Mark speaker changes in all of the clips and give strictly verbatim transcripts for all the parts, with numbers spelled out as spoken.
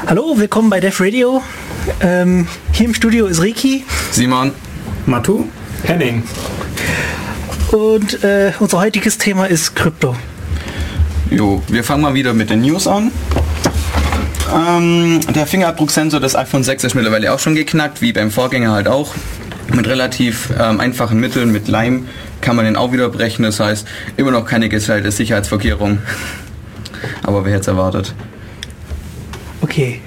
Speaker 1: Hallo, willkommen bei Dev Radio. Ähm, hier im Studio ist Ricky,
Speaker 2: Simon,
Speaker 3: Matu,
Speaker 4: Henning.
Speaker 1: Und äh, unser heutiges Thema ist Krypto.
Speaker 2: Jo, wir fangen mal wieder mit den News an. Ähm, der Fingerabdrucksensor des iPhone sechs ist mittlerweile auch schon geknackt, wie beim Vorgänger halt auch. Mit relativ ähm, einfachen Mitteln, mit Lime kann man den auch wieder brechen. Das heißt, immer noch keine gestellte Sicherheitsvorkehrung. Aber wer hätte es erwartet?
Speaker 1: Okay.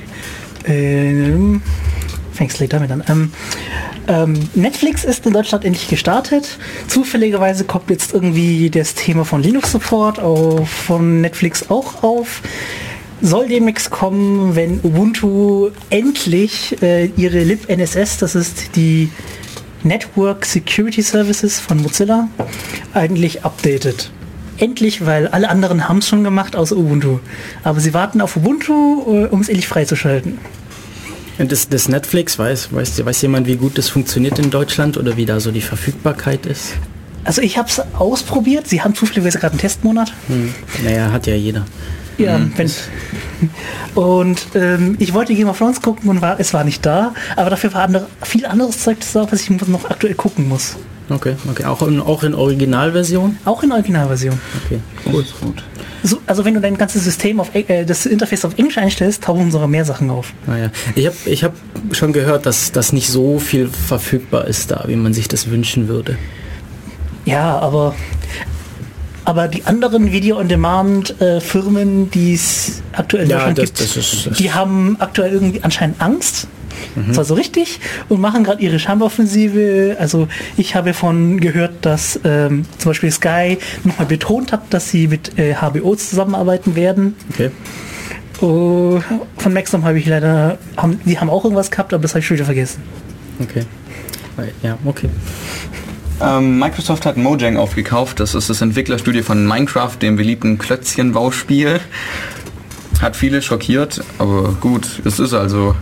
Speaker 1: Ähm, fängst du damit an. Ähm, ähm, Netflix ist in Deutschland endlich gestartet. Zufälligerweise kommt jetzt irgendwie das Thema von Linux Support auf, von Netflix auch auf. Soll demnächst kommen, wenn Ubuntu endlich äh, ihre libNSS, das ist die Network Security Services von Mozilla, eigentlich updatet. Endlich, weil alle anderen haben es schon gemacht, außer Ubuntu. Aber sie warten auf Ubuntu, um es endlich freizuschalten.
Speaker 3: Das, das Netflix, weiß, weiß, weiß jemand, wie gut das funktioniert in Deutschland oder wie da so die Verfügbarkeit ist?
Speaker 1: Also ich habe es ausprobiert. Sie haben zufälligerweise gerade einen Testmonat.
Speaker 3: Hm. Naja, hat ja jeder.
Speaker 1: Ja,
Speaker 3: hm.
Speaker 1: wenn... Und ähm, ich wollte Game of Thrones gucken und war, es war nicht da. Aber dafür war andere, viel anderes Zeug da, was ich noch aktuell gucken muss.
Speaker 3: Okay, okay. Auch in, auch in Originalversion?
Speaker 1: Auch in Originalversion.
Speaker 3: Okay,
Speaker 2: gut. gut.
Speaker 1: So, also wenn du dein ganzes System auf äh, das Interface auf Englisch einstellst, tauchen sogar mehr Sachen auf.
Speaker 3: Naja. Ich habe ich hab schon gehört, dass das nicht so viel verfügbar ist da, wie man sich das wünschen würde.
Speaker 1: Ja, aber aber die anderen Video-on-Demand-Firmen, die es aktuell in
Speaker 3: ja,
Speaker 1: Deutschland
Speaker 3: das,
Speaker 1: gibt,
Speaker 3: das ist, das
Speaker 1: die haben aktuell irgendwie anscheinend Angst.
Speaker 3: Mhm.
Speaker 1: Zwar so richtig und machen gerade ihre Charmoffensive. Also ich habe davon gehört, dass ähm, zum Beispiel Sky nochmal betont hat, dass sie mit äh, H B O zusammenarbeiten werden.
Speaker 3: Okay.
Speaker 1: Uh, von Maxdom habe ich leider, haben, die haben auch irgendwas gehabt, aber das habe ich schon wieder vergessen.
Speaker 3: Okay. Ja, okay.
Speaker 2: Ähm, Microsoft hat Mojang aufgekauft. Das ist das Entwicklerstudio von Minecraft, dem beliebten Klötzchenbauspiel. Hat viele schockiert, aber gut, es ist also...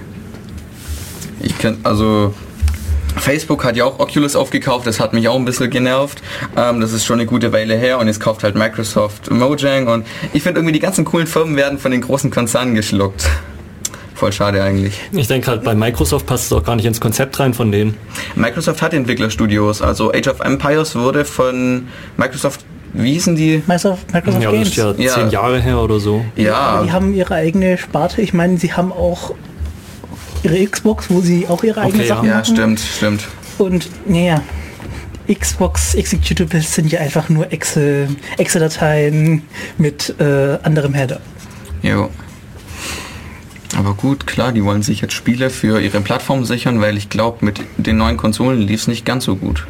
Speaker 2: Ich kenn, also Facebook hat ja auch Oculus aufgekauft, das hat mich auch ein bisschen genervt. Ähm, das ist schon eine gute Weile her und jetzt kauft halt Microsoft Mojang und ich finde irgendwie die ganzen coolen Firmen werden von den großen Konzernen geschluckt. Voll schade eigentlich.
Speaker 4: Ich denke halt bei Microsoft passt es auch gar nicht ins Konzept rein von denen.
Speaker 2: Microsoft hat Entwicklerstudios, also Age of Empires wurde von Microsoft, wie hießen die?
Speaker 1: Microsoft, Microsoft
Speaker 4: ja,
Speaker 1: Games.
Speaker 4: das ist ja,
Speaker 2: ja
Speaker 4: zehn Jahre her oder so.
Speaker 2: Ja.
Speaker 1: Aber die haben ihre eigene Sparte. Ich meine, sie haben auch ihre Xbox, wo sie auch ihre eigene
Speaker 4: okay,
Speaker 1: Sachen
Speaker 2: ja.
Speaker 1: machen.
Speaker 2: Ja, stimmt, stimmt.
Speaker 1: Und naja, Xbox Executables sind ja einfach nur Excel, Excel-Dateien mit äh, anderem Header.
Speaker 2: Jo. Aber gut, klar, die wollen sich jetzt Spiele für ihre Plattform sichern, weil ich glaube, mit den neuen Konsolen lief es nicht ganz so gut.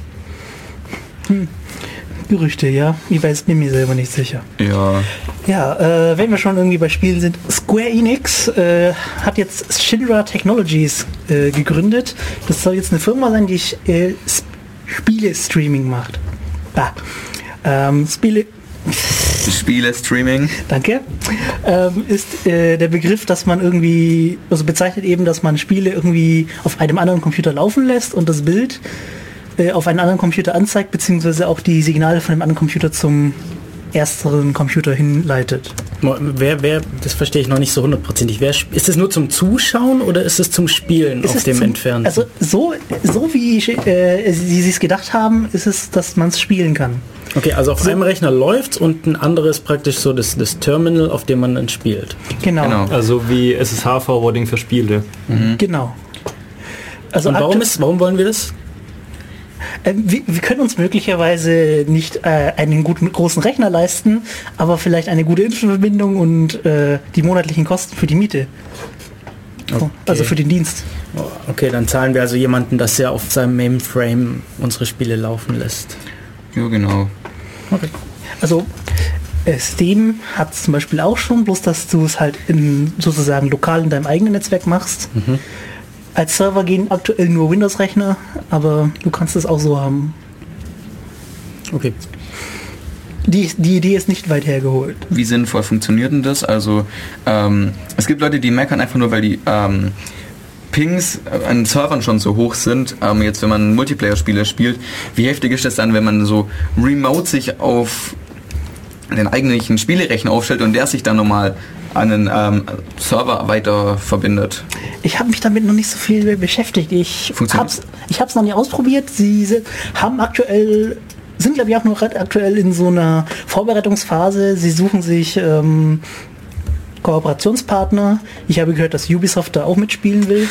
Speaker 1: Hm. Gerüchte, ja. Ich weiß, bin mir selber nicht sicher.
Speaker 2: Ja.
Speaker 1: Ja, äh, wenn wir schon irgendwie bei Spielen sind, Square Enix äh, hat jetzt Shinra Technologies äh, gegründet. Das soll jetzt eine Firma sein, die äh, Spiele-Streaming macht. Ah. Ähm, Spiele...
Speaker 2: Spiele-Streaming.
Speaker 1: Danke. Ähm, ist äh, der Begriff, dass man irgendwie, also bezeichnet eben, dass man Spiele irgendwie auf einem anderen Computer laufen lässt und das Bild äh, auf einen anderen Computer anzeigt, beziehungsweise auch die Signale von dem anderen Computer zum ersteren Computer hinleitet.
Speaker 3: Wer, wer, das verstehe ich noch nicht so hundertprozentig. Wer, ist es nur zum Zuschauen oder ist es zum Spielen
Speaker 1: ist
Speaker 3: auf dem
Speaker 1: zum,
Speaker 3: Entfernten?
Speaker 1: Also so, so wie äh, sie es gedacht haben, ist es, dass man es spielen kann.
Speaker 3: Okay, also auf
Speaker 1: so.
Speaker 3: einem Rechner läuft's und ein anderes praktisch so das, das Terminal, auf dem man dann spielt.
Speaker 1: Genau. genau.
Speaker 4: Also wie S S H-Forwarding für Spiele.
Speaker 1: Mhm. Genau. Also
Speaker 3: und warum, ist, warum wollen wir das?
Speaker 1: Äh, wir, wir können uns möglicherweise nicht äh, einen guten großen Rechner leisten, aber vielleicht eine gute Internetverbindung und äh, die monatlichen Kosten für die Miete. Okay. Also für den Dienst.
Speaker 3: Okay, dann zahlen wir also jemanden, dass er auf seinem Mainframe unsere Spiele laufen lässt.
Speaker 2: Ja, genau.
Speaker 1: Okay. Also äh, Steam hat es zum Beispiel auch schon, bloß dass du es halt in, sozusagen lokal in deinem eigenen Netzwerk machst. Mhm. Als Server gehen aktuell nur Windows-Rechner, aber du kannst es auch so haben.
Speaker 3: Okay.
Speaker 1: Die, die Idee ist nicht weit hergeholt.
Speaker 2: Wie sinnvoll funktioniert denn das? Also ähm, es gibt Leute, die meckern einfach nur, weil die ähm, Pings an Servern schon so hoch sind. Ähm, jetzt, wenn man Multiplayer-Spiele spielt, wie heftig ist das dann, wenn man so remote sich auf den eigentlichen Spielerechner aufstellt und der sich dann nochmal an einen ähm, Server weiter verbindet.
Speaker 1: Ich habe mich damit noch nicht so viel beschäftigt. Ich hab's, ich habe es noch nicht ausprobiert. Sie se- haben aktuell, sind glaube ich auch noch aktuell in so einer Vorbereitungsphase. Sie suchen sich ähm, Kooperationspartner. Ich habe gehört, dass Ubisoft da auch mitspielen will.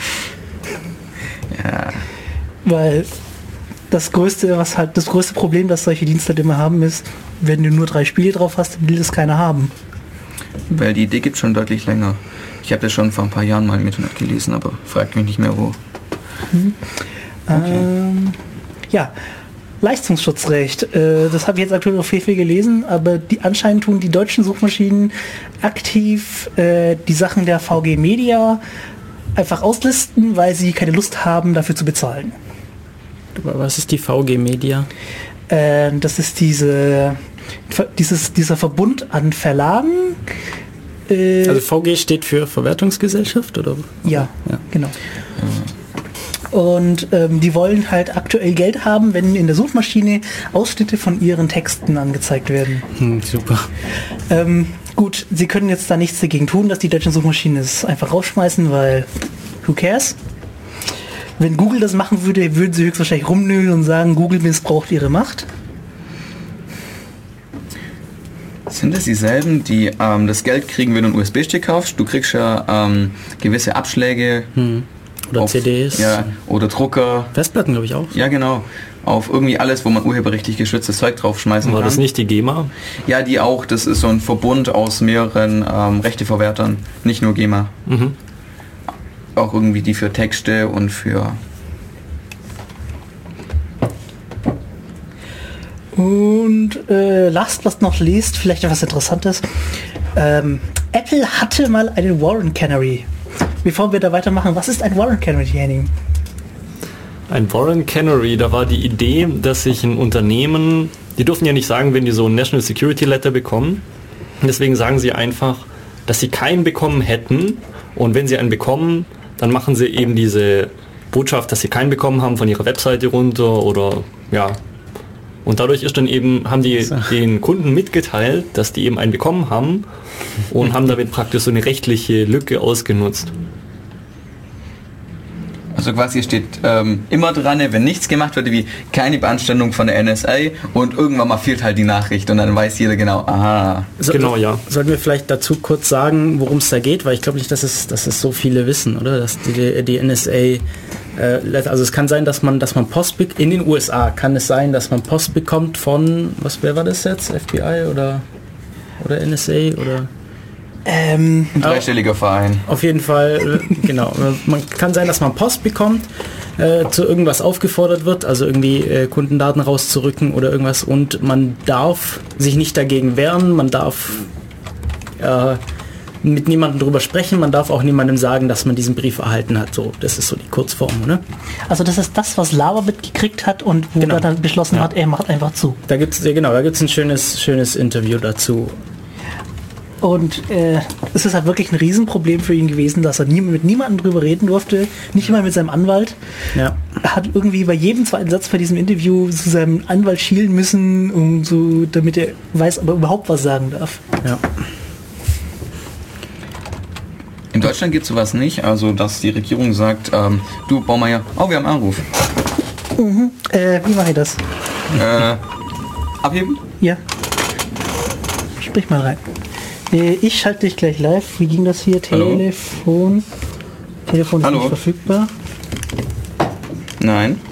Speaker 2: Ja.
Speaker 1: Weil das größte, was halt das größte Problem, das solche Dienste halt immer haben, ist, wenn du nur drei Spiele drauf hast, dann will das keiner haben.
Speaker 2: Weil die Idee gibt schon deutlich länger. Ich habe das schon vor ein paar Jahren mal im Internet gelesen, aber fragt mich nicht mehr wo.
Speaker 1: Hm. Okay. Ähm, ja, Leistungsschutzrecht. Äh, das habe ich jetzt aktuell auf viel, viel gelesen, aber die, anscheinend tun die deutschen Suchmaschinen aktiv äh, die Sachen der V G Media einfach auslisten, weil sie keine Lust haben, dafür zu bezahlen.
Speaker 3: Was ist die V G Media?
Speaker 1: Äh, das ist diese, dieses, dieser Verbund an Verlagen. Äh,
Speaker 3: also V G steht für Verwertungsgesellschaft, oder?
Speaker 1: Ja,
Speaker 3: ja.
Speaker 1: genau. Und ähm, die wollen halt aktuell Geld haben, wenn in der Suchmaschine Ausschnitte von ihren Texten angezeigt werden.
Speaker 3: Hm, super.
Speaker 1: Ähm, gut, sie können jetzt da nichts dagegen tun, dass die deutschen Suchmaschinen es einfach rausschmeißen, weil who cares? Wenn Google das machen würde, würden sie höchstwahrscheinlich rumnölen und sagen, Google missbraucht ihre Macht.
Speaker 2: Sind es dieselben, die ähm, das Geld kriegen, wenn du einen U S B-Stick kaufst? Du kriegst ja ähm, gewisse Abschläge.
Speaker 3: Hm. Oder
Speaker 2: auf,
Speaker 3: C Ds.
Speaker 2: Ja, oder Drucker.
Speaker 3: Festplatten, glaube ich, auch.
Speaker 2: Ja, genau. Auf irgendwie alles, wo man urheberrechtlich geschütztes Zeug draufschmeißen
Speaker 4: War
Speaker 2: kann.
Speaker 4: das nicht die GEMA?
Speaker 2: Ja, die auch. Das ist so ein Verbund aus mehreren ähm, Rechteverwertern. Nicht nur GEMA.
Speaker 4: Mhm.
Speaker 2: Auch irgendwie die für Texte und für...
Speaker 1: Und äh, last, was noch liest, vielleicht etwas Interessantes. Ähm, Apple hatte mal einen Warren Canary. Bevor wir da weitermachen, was ist ein Warren Canary, Henning?
Speaker 4: Ein Warren Canary, da war die Idee, dass sich ein Unternehmen, die dürfen ja nicht sagen, wenn die so ein National Security Letter bekommen. Deswegen sagen sie einfach, dass sie keinen bekommen hätten. Und wenn sie einen bekommen, dann machen sie eben diese Botschaft, dass sie keinen bekommen haben, von ihrer Webseite runter oder ja. Und dadurch ist dann eben, haben die so. den Kunden mitgeteilt, dass die eben einen bekommen haben und haben damit praktisch so eine rechtliche Lücke ausgenutzt.
Speaker 2: Also quasi steht ähm, immer dran, wenn nichts gemacht wird, wie keine Beanstandung von der N S A und irgendwann mal fehlt halt die Nachricht und dann weiß jeder genau, aha.
Speaker 3: So,
Speaker 4: genau, ja.
Speaker 3: Sollten wir vielleicht dazu kurz sagen, worum es da geht, weil ich glaube nicht, dass es, dass es so viele wissen, oder? Dass die, die N S A, äh, also es kann sein, dass man, dass man Post be- in den U S A kann es sein, dass man Post bekommt von, was, wer war das jetzt? F B I oder, oder N S A oder?
Speaker 1: Ähm,
Speaker 2: Ein dreistelliger Verein.
Speaker 3: Auf jeden Fall, genau. Man kann sein, dass man Post bekommt, äh, zu irgendwas aufgefordert wird, also irgendwie äh, Kundendaten rauszurücken oder irgendwas und man darf sich nicht dagegen wehren, man darf äh, mit niemandem drüber sprechen, man darf auch niemandem sagen, dass man diesen Brief erhalten hat. So, das ist so die Kurzform, ne?
Speaker 1: Also das ist das, was Lava mitgekriegt hat und wo
Speaker 3: genau.
Speaker 1: er dann beschlossen
Speaker 3: ja.
Speaker 1: hat, er macht einfach zu.
Speaker 3: Da gibt's ja, genau, da gibt's ein schönes, schönes Interview dazu.
Speaker 1: Und äh, es ist halt wirklich ein Riesenproblem für ihn gewesen, dass er nie, mit niemandem drüber reden durfte, nicht immer mit seinem Anwalt.
Speaker 3: Ja.
Speaker 1: Er hat irgendwie bei jedem zweiten Satz bei diesem Interview zu seinem Anwalt schielen müssen, um so, damit er weiß, ob er überhaupt was sagen darf.
Speaker 3: Ja.
Speaker 2: In Deutschland gibt es sowas nicht, also dass die Regierung sagt, ähm, du Baumeier, oh, wir haben einen Anruf.
Speaker 1: Mhm. Äh, wie mache ich das?
Speaker 2: Äh, abheben?
Speaker 1: Ja. Sprich mal rein. Äh, ich schalte dich gleich live. Wie ging das hier?
Speaker 2: Hallo?
Speaker 1: Telefon. Telefon ist
Speaker 2: Hallo?
Speaker 1: nicht verfügbar.
Speaker 2: Nein.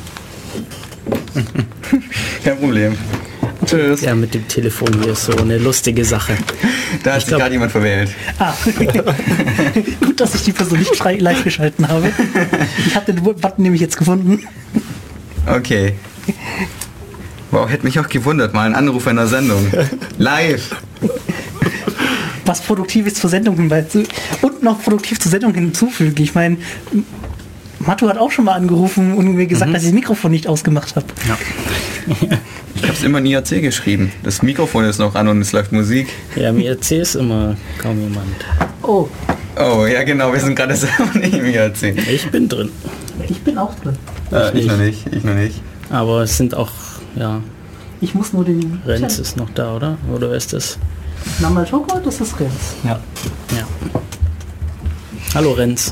Speaker 2: Kein Problem. Tschüss.
Speaker 3: Ja, mit dem Telefon hier ist so eine lustige Sache.
Speaker 2: Da hat sich gerade jemand verwählt.
Speaker 1: Ah, gut, dass ich die Person nicht frei live geschalten habe. Ich habe den Button nämlich jetzt gefunden.
Speaker 2: Okay. Wow, hätte mich auch gewundert, mal ein Anruf einer Sendung. Live.
Speaker 1: Was Produktives zur Sendung hinweisen und noch produktiv zur Sendung hinzufügen. Ich meine, Matto hat auch schon mal angerufen und mir gesagt, mhm. dass ich das Mikrofon nicht ausgemacht habe.
Speaker 3: Ja.
Speaker 2: Ich habe es immer in I A C geschrieben. Das Mikrofon ist noch an und es läuft Musik.
Speaker 3: Ja, im I A C ist immer kaum jemand.
Speaker 1: Oh.
Speaker 2: Oh, ja genau, wir sind gerade selber nicht im I A C.
Speaker 3: Ich bin drin.
Speaker 1: Ich bin auch drin.
Speaker 2: Äh, ich, ich noch nicht, ich noch nicht.
Speaker 3: Aber es sind auch, ja...
Speaker 1: Ich muss nur den...
Speaker 3: Renz ist noch da, oder? Oder wer ist das?
Speaker 1: Namal Toko, das ist Renz.
Speaker 2: Ja.
Speaker 3: Ja. Hallo Renz.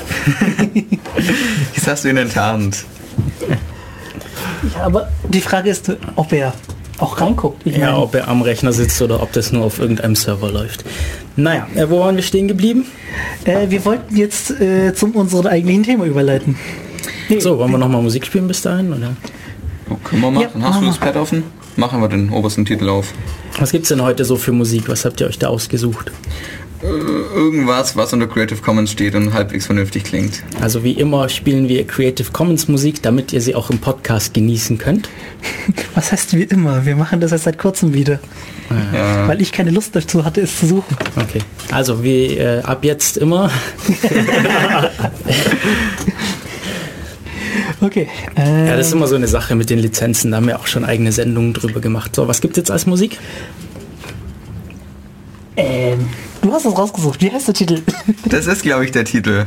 Speaker 2: Jetzt hast du ihn enttarnt.
Speaker 1: Ja, aber die Frage ist, ob er auch reinguckt. Ich
Speaker 3: Ja,
Speaker 1: meine,
Speaker 3: ob er am Rechner sitzt oder ob das nur auf irgendeinem Server läuft. Naja, äh, wo waren wir stehen geblieben?
Speaker 1: äh, wir wollten jetzt äh, zum unserem eigentlichen Thema überleiten. Nee,
Speaker 3: So, wollen wir nochmal Musik spielen bis dahin? Oder?
Speaker 2: Oh, können wir machen?
Speaker 1: Ja,
Speaker 2: Hast du
Speaker 1: machen
Speaker 2: das Pad offen? Machen wir den obersten Titel auf.
Speaker 3: Was gibt's denn heute so für Musik? Was habt ihr euch da ausgesucht?
Speaker 2: Irgendwas, was unter Creative Commons steht und halbwegs vernünftig klingt.
Speaker 3: Also wie immer spielen wir Creative Commons Musik, damit ihr sie auch im Podcast genießen könnt.
Speaker 1: was heißt wie immer? Wir machen das jetzt seit kurzem wieder,
Speaker 2: Ja.
Speaker 1: weil ich keine Lust dazu hatte, es zu suchen.
Speaker 3: Okay. Also wie äh, ab jetzt immer.
Speaker 1: Okay. Äh,
Speaker 3: Ja, das ist immer so eine Sache mit den Lizenzen. Da haben wir auch schon eigene Sendungen drüber gemacht. So, was gibt's jetzt als Musik?
Speaker 1: ähm, du hast es rausgesucht. Wie heißt der Titel?
Speaker 2: Das ist, glaube ich, der Titel.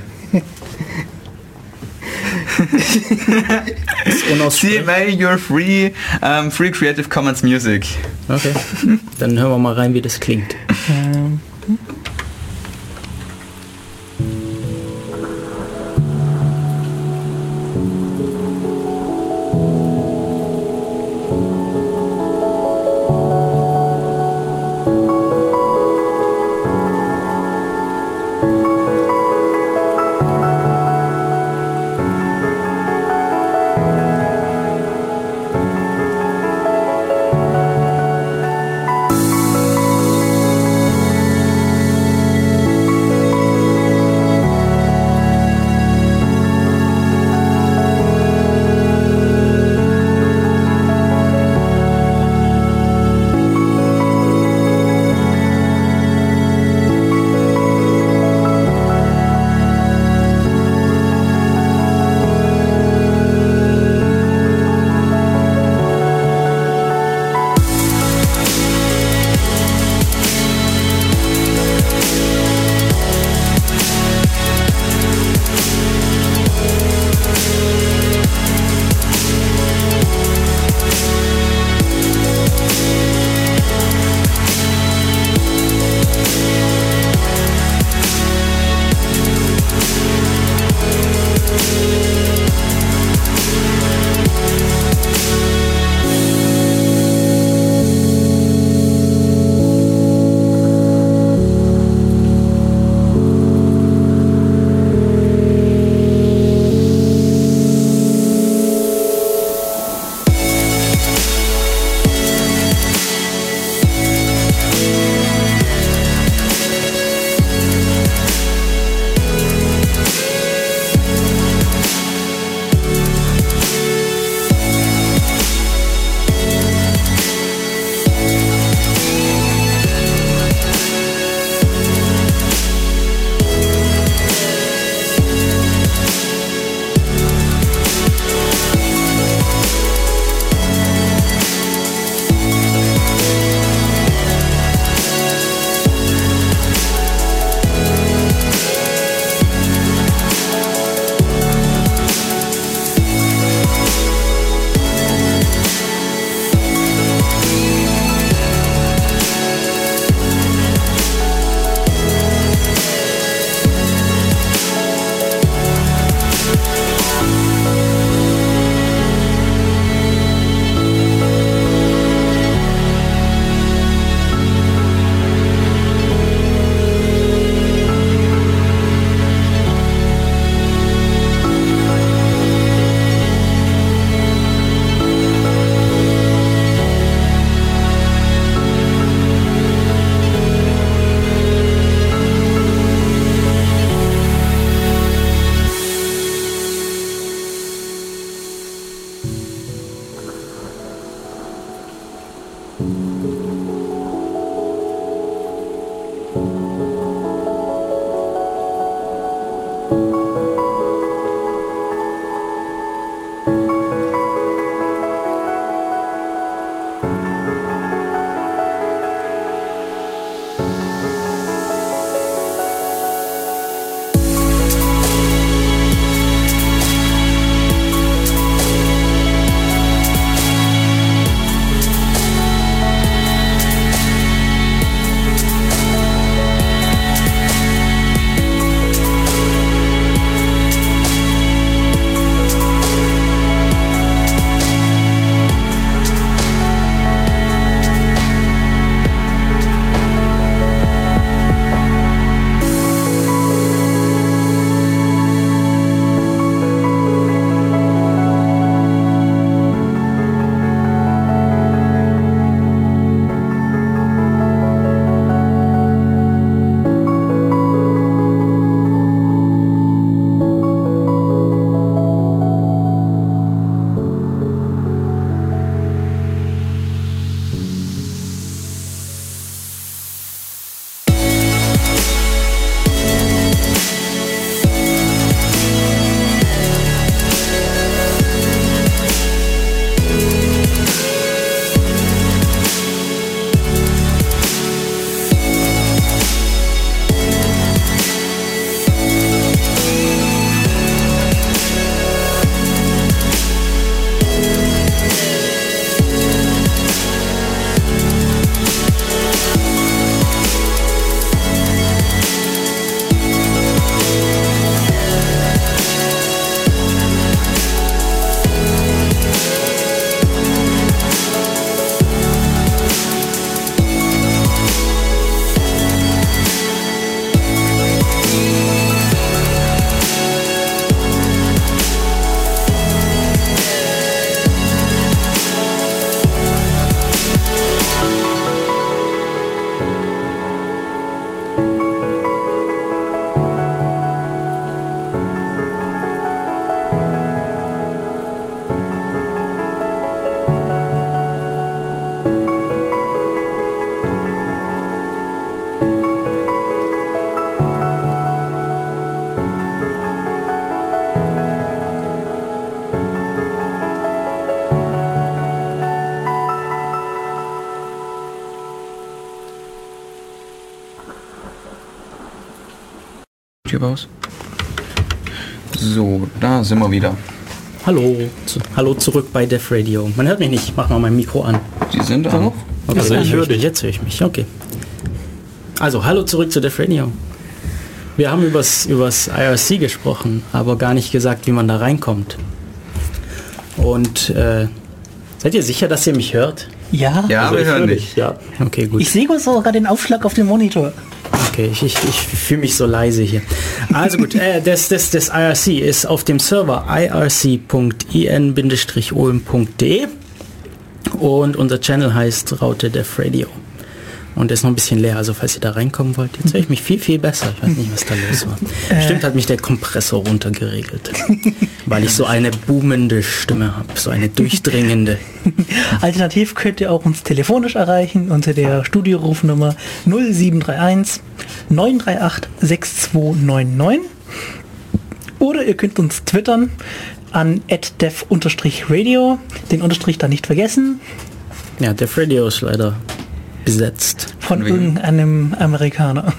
Speaker 3: Ist unaussprechlich.
Speaker 2: C M A, you're free. Um, free Creative Commons Music.
Speaker 3: Okay. Dann hören wir mal rein, wie das klingt.
Speaker 1: ähm,
Speaker 2: aus. So, da sind wir wieder.
Speaker 3: Hallo, zu, hallo zurück bei Def Radio. Man hört mich nicht, ich mach mal mein Mikro an.
Speaker 2: Sie sind an.
Speaker 3: Okay,
Speaker 4: Also ich höre dich.
Speaker 3: Jetzt höre ich mich, okay. Also, hallo zurück zu Def Radio. Wir haben übers, übers I R C gesprochen, aber gar nicht gesagt, wie man da reinkommt. Und äh, seid ihr sicher, dass ihr mich hört?
Speaker 1: Ja,
Speaker 2: Ja,
Speaker 4: Also
Speaker 2: wir
Speaker 4: ich
Speaker 2: hören
Speaker 4: höre
Speaker 2: dich.
Speaker 4: dich, ja.
Speaker 3: Okay, gut.
Speaker 1: ich sehe sogar den Aufschlag auf dem Monitor.
Speaker 3: Okay, ich, ich, ich fühle mich so leise hier. Also gut, äh, das, das, das I R C ist auf dem Server i r c punkt i n o m punkt d e und unser Channel heißt Raute Def Radio. Und der ist noch ein bisschen leer, also falls ihr da reinkommen wollt, jetzt höre ich mich viel, viel besser. Ich weiß nicht, was da los war. Bestimmt hat mich der Kompressor runtergeregelt, weil ich so eine boomende Stimme habe, so eine durchdringende.
Speaker 1: Alternativ könnt ihr auch uns telefonisch erreichen unter der Studiorufnummer null sieben drei eins neun drei acht sechs zwei neun neun oder ihr könnt uns twittern an at def radio, den Unterstrich da nicht vergessen,
Speaker 3: Ja, Def Radio ist leider besetzt.
Speaker 1: von
Speaker 2: Von wem?
Speaker 1: irgendeinem Amerikaner.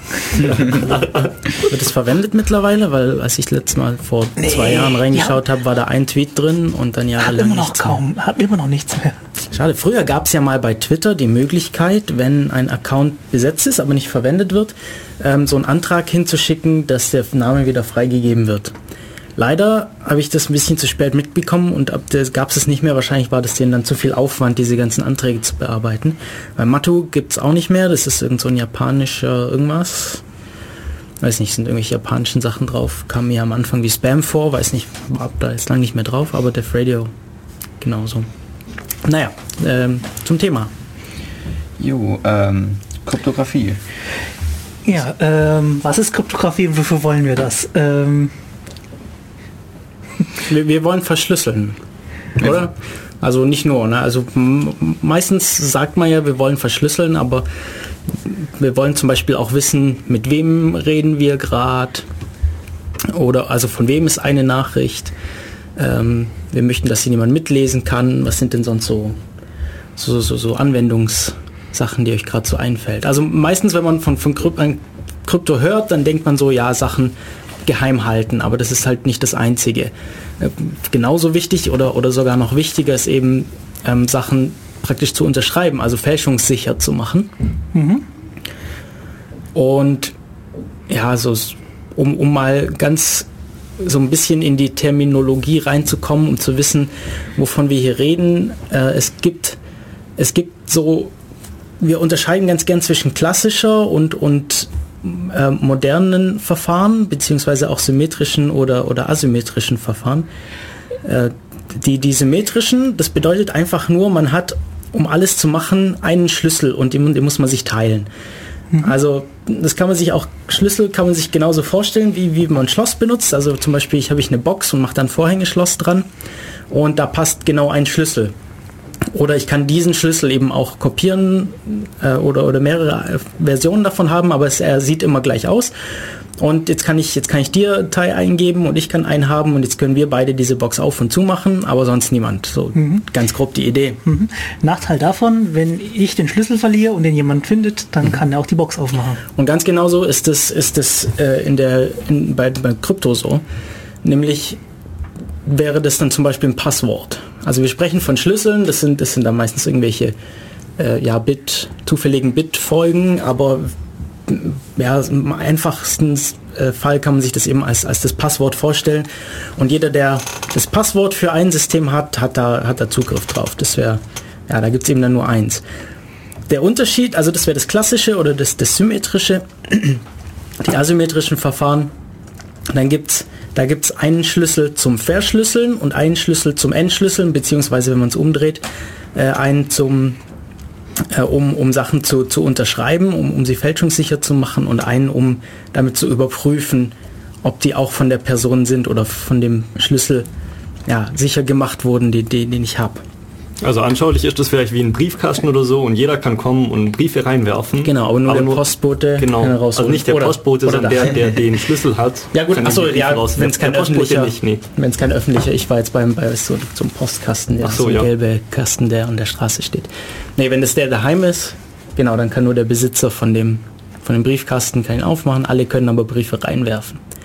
Speaker 3: Wird es verwendet mittlerweile? Weil als ich letztes Mal vor
Speaker 1: Nee,
Speaker 3: zwei Jahren reingeschaut habe, war da ein Tweet drin und dann
Speaker 1: Hat
Speaker 3: jahrelang
Speaker 1: immer noch
Speaker 3: nichts
Speaker 1: kaum, hat immer noch nichts mehr.
Speaker 3: mehr. Schade, früher gab es ja mal bei Twitter die Möglichkeit, wenn ein Account besetzt ist, aber nicht verwendet wird, ähm, so einen Antrag hinzuschicken, dass der Name wieder freigegeben wird. Leider habe ich das ein bisschen zu spät mitbekommen und ab der gab es es nicht mehr. Wahrscheinlich war das denen dann zu viel Aufwand, diese ganzen Anträge zu bearbeiten. Bei Matu gibt es auch nicht mehr. Das ist irgend so ein japanischer irgendwas. Weiß nicht, sind irgendwelche japanischen Sachen drauf. Kam mir am Anfang wie Spam vor. Weiß nicht, ab da ist lang nicht mehr drauf. Aber Def Radio genauso. Naja, ähm, zum Thema.
Speaker 2: Jo, ähm, Kryptographie.
Speaker 1: Ja, ähm, was ist Kryptographie und wofür wollen wir das? Ähm,
Speaker 3: Wir, wir wollen verschlüsseln, oder? Also nicht nur, ne? Also m- meistens sagt man ja, wir wollen verschlüsseln, aber wir wollen zum Beispiel auch wissen, mit wem reden wir gerade oder also von wem ist eine Nachricht. Ähm, wir möchten, dass sie niemand mitlesen kann. Was sind denn sonst so, so, so, so Anwendungssachen, die euch gerade so einfällt? Also meistens, wenn man von, von Kryp- Krypto hört, dann denkt man so, ja, Sachen geheim halten, aber das ist halt nicht das Einzige. Äh, genauso wichtig oder, oder sogar noch wichtiger ist eben, ähm, Sachen praktisch zu unterschreiben, also fälschungssicher zu machen.
Speaker 1: mhm.
Speaker 3: Und ja, so s- um, um mal ganz so ein bisschen in die Terminologie reinzukommen, um zu wissen, wovon wir hier reden. Äh, es gibt es gibt so, wir unterscheiden ganz gern zwischen klassischer und und äh, modernen Verfahren, beziehungsweise auch symmetrischen oder, oder asymmetrischen Verfahren. Äh, die, die symmetrischen, das bedeutet einfach nur, man hat, um alles zu machen, einen Schlüssel und den, den muss man sich teilen. Mhm. Also das kann man sich auch, Schlüssel kann man sich genauso vorstellen, wie, wie man ein Schloss benutzt. Also zum Beispiel, ich habe ich eine Box und mache dann Vorhängeschloss dran und da passt genau ein Schlüssel. Oder ich kann diesen Schlüssel eben auch kopieren äh, oder, oder mehrere äh, Versionen davon haben, aber es, er sieht immer gleich aus. Und jetzt kann ich, jetzt kann ich dir Teil eingeben und ich kann einen haben und jetzt können wir beide diese Box auf und zu machen, aber sonst niemand. So mhm. ganz grob die Idee.
Speaker 1: Mhm. Nachteil davon, wenn ich den Schlüssel verliere und den jemand findet, dann mhm. kann er auch die Box aufmachen.
Speaker 3: Und ganz genauso ist es ist das, äh, in der, in, bei, bei Krypto so. Nämlich wäre das dann zum Beispiel ein Passwort. Also wir sprechen von Schlüsseln, das sind, das sind dann meistens irgendwelche äh, ja, Bit, zufälligen Bitfolgen, aber ja, im einfachsten äh, Fall kann man sich das eben als, als das Passwort vorstellen. Und jeder, der das Passwort für ein System hat, hat da, hat da Zugriff drauf. Das wäre, ja, da gibt es eben dann nur eins. Der Unterschied, also das wäre das klassische oder das, das symmetrische, die asymmetrischen Verfahren, dann gibt's Da gibt es einen Schlüssel zum Verschlüsseln und einen Schlüssel zum Entschlüsseln, beziehungsweise wenn man es umdreht, äh, einen zum, äh, um, um Sachen zu, zu unterschreiben, um, um sie fälschungssicher zu machen und einen, um damit zu überprüfen, ob die auch von der Person sind oder von dem Schlüssel ja, sicher gemacht wurden, die, die, den ich habe.
Speaker 4: Also anschaulich ist das vielleicht wie ein Briefkasten oder so und jeder kann kommen und Briefe reinwerfen.
Speaker 3: Genau, aber nur
Speaker 4: aber
Speaker 3: der
Speaker 4: nur,
Speaker 3: Postbote
Speaker 4: genau,
Speaker 3: kann rausholen.
Speaker 4: also nicht der
Speaker 3: oder,
Speaker 4: Postbote,
Speaker 3: oder
Speaker 4: sondern
Speaker 3: da.
Speaker 4: der, der den Schlüssel hat.
Speaker 3: Ja gut,
Speaker 4: kann
Speaker 3: achso,
Speaker 4: den Brief
Speaker 3: ja,
Speaker 4: rauswerfen.
Speaker 3: wenn es kein
Speaker 4: Der Postbote
Speaker 3: öffentlicher,
Speaker 4: nicht, nee.
Speaker 3: wenn es kein öffentlicher, ich war jetzt beim bei so, zum Postkasten, der
Speaker 4: Ach so,
Speaker 3: so ein
Speaker 4: ja.
Speaker 3: gelbe Kasten, der an der Straße steht. Nee, wenn das der daheim ist, genau, dann kann nur der Besitzer von dem von dem Briefkasten keinen aufmachen, alle können aber Briefe reinwerfen.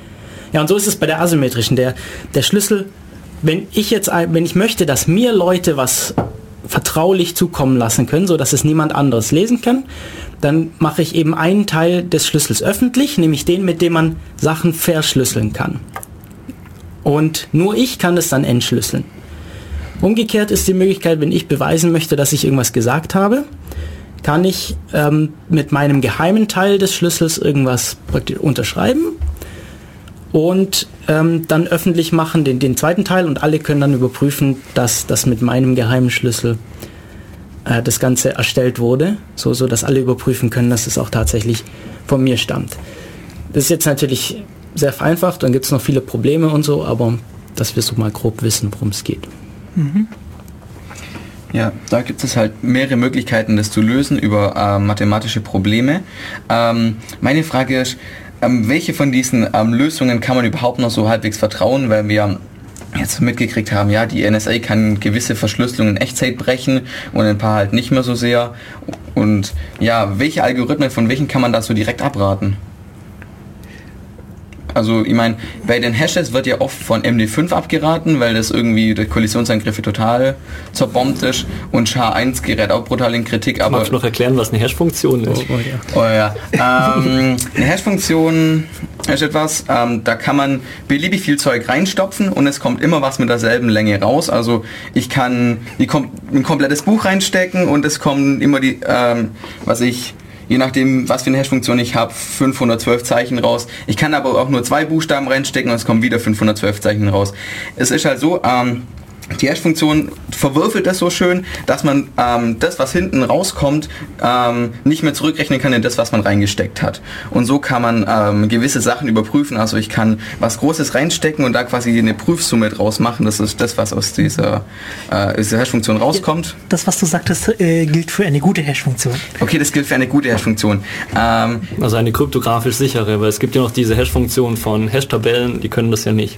Speaker 3: Ja, und so ist es bei der asymmetrischen. Der, der Schlüssel, wenn ich jetzt, wenn ich möchte, dass mir Leute was vertraulich zukommen lassen können, so dass es niemand anderes lesen kann, dann mache ich eben einen Teil des Schlüssels öffentlich, nämlich den, mit dem man Sachen verschlüsseln kann. Und nur ich kann es dann entschlüsseln. Umgekehrt ist die Möglichkeit, wenn ich beweisen möchte, dass ich irgendwas gesagt habe, kann ich ähm, mit meinem geheimen Teil des Schlüssels irgendwas praktisch unterschreiben und ähm, dann öffentlich machen, den, den zweiten Teil, und alle können dann überprüfen, dass das mit meinem geheimen Schlüssel äh, das Ganze erstellt wurde, so, so dass alle überprüfen können, dass es auch tatsächlich von mir stammt. Das ist jetzt natürlich sehr vereinfacht, dann gibt es noch viele Probleme und so, aber dass wir so mal grob wissen, worum es geht.
Speaker 1: Mhm.
Speaker 2: Ja, da gibt es halt mehrere Möglichkeiten, das zu lösen über äh, mathematische Probleme. Ähm, meine Frage ist, ähm, welche von diesen ähm, Lösungen kann man überhaupt noch so halbwegs vertrauen, weil wir jetzt mitgekriegt haben, ja, die N S A kann gewisse Verschlüsselungen in Echtzeit brechen und ein paar halt nicht mehr so sehr. Und ja, welche Algorithmen, von welchen kann man da so direkt abraten? Also ich meine, bei den Hashes wird ja oft von M D fünf abgeraten, weil das irgendwie durch Kollisionsangriffe total zerbombt ist, und S H A eins gerät auch brutal in Kritik. Aber
Speaker 4: magst du noch erklären, was eine Hash-Funktion ist?
Speaker 3: Oh, oh, ja.
Speaker 2: Oh ja. ähm, eine Hash-Funktion ist etwas, ähm, da kann man beliebig viel Zeug reinstopfen und es kommt immer was mit derselben Länge raus. Also ich kann die kom- ein komplettes Buch reinstecken und es kommen immer die, ähm, was ich... je nachdem, was für eine Hash-Funktion ich habe, fünfhundertzwölf Zeichen raus. Ich kann aber auch nur zwei Buchstaben reinstecken und es kommen wieder fünfhundertzwölf Zeichen raus. Es ist halt so, ähm, die Hash-Funktion verwürfelt das so schön, dass man ähm, das, was hinten rauskommt, ähm, nicht mehr zurückrechnen kann in das, was man reingesteckt hat. Und so kann man ähm, gewisse Sachen überprüfen. Also ich kann was Großes reinstecken und da quasi eine Prüfsumme draus machen. Das ist das, was aus dieser, äh, dieser Hash-Funktion rauskommt.
Speaker 1: Das, was du sagtest, äh, gilt für eine gute Hash-Funktion.
Speaker 2: Okay, das gilt für eine gute Hash-Funktion. Ähm,
Speaker 4: Also eine kryptografisch sichere, weil es gibt ja noch diese Hash-Funktion von Hash-Tabellen, die können das ja nicht.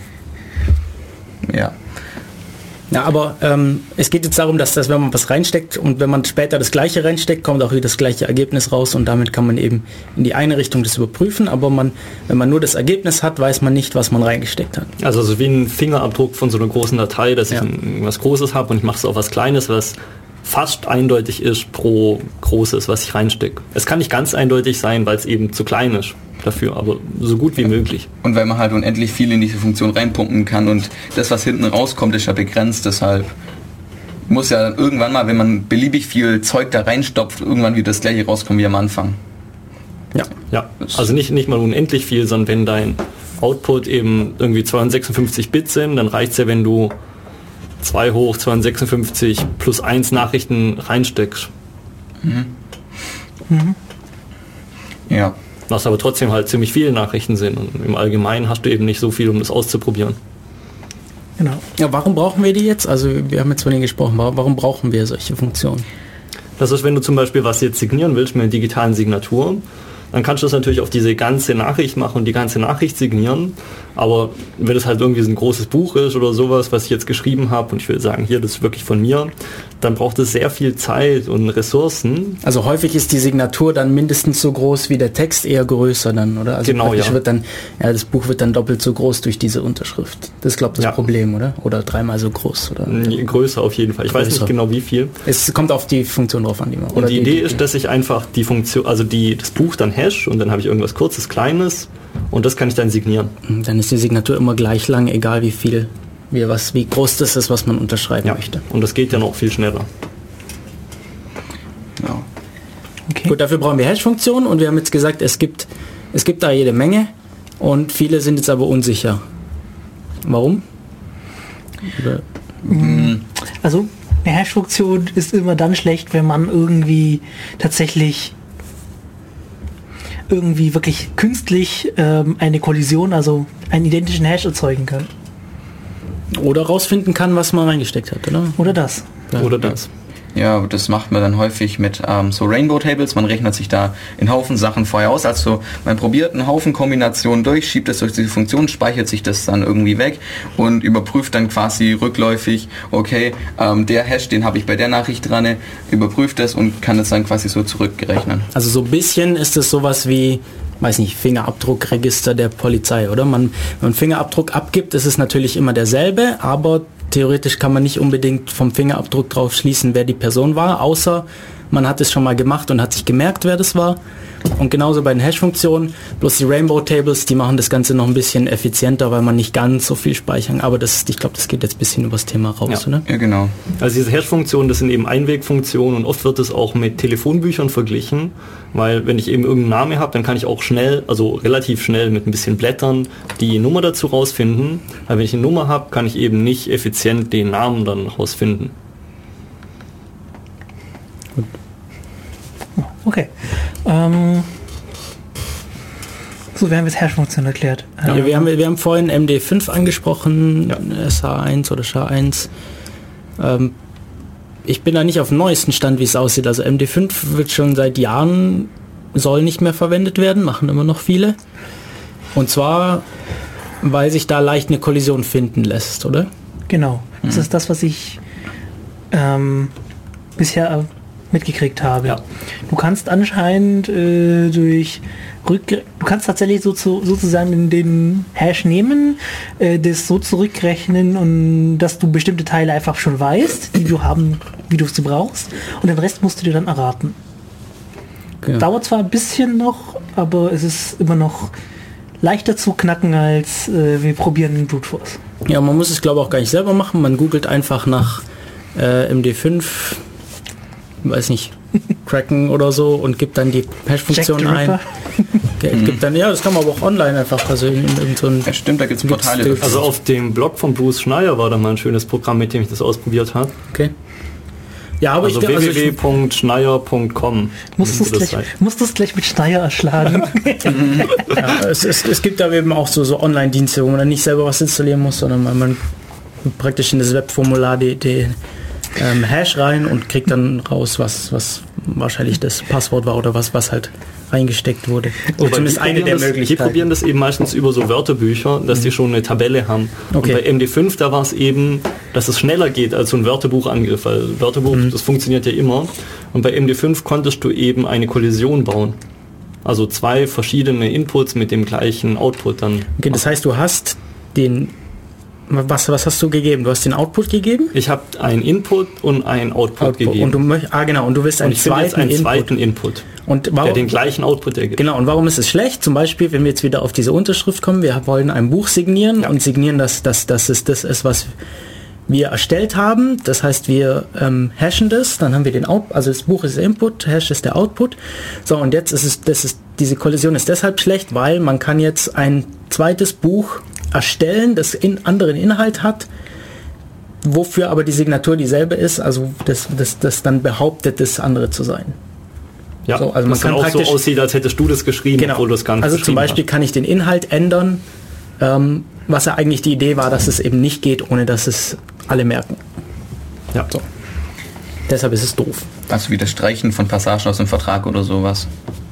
Speaker 2: ja.
Speaker 3: Ja, aber ähm, es geht jetzt darum, dass das, wenn man was reinsteckt und wenn man später das gleiche reinsteckt, kommt auch wieder das gleiche Ergebnis raus, und damit kann man eben in die eine Richtung das überprüfen, aber man, wenn man nur das Ergebnis hat, weiß man nicht, was man reingesteckt hat.
Speaker 4: Also so wie ein Fingerabdruck von so einer großen Datei, dass
Speaker 3: Ja.
Speaker 4: ich ein, was Großes habe und ich mache es auf was Kleines, was fast eindeutig ist pro Großes, was ich reinstecke. Es kann nicht ganz eindeutig sein, weil es eben zu klein ist dafür, aber so gut wie möglich.
Speaker 2: Und weil man halt unendlich viel in diese Funktion reinpumpen kann und das, was hinten rauskommt, ist ja begrenzt, deshalb muss ja dann irgendwann mal, wenn man beliebig viel Zeug da reinstopft, irgendwann wieder das gleiche rauskommen wie am Anfang.
Speaker 3: Ja.
Speaker 4: Ja, also nicht, nicht mal unendlich viel, sondern wenn dein Output eben irgendwie zweihundertsechsundfünfzig Bit sind, dann reicht es ja, wenn du zwei hoch zweihundertsechsundfünfzig plus eins Nachrichten reinsteckst.
Speaker 2: Mhm. Mhm. Ja.
Speaker 4: Was aber trotzdem halt ziemlich viele Nachrichten sind, und im Allgemeinen hast du eben nicht so viel, um das auszuprobieren.
Speaker 1: Genau.
Speaker 3: Ja, warum brauchen wir die jetzt? Also wir haben jetzt von denen gesprochen, warum brauchen wir solche Funktionen?
Speaker 4: Das ist, wenn du zum Beispiel was jetzt signieren willst mit einer digitalen Signatur, dann kannst du das natürlich auf diese ganze Nachricht machen und die ganze Nachricht signieren. Aber wenn das halt irgendwie so ein großes Buch ist oder sowas, was ich jetzt geschrieben habe, und ich will sagen, hier, das ist wirklich von mir, dann braucht es sehr viel Zeit und Ressourcen.
Speaker 3: Also häufig ist die Signatur dann mindestens so groß wie der Text, eher größer dann, oder? Also
Speaker 4: genau,
Speaker 3: praktisch
Speaker 4: ja.
Speaker 3: wird dann, ja, das Buch wird dann doppelt so groß durch diese Unterschrift. Das ist, glaube ich, das
Speaker 4: Ja.
Speaker 3: Problem, oder? Oder dreimal so groß, oder?
Speaker 4: Größer auf jeden Fall. Ich weiß
Speaker 3: Größer.
Speaker 4: nicht genau wie viel.
Speaker 3: Es kommt auf die Funktion drauf an, die man.
Speaker 4: Und die Idee ist, dass ich einfach die Funktion, also die, das Buch dann hash und dann habe ich irgendwas Kurzes, Kleines und das kann ich dann signieren.
Speaker 3: Dann ist die Signatur immer gleich lang, egal wie viel, wie, was, wie groß das ist, was man unterschreiben
Speaker 4: Ja.
Speaker 3: möchte.
Speaker 4: Und das geht dann auch viel schneller.
Speaker 2: Ja.
Speaker 1: Okay.
Speaker 3: Gut, dafür brauchen wir Hash-Funktionen, und wir haben jetzt gesagt, es gibt, es gibt da jede Menge, und viele sind jetzt aber unsicher. Warum? Oder,
Speaker 1: Also eine Hash-Funktion ist immer dann schlecht, wenn man irgendwie tatsächlich irgendwie wirklich künstlich ähm, eine Kollision, also einen identischen Hash erzeugen kann.
Speaker 3: oder rausfinden kann, was man reingesteckt hat, oder?
Speaker 1: Oder das.
Speaker 3: Ja.
Speaker 4: Oder das.
Speaker 2: Ja, das macht man dann häufig mit ähm, so Rainbow Tables. Man rechnet sich da in Haufen Sachen vorher aus. Also man probiert einen Haufen Kombinationen durch, schiebt es durch diese Funktion, speichert sich das dann irgendwie weg und überprüft dann quasi rückläufig, okay, ähm, der Hash, den habe ich bei der Nachricht dran, überprüft das und kann das dann quasi so zurückrechnen.
Speaker 3: Also so ein bisschen ist es sowas wie weiß nicht, Fingerabdruckregister der Polizei, oder? Man, wenn man Fingerabdruck abgibt, ist es natürlich immer derselbe, aber theoretisch kann man nicht unbedingt vom Fingerabdruck drauf schließen, wer die Person war, außer man hat es schon mal gemacht und hat sich gemerkt, wer das war. Und genauso bei den Hash-Funktionen, bloß die Rainbow Tables, die machen das Ganze noch ein bisschen effizienter, weil man nicht ganz so viel speichern. Aber das, ich glaube, das geht jetzt ein bisschen über das Thema raus,
Speaker 2: ja.
Speaker 3: oder?
Speaker 2: Ja, genau.
Speaker 4: Also diese Hash-Funktionen, das sind eben Einwegfunktionen und oft wird es auch mit Telefonbüchern verglichen, weil wenn ich eben irgendeinen Namen habe, dann kann ich auch schnell, also relativ schnell mit ein bisschen Blättern die Nummer dazu rausfinden. Weil wenn ich eine Nummer habe, kann ich eben nicht effizient den Namen dann rausfinden.
Speaker 1: Okay. Ähm, so, wir haben jetzt Hash-Funktion erklärt.
Speaker 3: Ja,
Speaker 1: ähm,
Speaker 3: wir, haben, wir haben vorhin M D fünf angesprochen,
Speaker 4: ja.
Speaker 3: S H eins oder S H eins. Ähm, ich bin da nicht auf dem neuesten Stand, wie es aussieht. Also M D fünf wird schon seit Jahren, soll nicht mehr verwendet werden, machen immer noch viele. Und zwar, weil sich da leicht eine Kollision finden lässt, oder?
Speaker 1: Genau. Das
Speaker 2: Mhm.
Speaker 1: ist das, was ich ähm, bisher mitgekriegt habe.
Speaker 4: Ja.
Speaker 1: Du kannst anscheinend äh, durch Rückgre- du kannst tatsächlich so zu, sozusagen den Hash nehmen, äh, das so zurückrechnen und dass du bestimmte Teile einfach schon weißt, die du haben, wie du sie brauchst, und den Rest musst du dir dann erraten.
Speaker 3: Genau.
Speaker 1: Dauert zwar ein bisschen noch, aber es ist immer noch leichter zu knacken als äh, wir probieren Brute Force.
Speaker 3: Ja, man muss es glaube ich auch gar nicht selber machen. Man googelt einfach nach äh, M D fünf, weiß nicht, Kraken oder so und gibt dann die Hash-Funktion
Speaker 1: Jack the
Speaker 3: ein.
Speaker 1: Ripper.
Speaker 3: Ge- gibt dann, ja, das kann man aber auch online einfach, also in, in so ein,
Speaker 2: Ja, stimmt, da gibt es
Speaker 3: Gibt's
Speaker 2: Portale.
Speaker 3: die-
Speaker 2: dafür.
Speaker 4: Also auf dem Blog von Bruce Schneier war da mal ein schönes Programm, mit dem ich das ausprobiert habe.
Speaker 3: okay. Ja, aber
Speaker 4: Also
Speaker 3: ich, also
Speaker 4: w w w
Speaker 3: ich
Speaker 4: punkt schneier punkt com.
Speaker 1: Musst du es gleich, musst du's gleich mit Schneier erschlagen.
Speaker 3: ja, es, es, es gibt da eben auch so, so Online-Dienste, wo man dann nicht selber was installieren muss, sondern man, man praktisch in das Webformular die, die ähm, Hash rein und kriegt dann raus, was, was wahrscheinlich das Passwort war oder was, was halt reingesteckt wurde. Oder zumindest eine der
Speaker 4: das, Die
Speaker 3: Möglichkeiten.
Speaker 4: probieren das eben meistens über so Wörterbücher, dass die schon eine Tabelle haben.
Speaker 3: Okay.
Speaker 4: Und bei M D fünf, da war es eben, dass es schneller geht als so ein Wörterbuchangriff, weil Wörterbuch, das funktioniert ja immer. Und bei M D fünf konntest du eben eine Kollision bauen. Also zwei verschiedene Inputs mit dem gleichen Output dann.
Speaker 3: Okay, das heißt, du hast den, was, was hast du gegeben? Du hast den Output gegeben?
Speaker 4: Ich habe einen Input und einen Output,
Speaker 3: Output.
Speaker 4: gegeben.
Speaker 3: Und du möchtest, ah genau, und du willst
Speaker 4: Und
Speaker 3: einen
Speaker 4: ich finde jetzt
Speaker 3: zweiten
Speaker 4: einen
Speaker 3: Input.
Speaker 4: zweiten Input,
Speaker 3: Und
Speaker 4: der
Speaker 3: warum,
Speaker 4: den gleichen Output ergibt.
Speaker 3: genau, und warum ist es schlecht? Zum Beispiel, wenn wir jetzt wieder auf diese Unterschrift kommen, wir wollen ein Buch signieren
Speaker 4: Ja.
Speaker 3: und signieren, dass, dass, dass es das ist, was wir erstellt haben. Das heißt, wir ähm, hashen das, dann haben wir den Output, also das Buch ist der Input, Hash ist der Output. So, und jetzt ist es, das ist, diese Kollision ist deshalb schlecht, weil man kann jetzt ein zweites Buch erstellen, das in anderen Inhalt hat, wofür aber die Signatur dieselbe ist, also das, das, das dann behauptet, das andere zu sein.
Speaker 4: Ja,
Speaker 3: So, also man
Speaker 4: das dann
Speaker 3: kann
Speaker 4: auch so
Speaker 3: praktisch-
Speaker 4: aussieht, als hättest du das geschrieben,
Speaker 3: Genau.
Speaker 4: obwohl du es gar nicht
Speaker 3: Also zum
Speaker 4: geschrieben
Speaker 3: Beispiel
Speaker 4: hast.
Speaker 3: kann ich den Inhalt ändern, ähm, was ja eigentlich die Idee war, dass es eben nicht geht, ohne dass es alle merken.
Speaker 4: Ja.
Speaker 3: So. Deshalb ist es doof.
Speaker 2: Also wie das Streichen von Passagen aus dem Vertrag oder sowas.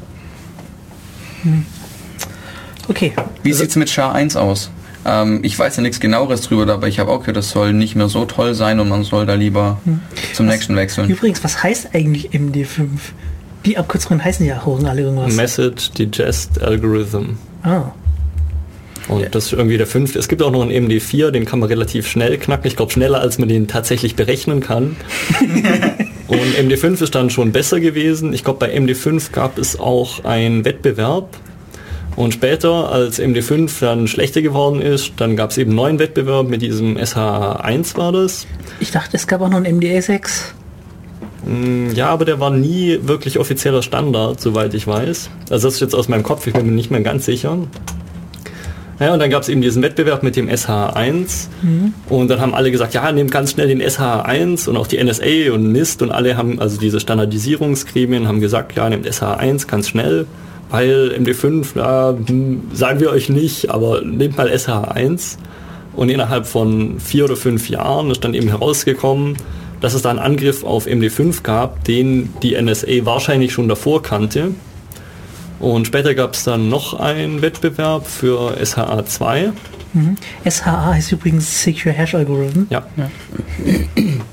Speaker 1: Okay.
Speaker 2: Wie sieht's mit S H A eins aus? Ähm, ich weiß ja nichts genaueres drüber, aber ich habe auch gehört, das soll nicht mehr so toll sein und man soll da lieber zum nächsten wechseln.
Speaker 1: Übrigens, was heißt eigentlich M D fünf? Die Abkürzungen heißen ja auch alle irgendwas.
Speaker 4: Message Digest Algorithm.
Speaker 1: Ah.
Speaker 4: Und das ist irgendwie der fünfte. Es gibt auch noch einen M D vier, den kann man relativ schnell knacken. Ich glaube schneller, als man den tatsächlich berechnen kann. Und M D fünf ist dann schon besser gewesen. Ich glaube, bei M D fünf gab es auch einen Wettbewerb. Und später, als M D fünf dann schlechter geworden ist, dann gab es eben einen neuen Wettbewerb mit diesem S H eins war das.
Speaker 1: Ich dachte, es gab auch noch einen M D sechs.
Speaker 4: Mm, Ja, aber der war nie wirklich offizieller Standard, soweit ich weiß. Also das ist jetzt aus meinem Kopf, ich bin mir nicht mehr ganz sicher. Ja, und dann gab es eben diesen Wettbewerb mit dem S H eins und dann haben alle gesagt, ja, nehmt ganz schnell den S H eins und auch die N S A und NIST und alle haben, also diese Standardisierungsgremien haben gesagt, ja, nehmt S H eins ganz schnell, weil M D fünf, ja, hm, sagen wir euch nicht, aber nehmt mal S H eins. Und innerhalb von vier oder fünf Jahren ist dann eben herausgekommen, dass es da einen Angriff auf M D fünf gab, den die N S A wahrscheinlich schon davor kannte. Und später gab es dann noch einen Wettbewerb für S H A zwei.
Speaker 1: Mhm. S H A heißt übrigens Secure Hash Algorithm.
Speaker 4: Ja.
Speaker 3: Ja.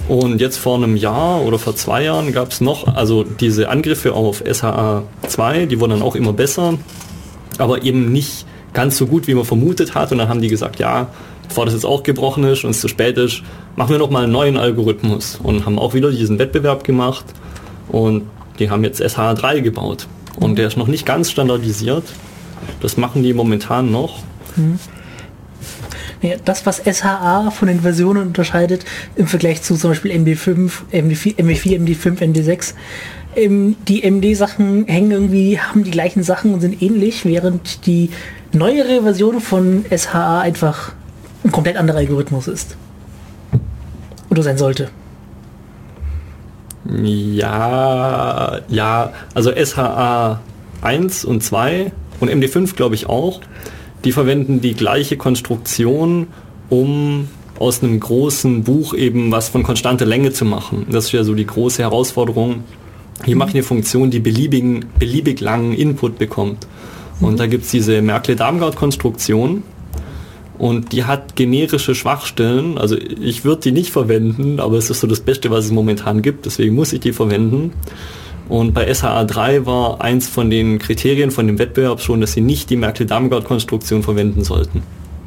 Speaker 4: Und jetzt vor einem Jahr oder vor zwei Jahren gab es noch, also diese Angriffe auf S H A zwei, die wurden dann auch immer besser, aber eben nicht ganz so gut, wie man vermutet hat. Und dann haben die gesagt, ja, bevor das jetzt auch gebrochen ist und es zu spät ist, machen wir noch mal einen neuen Algorithmus. Und haben auch wieder diesen Wettbewerb gemacht und die haben jetzt S H A drei gebaut. Und der ist noch nicht ganz standardisiert. Das machen die momentan noch.
Speaker 1: Mhm. Ja, das, was S H A von den Versionen unterscheidet, im Vergleich zu zum Beispiel M D fünf, M D vier, M D vier, M D fünf, M D sechs, ähm, die M D-Sachen hängen irgendwie, haben die gleichen Sachen und sind ähnlich, während die neuere Version von S H A einfach ein komplett anderer Algorithmus ist. Oder sein sollte.
Speaker 4: Ja, ja, also S H A eins und zwei und M D fünf glaube ich auch, die verwenden die gleiche Konstruktion, um aus einem großen Buch eben was von konstanter Länge zu machen. Das ist ja so die große Herausforderung. Hier mache ich eine Funktion, die beliebigen, beliebig langen Input bekommt. Und da gibt es diese Merkle-Darmgard-Konstruktion und die hat generische Schwachstellen. Also ich würde die nicht verwenden, aber es ist so das Beste, was es momentan gibt, deswegen muss ich die verwenden. Und bei S H A drei war eins von den Kriterien von dem Wettbewerb schon, dass sie nicht die Merkle-Darmgard-Konstruktion verwenden sollten.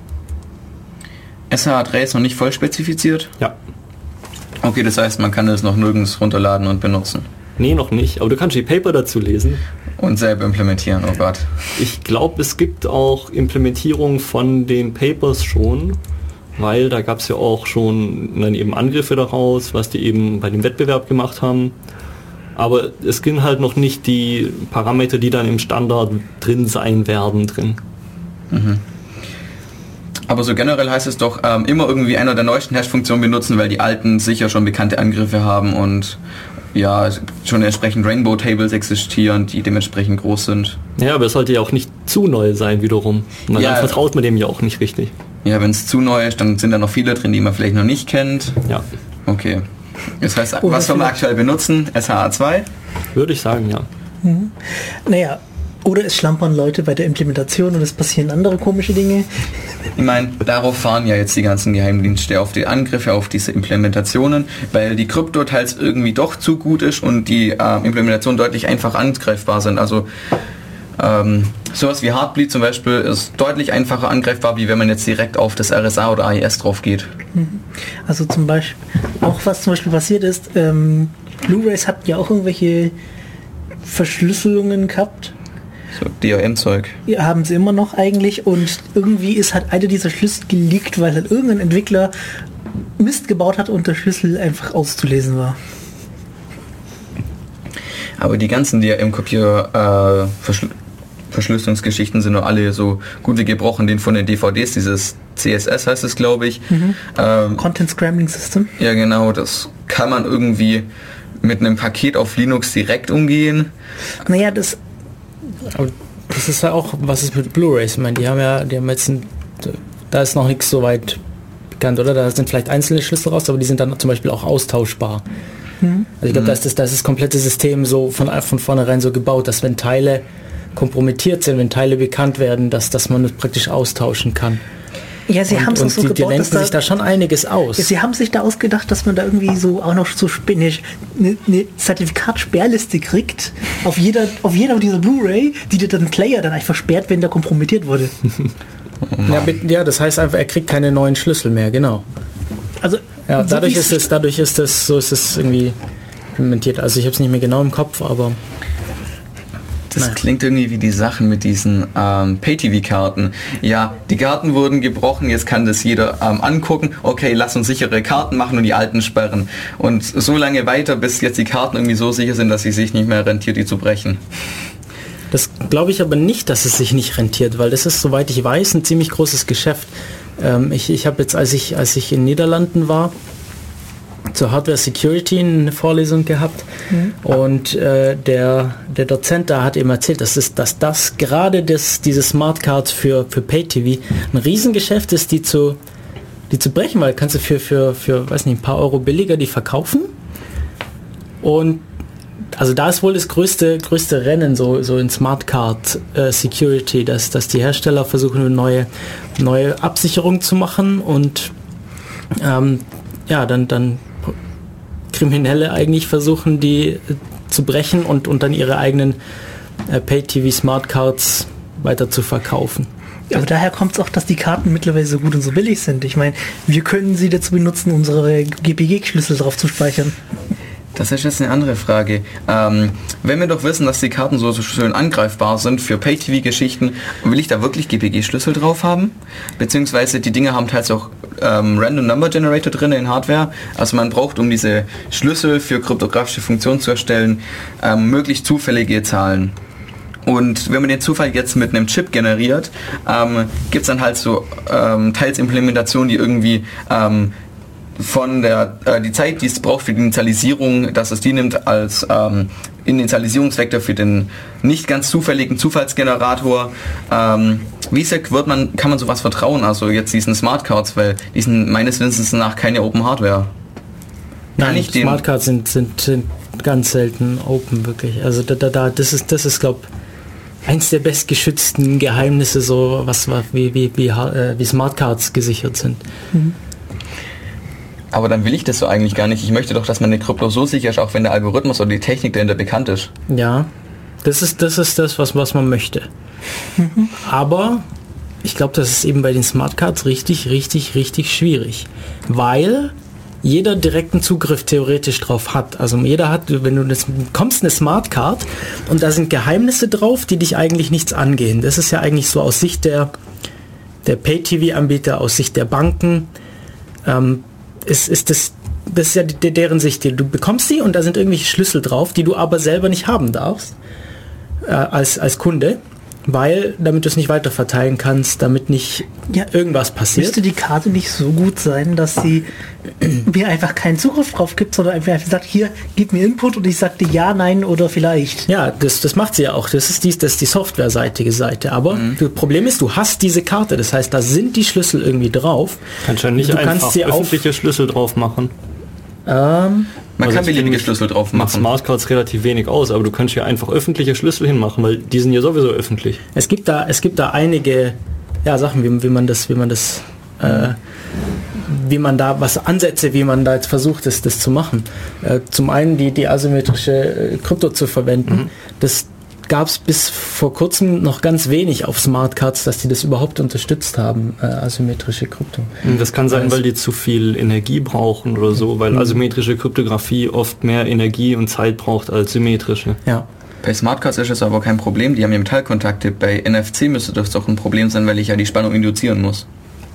Speaker 2: S H A drei ist noch nicht voll spezifiziert?
Speaker 4: Ja.
Speaker 2: Okay, das heißt, man kann es noch nirgends runterladen und benutzen.
Speaker 4: Nee, noch nicht, aber du kannst die Paper dazu lesen.
Speaker 2: Und selber implementieren, oh Gott.
Speaker 4: Ich glaube, es gibt auch Implementierung von den Papers schon, weil da gab es ja auch schon dann eben Angriffe daraus, was die eben bei dem Wettbewerb gemacht haben. Aber es gibt halt noch nicht die Parameter, die dann im Standard drin sein werden, drin.
Speaker 2: Mhm. Aber so generell heißt es doch, ähm, immer irgendwie einer der neuesten Hash-Funktionen benutzen, weil die alten sicher schon bekannte Angriffe haben und ja, schon entsprechend Rainbow-Tables existieren, die dementsprechend groß sind.
Speaker 4: Ja, aber es sollte ja auch nicht zu neu sein wiederum. Und
Speaker 2: ja,
Speaker 4: dann vertraut man dem ja auch nicht richtig.
Speaker 2: Ja, wenn es zu neu ist, dann sind da noch viele drin, die man vielleicht noch nicht kennt.
Speaker 4: Ja.
Speaker 2: Okay. Das heißt,
Speaker 1: Oder
Speaker 2: was soll man aktuell benutzen? S H A zwei?
Speaker 4: Würde ich sagen, ja.
Speaker 1: Mhm. Naja, oder es schlampern Leute bei der Implementation und es passieren andere komische Dinge.
Speaker 2: Ich meine, darauf fahren ja jetzt die ganzen Geheimdienste, auf die Angriffe, auf diese Implementationen, weil die Krypto teils irgendwie doch zu gut ist und die äh, Implementationen deutlich einfach angreifbar sind. Also ähm, sowas wie Heartbleed zum Beispiel ist deutlich einfacher angreifbar, wie wenn man jetzt direkt auf das R S A oder A E S drauf geht.
Speaker 1: Also zum Beispiel, auch was zum Beispiel passiert ist, ähm, Blu-rays hatten ja auch irgendwelche Verschlüsselungen gehabt.
Speaker 2: So D R M-Zeug.
Speaker 1: Ja, haben sie immer noch eigentlich und irgendwie ist halt einer dieser Schlüssel geleakt, weil halt irgendein Entwickler Mist gebaut hat und der Schlüssel einfach auszulesen war.
Speaker 2: Aber die ganzen D R M-Kopier äh, Verschl Verschlüsselungsgeschichten sind nur alle so gut wie gebrochen. Den von den D V Ds, dieses C S S heißt es, glaube ich.
Speaker 1: Mhm.
Speaker 2: Ähm,
Speaker 1: Content Scrambling System.
Speaker 2: Ja genau, das kann man irgendwie mit einem Paket auf Linux direkt umgehen.
Speaker 1: Naja, das
Speaker 3: Aber das ist ja auch, was ist mit Blu-rays? Ich meine, die haben ja, die haben jetzt ein, da ist noch nichts so weit bekannt, oder? Da sind vielleicht einzelne Schlüssel raus, aber die sind dann zum Beispiel auch austauschbar. Mhm. Also ich glaube, mhm. da ist das, da ist das komplette System so von, von vornherein so gebaut, dass wenn Teile kompromittiert sind, wenn Teile bekannt werden, dass, dass man es praktisch austauschen kann.
Speaker 1: Ja, sie haben es so
Speaker 3: die,
Speaker 1: gebaut,
Speaker 3: die denken
Speaker 1: dass da,
Speaker 3: sich da schon einiges aus.
Speaker 1: Ja, sie haben sich da ausgedacht, dass man da irgendwie so auch noch so eine, eine Zertifikat-Sperrliste kriegt auf jeder, auf jeder dieser Blu-ray, die dir dann Player dann einfach sperrt, wenn der kompromittiert wurde.
Speaker 3: ja, ja, das heißt einfach, er kriegt keine neuen Schlüssel mehr, genau.
Speaker 1: Also
Speaker 3: ja,
Speaker 1: so
Speaker 3: dadurch ist es, dadurch ist es, so ist es irgendwie implementiert. Also ich habe es nicht mehr genau im Kopf, aber
Speaker 2: das naja. klingt irgendwie wie die Sachen mit diesen ähm, Pay-T V-Karten. Ja, die Karten wurden gebrochen, jetzt kann das jeder ähm, angucken. Okay, lass uns sichere Karten machen und die alten sperren. Und so lange weiter, bis jetzt die Karten irgendwie so sicher sind, dass sie sich nicht mehr rentiert, die zu brechen.
Speaker 3: Das glaube ich aber nicht, dass es sich nicht rentiert, weil das ist, soweit ich weiß, ein ziemlich großes Geschäft. Ähm, ich ich habe jetzt, als ich, als ich in Niederlanden war, zur Hardware Security eine Vorlesung gehabt mhm. und äh, der, der Dozent da hat eben erzählt, dass, es, dass das gerade das, diese Smart Cards für, für Pay-T V ein Riesengeschäft ist, die zu, die zu brechen, weil kannst du für, für, für weiß nicht, ein paar Euro billiger die verkaufen und also da ist wohl das größte, größte Rennen so, so in Smart Card äh, Security, dass, dass die Hersteller versuchen, eine neue, neue Absicherung zu machen und ähm, ja, dann, dann Kriminelle eigentlich versuchen, die äh, zu brechen und, und dann ihre eigenen äh, Pay-T V-Smartcards weiter zu verkaufen.
Speaker 1: Aber daher kommt es auch, dass die Karten mittlerweile so gut und so billig sind. Ich meine, wir können sie dazu benutzen, unsere G P G-Schlüssel drauf zu speichern.
Speaker 2: Das ist jetzt eine andere Frage. Ähm, wenn wir doch wissen, dass die Karten so, so schön angreifbar sind für Pay-T V-Geschichten, will ich da wirklich G P G-Schlüssel drauf haben? Beziehungsweise die Dinge haben teils auch ähm, Random Number Generator drin in Hardware. Also man braucht, um diese Schlüssel für kryptografische Funktionen zu erstellen, ähm, möglichst zufällige Zahlen. Und wenn man den Zufall jetzt mit einem Chip generiert, ähm, gibt es dann halt so ähm, teils Implementationen, die irgendwie ähm, von der äh, die Zeit, die es braucht für die Initialisierung, dass es die nimmt als ähm, Initialisierungsvektor für den nicht ganz zufälligen Zufallsgenerator. Ähm, wie gesagt, wird man, kann man sowas vertrauen, also jetzt diesen Smartcards, weil die sind meines Wissens nach keine Open Hardware. Kann
Speaker 3: Nein,
Speaker 2: ich den
Speaker 3: Smartcards sind, sind, sind ganz selten open, wirklich. Also da, da, da das ist, das ist, glaube eins der bestgeschützten Geheimnisse, so was, was wie, wie, wie, äh, wie Smartcards gesichert sind.
Speaker 1: Mhm.
Speaker 2: Aber dann will ich das so eigentlich gar nicht. Ich möchte doch, dass meine Krypto so sicher ist, auch wenn der Algorithmus oder die Technik dahinter bekannt ist.
Speaker 3: Ja, das ist das, ist das was, was man möchte. Mhm. Aber ich glaube, das ist eben bei den Smartcards richtig, richtig, richtig schwierig. Weil jeder direkten Zugriff theoretisch drauf hat. Also jeder hat, wenn du das bekommst, eine Smartcard und da sind Geheimnisse drauf, die dich eigentlich nichts angehen. Das ist ja eigentlich so aus Sicht der, der Pay-T V-Anbieter, aus Sicht der Banken, ähm, ist, ist das, das ist ja die, deren Sicht. Du bekommst die und da sind irgendwelche Schlüssel drauf, die du aber selber nicht haben darfst äh, als, als Kunde. Weil, damit du es nicht weiter verteilen kannst, damit nicht ja, irgendwas passiert.
Speaker 1: Müsste die Karte nicht so gut sein, dass sie mir einfach keinen Zugriff drauf gibt, sondern einfach sagt, hier, gib mir Input und ich sagte ja, nein oder vielleicht.
Speaker 3: Ja, das, das macht sie ja auch. Das ist die, das ist die softwareseitige Seite. Aber mhm. das Problem ist, du hast diese Karte. Das heißt, da sind die Schlüssel irgendwie drauf.
Speaker 4: Kannst du ja nicht
Speaker 3: du
Speaker 4: einfach
Speaker 3: kannst sie
Speaker 4: öffentliche Schlüssel drauf machen.
Speaker 3: Ähm,
Speaker 2: Man
Speaker 4: also
Speaker 2: kann beliebige Schlüssel drauf machen.
Speaker 4: Macht Smartcards relativ wenig aus, aber du kannst ja einfach öffentliche Schlüssel hinmachen, weil die sind ja sowieso öffentlich.
Speaker 3: Es gibt da, es gibt da einige ja, Sachen, wie, wie man das, wie man das, äh, wie man da was Ansätze, wie man da jetzt versucht, das, das zu machen. Äh, zum einen die, die asymmetrische äh, Krypto zu verwenden. Mhm. Das gab es bis vor kurzem noch ganz wenig auf Smartcards, dass die das überhaupt unterstützt haben, äh, asymmetrische Krypto.
Speaker 4: Das kann sein, weil die zu viel Energie brauchen oder so, weil asymmetrische Kryptographie oft mehr Energie und Zeit braucht als symmetrische.
Speaker 3: Ja.
Speaker 2: Bei Smartcards ist es aber kein Problem, die haben ja Metallkontakte. Bei N F C müsste das doch ein Problem sein, weil ich ja die Spannung induzieren muss.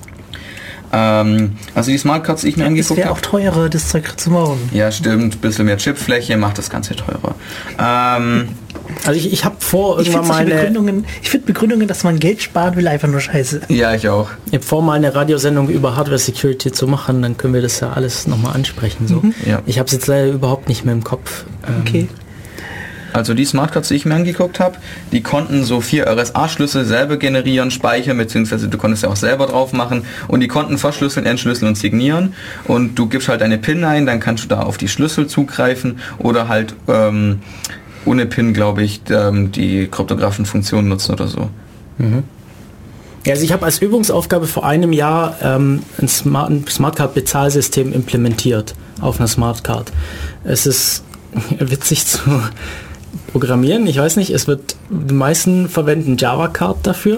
Speaker 2: Ähm, also die Smartcards, die ich mir angeguckt habe...
Speaker 1: Es wäre auch teurer, das Zeug zu bauen.
Speaker 2: Ja, stimmt. Ein bisschen mehr Chipfläche macht das Ganze teurer. Ähm,
Speaker 3: also ich, ich habe vor,
Speaker 1: ich
Speaker 3: irgendwann mal eine...
Speaker 1: Begründungen, ich finde Begründungen, dass man Geld sparen will, einfach nur scheiße.
Speaker 2: Ja, ich auch.
Speaker 3: Ich habe vor, mal eine Radiosendung über Hardware-Security zu machen, dann können wir das ja alles nochmal ansprechen. So.
Speaker 1: Mhm.
Speaker 2: Ja.
Speaker 3: Ich habe es jetzt leider überhaupt nicht mehr im Kopf. Ähm,
Speaker 1: okay.
Speaker 2: Also die Smartcards, die ich mir angeguckt habe, die konnten so vier R S A-Schlüssel selber generieren, speichern, beziehungsweise du konntest ja auch selber drauf machen und die konnten verschlüsseln, entschlüsseln und signieren und du gibst halt deine PIN ein, dann kannst du da auf die Schlüssel zugreifen oder halt ähm, ohne PIN, glaube ich, ähm, die kryptografischen Funktionen nutzen oder so.
Speaker 3: Mhm. Ja, also ich habe als Übungsaufgabe vor einem Jahr ähm, ein Smart- ein Smartcard-Bezahlsystem implementiert auf einer Smartcard. Es ist witzig zu programmieren. Ich weiß nicht, es wird, die meisten verwenden Java-Card dafür.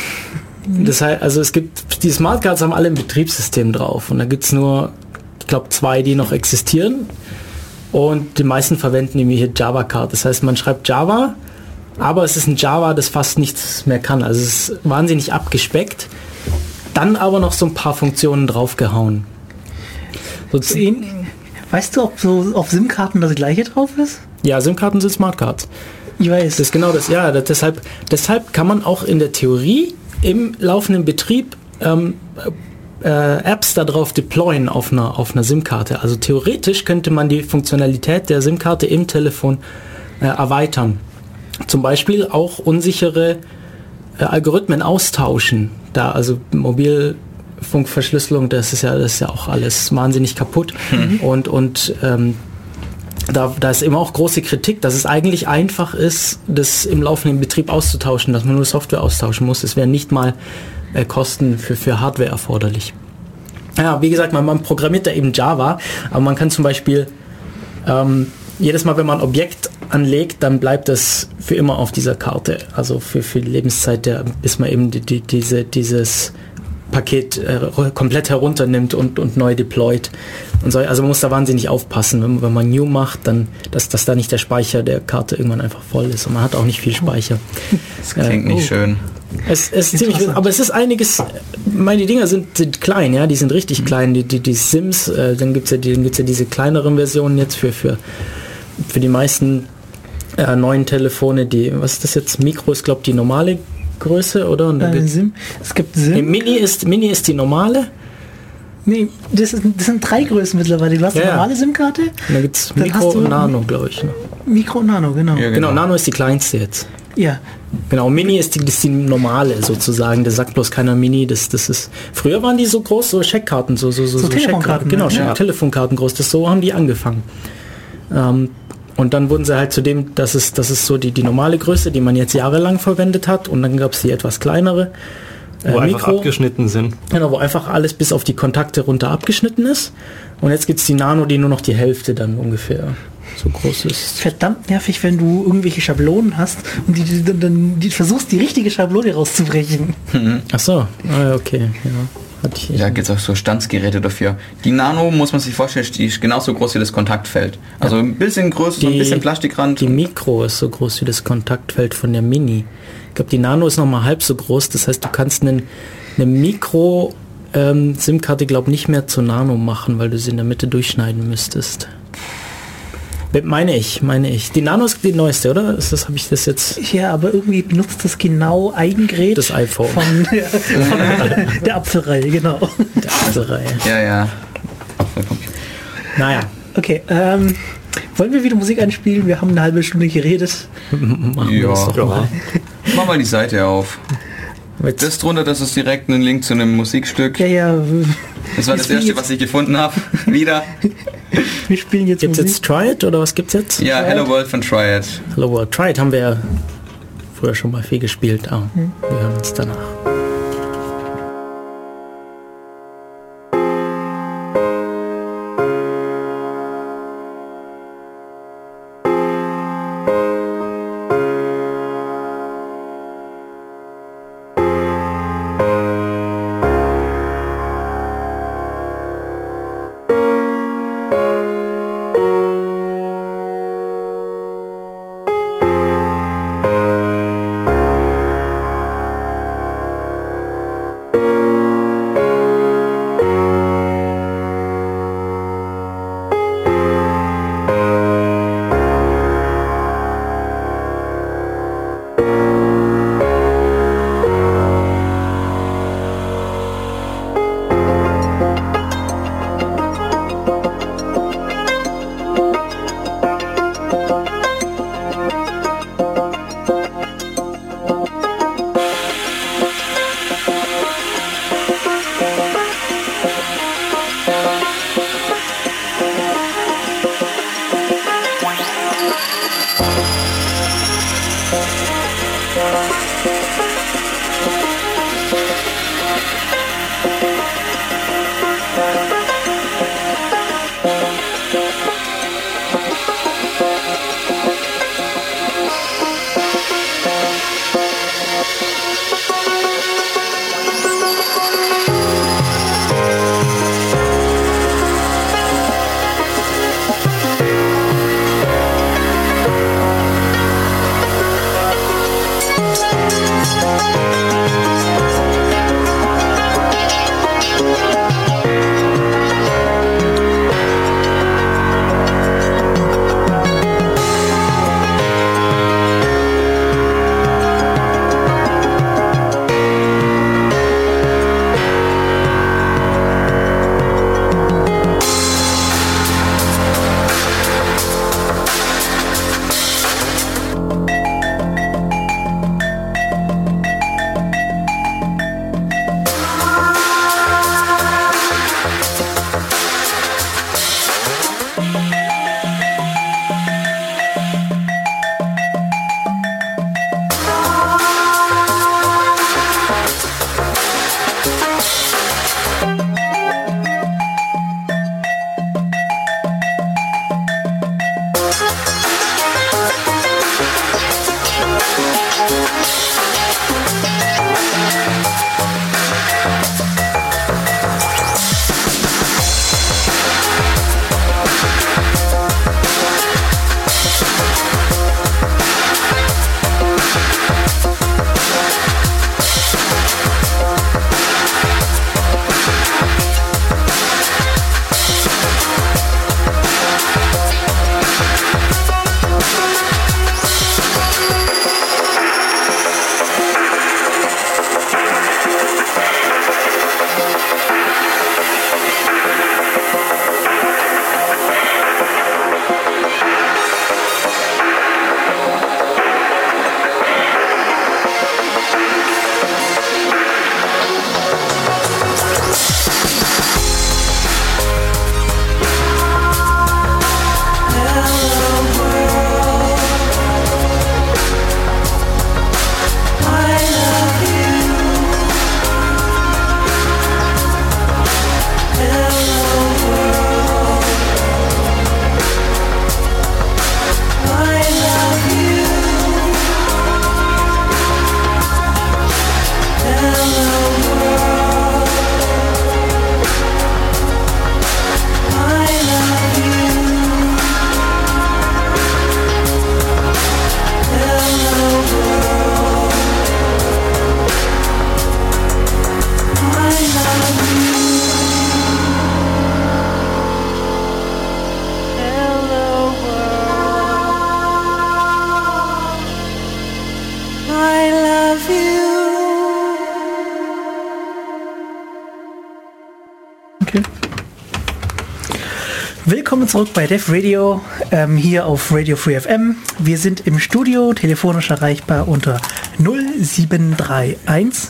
Speaker 3: Das heißt, also es gibt, die Smartcards haben alle ein Betriebssystem drauf und da gibt es nur, ich glaube, zwei, die noch existieren und die meisten verwenden nämlich hier Java-Card. Das heißt, man schreibt Java, aber es ist ein Java, das fast nichts mehr kann. Also es ist wahnsinnig abgespeckt. Dann aber noch so ein paar Funktionen draufgehauen.
Speaker 1: So weißt du, ob so auf SIM-Karten das gleiche drauf ist?
Speaker 3: Ja, SIM-Karten sind Smartcards.
Speaker 1: Ich weiß.
Speaker 3: Das ist genau das, ja. Das, deshalb, deshalb kann man auch in der Theorie im laufenden Betrieb ähm, äh, Apps darauf deployen auf einer, auf einer SIM-Karte. Also theoretisch könnte man die Funktionalität der SIM-Karte im Telefon äh, erweitern. Zum Beispiel auch unsichere äh, Algorithmen austauschen. Da also Mobilfunkverschlüsselung, das ist ja, das ist ja auch alles wahnsinnig kaputt. Mhm. Und, und ähm, Da, da ist immer auch große Kritik, dass es eigentlich einfach ist, das im laufenden Betrieb auszutauschen, dass man nur Software austauschen muss. Es wären nicht mal äh, Kosten für, für Hardware erforderlich. Ja, wie gesagt, man, man programmiert da eben Java, aber man kann zum Beispiel Ähm, jedes Mal, wenn man ein Objekt anlegt, dann bleibt es für immer auf dieser Karte. Also für, für die Lebenszeit, der, bis man eben die, die, diese, dieses Paket äh, komplett herunternimmt und, und neu deployt. Und so, also man muss da wahnsinnig aufpassen, wenn, wenn man New macht, dann, dass, dass da nicht der Speicher der Karte irgendwann einfach voll ist. Und man hat auch nicht viel Speicher.
Speaker 2: Das klingt
Speaker 3: äh,
Speaker 2: nicht
Speaker 3: oh.
Speaker 2: schön.
Speaker 3: Es, es ist ziemlich, aber es ist einiges, meine Dinger sind, sind klein, ja, die sind richtig mhm. klein, die, die, die Sims, äh, dann gibt es ja, die, dann gibt's ja diese kleineren Versionen jetzt für, für, für die meisten äh, neuen Telefone, die, was ist das jetzt, Mikro ist glaube ich die normale Größe, oder? Und dann
Speaker 1: äh, Sim. Es gibt Sim.
Speaker 3: Nee, Mini ist, Mini ist die normale.
Speaker 1: Nee, das, ist, das sind drei Größen mittlerweile. Du hast
Speaker 3: Ja,
Speaker 1: eine
Speaker 3: ja.
Speaker 1: normale SIM-Karte.
Speaker 3: Und dann gibt es
Speaker 1: Dann
Speaker 3: Mikro
Speaker 1: hast du-
Speaker 3: und Nano, glaube ich. Ne?
Speaker 1: Mikro und Nano, genau.
Speaker 2: Ja,
Speaker 1: Ja,
Speaker 3: Genau, Nano ist die kleinste jetzt. Genau, Mini ist die, das ist die normale sozusagen. Das sagt bloß keiner Mini. Das, das ist. Früher waren die so groß, so Scheckkarten, so so so,
Speaker 1: So Telefonkarten,
Speaker 3: Genau,
Speaker 1: ne?
Speaker 3: Scheck-
Speaker 2: Ja.
Speaker 3: Telefonkarten groß. Das so haben die angefangen. Ähm, und dann wurden sie halt zu dem, das ist das ist so die die normale Größe, die man jetzt jahrelang verwendet hat. Und dann gab es die etwas kleinere. äh,
Speaker 4: Wo einfach
Speaker 3: Mikro.
Speaker 4: abgeschnitten sind.
Speaker 3: Genau, wo einfach alles bis auf die Kontakte runter abgeschnitten ist. Und jetzt gibt es die Nano, die nur noch die Hälfte dann ungefähr so groß ist.
Speaker 1: Verdammt nervig, wenn du irgendwelche Schablonen hast und die, die, dann, dann die versuchst, die richtige Schablone rauszubrechen.
Speaker 3: Ach so, ah, okay, ja. Hatte ich
Speaker 2: Da gibt es auch so Standsgeräte dafür. Die Nano, muss man sich vorstellen, die ist genauso groß wie das Kontaktfeld. Also ein bisschen größer, so ein
Speaker 3: Die-
Speaker 2: bisschen Plastikrand.
Speaker 3: Die Mikro ist so groß wie das Kontaktfeld von der Mini. Ich glaube, die Nano ist noch mal halb so groß. Das heißt, du kannst einen, eine Mikro ähm, SIM-Karte, glaube nicht mehr zur Nano machen, weil du sie in der Mitte durchschneiden müsstest. Meine ich, meine ich. Die Nano ist die neueste, oder? Ist das, habe ich das jetzt?
Speaker 1: Ja, aber irgendwie benutzt das genau ein Gerät
Speaker 3: Das iPhone.
Speaker 1: von, ja, von der Apfelreihe, genau.
Speaker 3: Der Apfelreihe.
Speaker 2: Ja, ja. Apfelkompi.
Speaker 3: Naja,
Speaker 1: Okay, ähm, wollen wir wieder Musik einspielen? Wir haben eine halbe Stunde geredet.
Speaker 3: machen wir
Speaker 2: Ja.
Speaker 3: das doch
Speaker 4: Ja.
Speaker 3: mal.
Speaker 2: Mach mal die Seite auf.
Speaker 3: Jetzt,
Speaker 2: Das drunter, das ist direkt ein Link zu einem Musikstück.
Speaker 1: Ja, ja,
Speaker 2: Das war das
Speaker 1: wir spielen
Speaker 2: erste,
Speaker 1: jetzt-
Speaker 2: was ich gefunden habe. Wieder.
Speaker 1: wir spielen jetzt
Speaker 3: gibt's
Speaker 1: Musik.
Speaker 3: jetzt Try It oder was gibt's jetzt?
Speaker 2: Ja, Hello World von Triad.
Speaker 3: Hello World. Try It haben wir ja früher schon mal viel gespielt. Ah, wir hören uns danach.
Speaker 5: Thank
Speaker 1: Willkommen zurück bei Def Radio, ähm, hier auf Radio Free F M. Wir sind im Studio, telefonisch erreichbar unter null sieben drei eins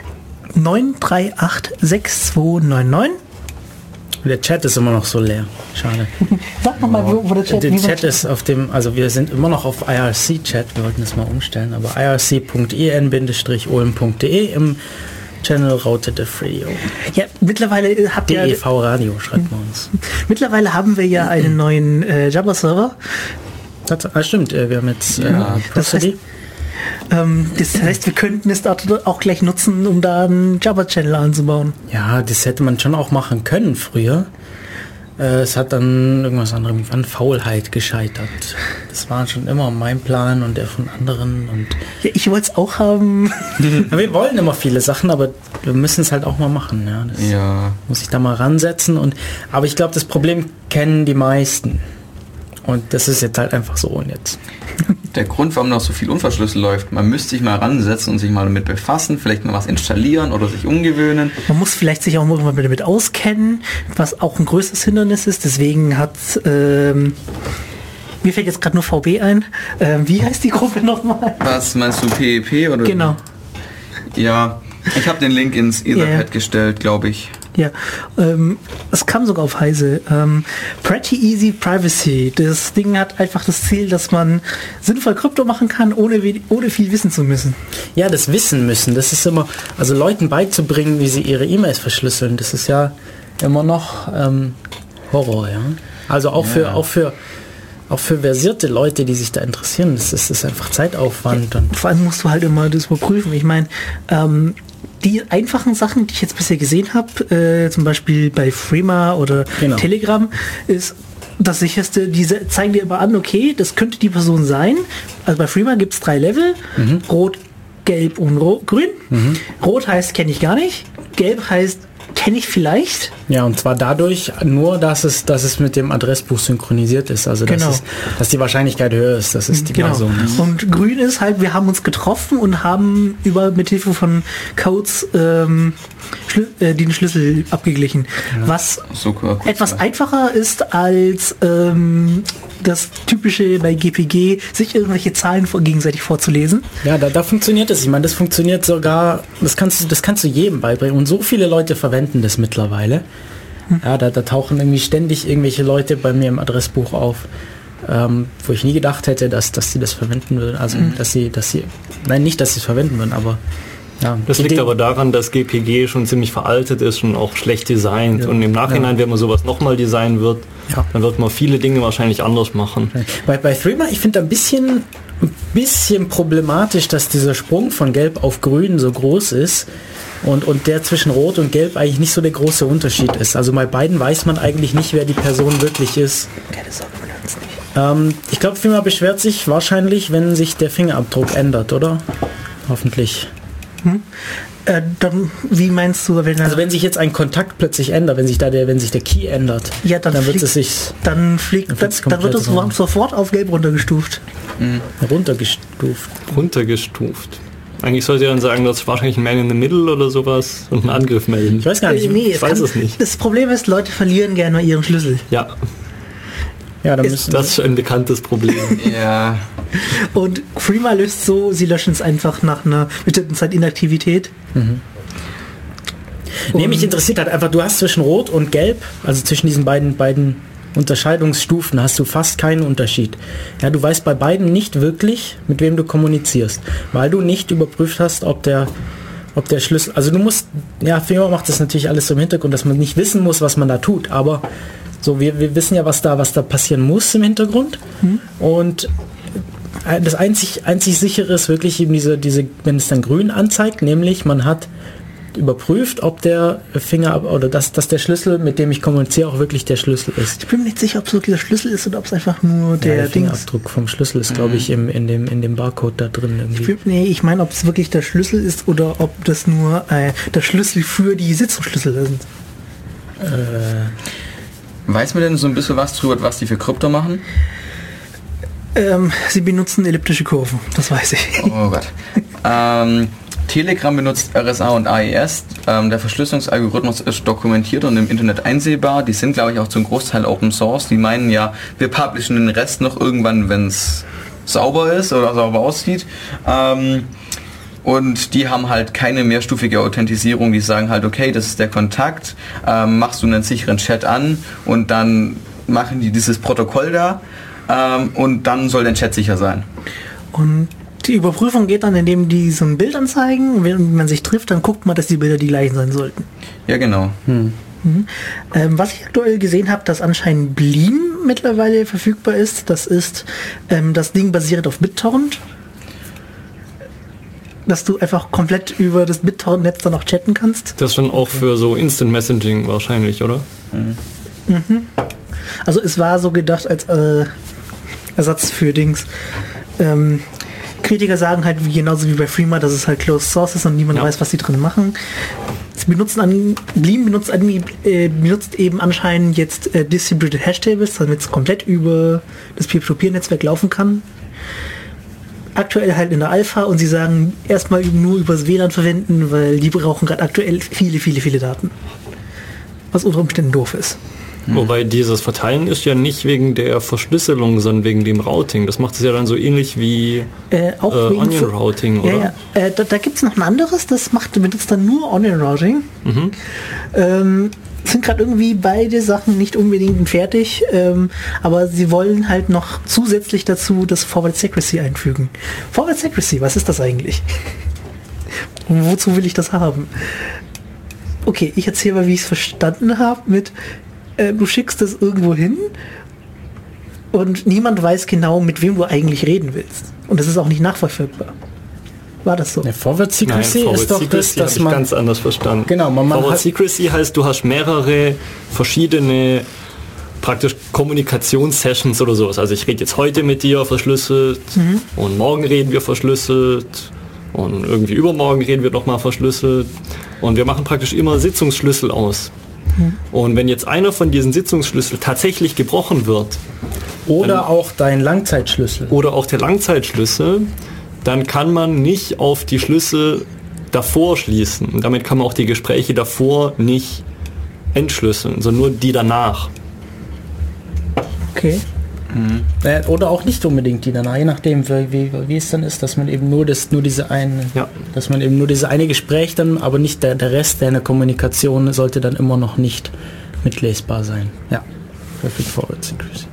Speaker 1: neun drei acht sechs zwei neun neun.
Speaker 3: Der Chat ist immer noch so leer. Schade.
Speaker 1: Sag nochmal, wo, wo der Chat ist.
Speaker 3: Der Chat ist auf dem, also wir sind immer noch auf I R C-Chat, wir wollten das mal umstellen, aber I R C Punkt I N Ulm Punkt D E im Channel Routed Def Radio.
Speaker 1: Ja, mittlerweile habt ihr...
Speaker 3: D E V Radio, schreibt man uns.
Speaker 1: Mittlerweile haben wir ja einen neuen äh, Jabber-Server.
Speaker 3: Das, ah, stimmt, wir haben jetzt... Ja, äh,
Speaker 1: das heißt, ähm, das heißt, wir könnten es dort auch gleich nutzen, um da einen Jabber-Channel anzubauen.
Speaker 3: Ja, das hätte man schon auch machen können früher. Äh, es hat dann irgendwas anderem an Faulheit gescheitert. Das war schon immer mein Plan und der von anderen. Und
Speaker 1: ja, ich wollte es auch haben.
Speaker 3: Ja, wir wollen immer viele Sachen, aber wir müssen es halt auch mal machen. Ja, das
Speaker 2: ja.
Speaker 3: muss ich da mal ransetzen. Und aber ich glaube, das Problem kennen die meisten. Und das ist jetzt halt einfach so und jetzt.
Speaker 2: Der Grund, warum noch so viel unverschlüsselt läuft, man müsste sich mal ransetzen und sich mal damit befassen, vielleicht mal was installieren oder sich umgewöhnen.
Speaker 1: Man muss vielleicht sich auch mal damit auskennen, was auch ein größtes Hindernis ist. Deswegen hat, ähm, mir fällt jetzt gerade nur V B ein. Ähm, wie heißt die Gruppe nochmal?
Speaker 2: Was, meinst du P E P oder?
Speaker 1: Genau.
Speaker 2: Ja, ich habe den Link ins Etherpad yeah. gestellt, glaube ich.
Speaker 1: Ja, ähm, es kam sogar auf Heise. Ähm, Pretty Easy Privacy. Das Ding hat einfach das Ziel, dass man sinnvoll Krypto machen kann, ohne, ohne viel wissen zu müssen.
Speaker 3: Ja, das Wissen müssen. Das ist immer, also Leuten beizubringen, wie sie ihre E-Mails verschlüsseln, das ist ja immer noch ähm, Horror, ja. Also auch ja. für, auch für auch für versierte Leute, die sich da interessieren, das ist, das ist einfach Zeitaufwand.
Speaker 1: Ja, und vor allem musst du halt immer das überprüfen. Ich meine, ähm, die einfachen Sachen, die ich jetzt bisher gesehen habe, äh, zum Beispiel bei Threema oder genau. Telegram, ist das sicherste, diese zeigen dir immer an, okay, das könnte die Person sein. Also bei Threema gibt es drei Level, mhm. Rot, Gelb und Ro- Grün. Mhm. Rot heißt, kenne ich gar nicht. Gelb heißt, kenne ich vielleicht.
Speaker 3: Ja, und zwar dadurch nur, dass es, dass es mit dem Adressbuch synchronisiert ist. Also dass,
Speaker 1: genau.
Speaker 3: es, dass die Wahrscheinlichkeit höher ist, dass es die
Speaker 1: genau.
Speaker 3: Person ist.
Speaker 1: Und grün ist halt, wir haben uns getroffen und haben über mit Hilfe von Codes ähm, Schlü- äh, den Schlüssel abgeglichen. Ja. Was Super, etwas einfacher ist als ähm, das typische bei G P G, sich irgendwelche Zahlen vor, gegenseitig vorzulesen.
Speaker 3: Ja, da, da funktioniert es. Ich meine, das funktioniert sogar, das kannst du, das kannst du jedem beibringen. Und so viele Leute verwenden das mittlerweile. Hm. Ja, da, da tauchen irgendwie ständig irgendwelche Leute bei mir im Adressbuch auf, ähm, wo ich nie gedacht hätte, dass, dass sie das verwenden würden. Also, hm. dass sie, dass sie, nein, nicht, dass sie es verwenden würden, aber ja,
Speaker 4: das liegt aber daran, dass G P G schon ziemlich veraltet ist und auch schlecht designt. Ja. Und im Nachhinein, ja. wenn man sowas nochmal designen wird, ja. dann wird man viele Dinge wahrscheinlich anders machen.
Speaker 3: Bei, bei Threema, ich finde ein bisschen ein bisschen problematisch, dass dieser Sprung von Gelb auf Grün so groß ist und, und der zwischen Rot und Gelb eigentlich nicht so der große Unterschied ist. Also bei beiden weiß man eigentlich nicht, wer die Person wirklich ist.
Speaker 1: Keine Sorge, man hört's nicht.
Speaker 3: Ähm, ich glaube, Firma beschwert sich wahrscheinlich, wenn sich der Fingerabdruck ändert, oder? Hoffentlich.
Speaker 1: Hm? Äh, dann, wie meinst du, wenn
Speaker 3: Also wenn sich jetzt ein Kontakt plötzlich ändert, wenn sich da der, wenn sich der Key ändert,
Speaker 1: ja, dann,
Speaker 3: dann wird
Speaker 1: fliegt,
Speaker 3: es sich
Speaker 1: dann fliegt,
Speaker 3: dann
Speaker 1: dann,
Speaker 3: fliegt's
Speaker 1: dann wird es
Speaker 3: komplett rum.
Speaker 1: sofort auf Gelb runtergestuft.
Speaker 3: runtergestuft.
Speaker 4: Runtergestuft. Eigentlich sollte er dann sagen, das ist wahrscheinlich ein Man in the Middle oder sowas und einen Angriff melden.
Speaker 3: Ich weiß gar nicht.
Speaker 1: Äh, nee,
Speaker 4: ich weiß
Speaker 1: kann,
Speaker 4: es nicht.
Speaker 1: Das Problem ist, Leute verlieren gerne mal ihren Schlüssel.
Speaker 4: Ja,
Speaker 3: Ja, dann
Speaker 1: ist
Speaker 3: müssen
Speaker 4: das ist ein bekanntes Problem.
Speaker 2: Ja,
Speaker 1: Und Freema löst so, sie löschen es einfach nach einer bestimmten Zeit Inaktivität.
Speaker 3: Nee, mich interessiert halt einfach, du hast zwischen Rot und Gelb, also zwischen diesen beiden, beiden Unterscheidungsstufen, hast du fast keinen Unterschied. Ja, du weißt bei beiden nicht wirklich, mit wem du kommunizierst, weil du nicht überprüft hast, ob der, ob der Schlüssel, also du musst, ja, Firma macht das natürlich alles so im Hintergrund, dass man nicht wissen muss, was man da tut, aber so, wir, wir wissen ja, was da, was da passieren muss im Hintergrund und das einzig, einzig sichere ist wirklich eben diese, diese, wenn es dann grün anzeigt, nämlich man hat überprüft, ob der Finger oder dass, dass der Schlüssel, mit dem ich kommuniziere, auch wirklich der Schlüssel ist.
Speaker 1: Ich bin mir nicht sicher, ob es wirklich der Schlüssel ist oder ob es einfach nur der,
Speaker 3: Ja, der
Speaker 1: Dings.
Speaker 3: Fingerabdruck vom Schlüssel ist, glaube ich, im, in, dem, in dem Barcode da drin.
Speaker 1: Ich
Speaker 3: Irgendwie.
Speaker 1: bin, nee, ich meine, ob es wirklich der Schlüssel ist oder ob das nur äh, der Schlüssel für die Sitzungsschlüssel sind.
Speaker 2: weiß man denn so ein bisschen was drüber, was die für Krypto machen?
Speaker 1: Ähm, sie benutzen elliptische Kurven, das weiß ich.
Speaker 2: Oh Gott. ähm, Telegram benutzt R S A und A E S. Ähm, der Verschlüsselungsalgorithmus ist dokumentiert und im Internet einsehbar. Die sind, glaube ich, auch zum Großteil Open Source. Die meinen ja, wir publishen den Rest noch irgendwann, wenn es sauber ist oder sauber aussieht. Ähm, und die haben halt keine mehrstufige Authentisierung. Die sagen halt, okay, das ist der Kontakt, ähm, machst du einen sicheren Chat an und dann machen die dieses Protokoll da ähm, und dann soll dein Chat sicher sein.
Speaker 1: Und die Überprüfung geht dann, indem die so ein Bild anzeigen und wenn man sich trifft, dann guckt man, dass die Bilder die gleichen sein sollten.
Speaker 2: Ja, genau.
Speaker 1: Mhm. Ähm, was ich aktuell gesehen habe, dass anscheinend Bleem mittlerweile verfügbar ist, das ist, ähm, das Ding basiert auf BitTorrent. Dass du einfach komplett über das BitTorrent-Netz dann auch chatten kannst.
Speaker 4: Das dann auch für so Instant Messaging wahrscheinlich, oder?
Speaker 1: Mhm. Also es war so gedacht als äh, Ersatz für Dings. Ähm, Kritiker sagen halt, wie, genauso wie bei Freema, dass es halt Closed Source ist und niemand
Speaker 4: Ja.
Speaker 1: weiß, was sie drin machen. Sie benutzen an, Bleem benutzt, an, äh, benutzt eben anscheinend jetzt äh, Distributed Hash Tables, damit es komplett über das Peer-to-Peer-Netzwerk laufen kann. Aktuell halt in der Alpha und sie sagen, erstmal nur übers W L A N verwenden, weil die brauchen gerade aktuell viele, viele, viele Daten. Was unter Umständen doof ist.
Speaker 4: Wobei dieses Verteilen ist ja nicht wegen der Verschlüsselung, sondern wegen dem Routing. Das macht es ja dann so ähnlich wie
Speaker 1: Äh, auch
Speaker 4: äh,
Speaker 1: wegen
Speaker 4: Onion Routing, oder?
Speaker 1: Ja, ja. Äh, da da gibt es noch ein anderes, das macht benutzt dann nur Onion Routing.
Speaker 4: Mhm.
Speaker 1: Ähm, sind gerade irgendwie beide Sachen nicht unbedingt fertig, ähm, aber sie wollen halt noch zusätzlich dazu das Forward Secrecy einfügen. Forward Secrecy, was ist das eigentlich? Und wozu will ich das haben? Okay, ich erzähle mal, wie ich es verstanden habe mit äh, du schickst es irgendwo hin und niemand weiß genau, mit wem du eigentlich reden willst. Und es ist auch nicht nachverfolgbar. War das so?
Speaker 3: Der Forward
Speaker 4: Nein,
Speaker 3: Secrecy
Speaker 4: Forward
Speaker 3: ist doch
Speaker 4: Secrecy
Speaker 3: das, dass
Speaker 4: hab ich
Speaker 3: man...
Speaker 4: ganz anders verstanden.
Speaker 3: Genau, man- man
Speaker 4: Forward
Speaker 3: hat-
Speaker 4: Secrecy heißt, du hast mehrere verschiedene praktisch Kommunikationssessions oder sowas. Also ich rede jetzt heute mit dir verschlüsselt und morgen reden wir verschlüsselt und irgendwie übermorgen reden wir nochmal verschlüsselt und wir machen praktisch immer Sitzungsschlüssel aus. Und wenn jetzt einer von diesen Sitzungsschlüssel tatsächlich gebrochen wird
Speaker 3: Oder auch dein Langzeitschlüssel.
Speaker 4: oder auch der Langzeitschlüssel, dann kann man nicht auf die Schlüssel davor schließen. Und damit kann man auch die Gespräche davor nicht entschlüsseln, sondern nur die danach.
Speaker 1: Okay.
Speaker 3: Äh, Oder auch nicht unbedingt die danach, je nachdem wie, wie, wie es dann ist, dass man eben nur das, nur diese eine,
Speaker 4: Ja.
Speaker 3: dass man eben nur diese eine Gespräch dann, aber nicht der, der Rest deiner Kommunikation sollte dann immer noch nicht mitlesbar sein. Ja. Perfect Forward Secrecy.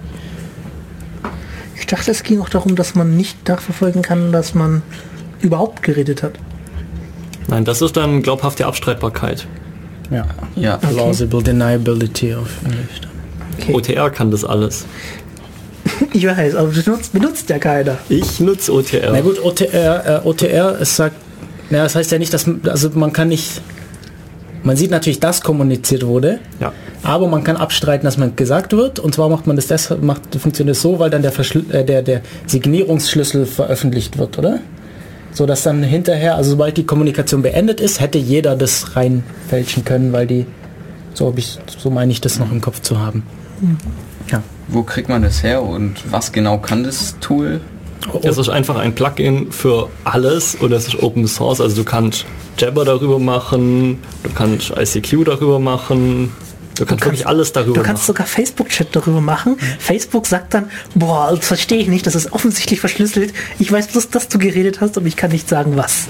Speaker 1: Ich dachte, es ging auch darum, dass man nicht nachverfolgen kann, dass man überhaupt geredet hat.
Speaker 4: Nein, das ist dann glaubhafte Abstreitbarkeit.
Speaker 3: Ja.
Speaker 2: Ja.
Speaker 3: Plausible Deniability auf Englisch.
Speaker 1: Okay.
Speaker 4: O T R kann das alles.
Speaker 1: Ich weiß, aber das benutzt, benutzt ja keiner.
Speaker 4: Ich nutze O T R.
Speaker 3: Na gut, O T R, äh, O T R, es sagt, na, das heißt ja nicht, dass, also man kann nicht, man sieht natürlich, dass kommuniziert wurde,
Speaker 4: Ja.
Speaker 3: aber man kann abstreiten, dass man gesagt wird, und zwar macht man das deshalb, macht, funktioniert es so, weil dann der, Verschl- äh, der, der Signierungsschlüssel veröffentlicht wird, oder? So dass dann hinterher, also sobald die Kommunikation beendet ist, hätte jeder das reinfälschen können, weil die, so habe ich, so meine ich das noch im Kopf zu haben. Ja.
Speaker 2: Wo kriegt man das her und was genau kann das Tool?
Speaker 4: Es ist einfach ein Plugin für alles und es ist Open Source. Also du kannst Jabber darüber machen, du kannst I C Q darüber machen, du kannst wirklich alles darüber
Speaker 1: Du kannst
Speaker 4: machen.
Speaker 1: sogar Facebook-Chat darüber machen. Mhm. Facebook sagt dann, boah, das verstehe ich nicht, das ist offensichtlich verschlüsselt. Ich weiß bloß, dass du geredet hast, aber ich kann nicht sagen, was.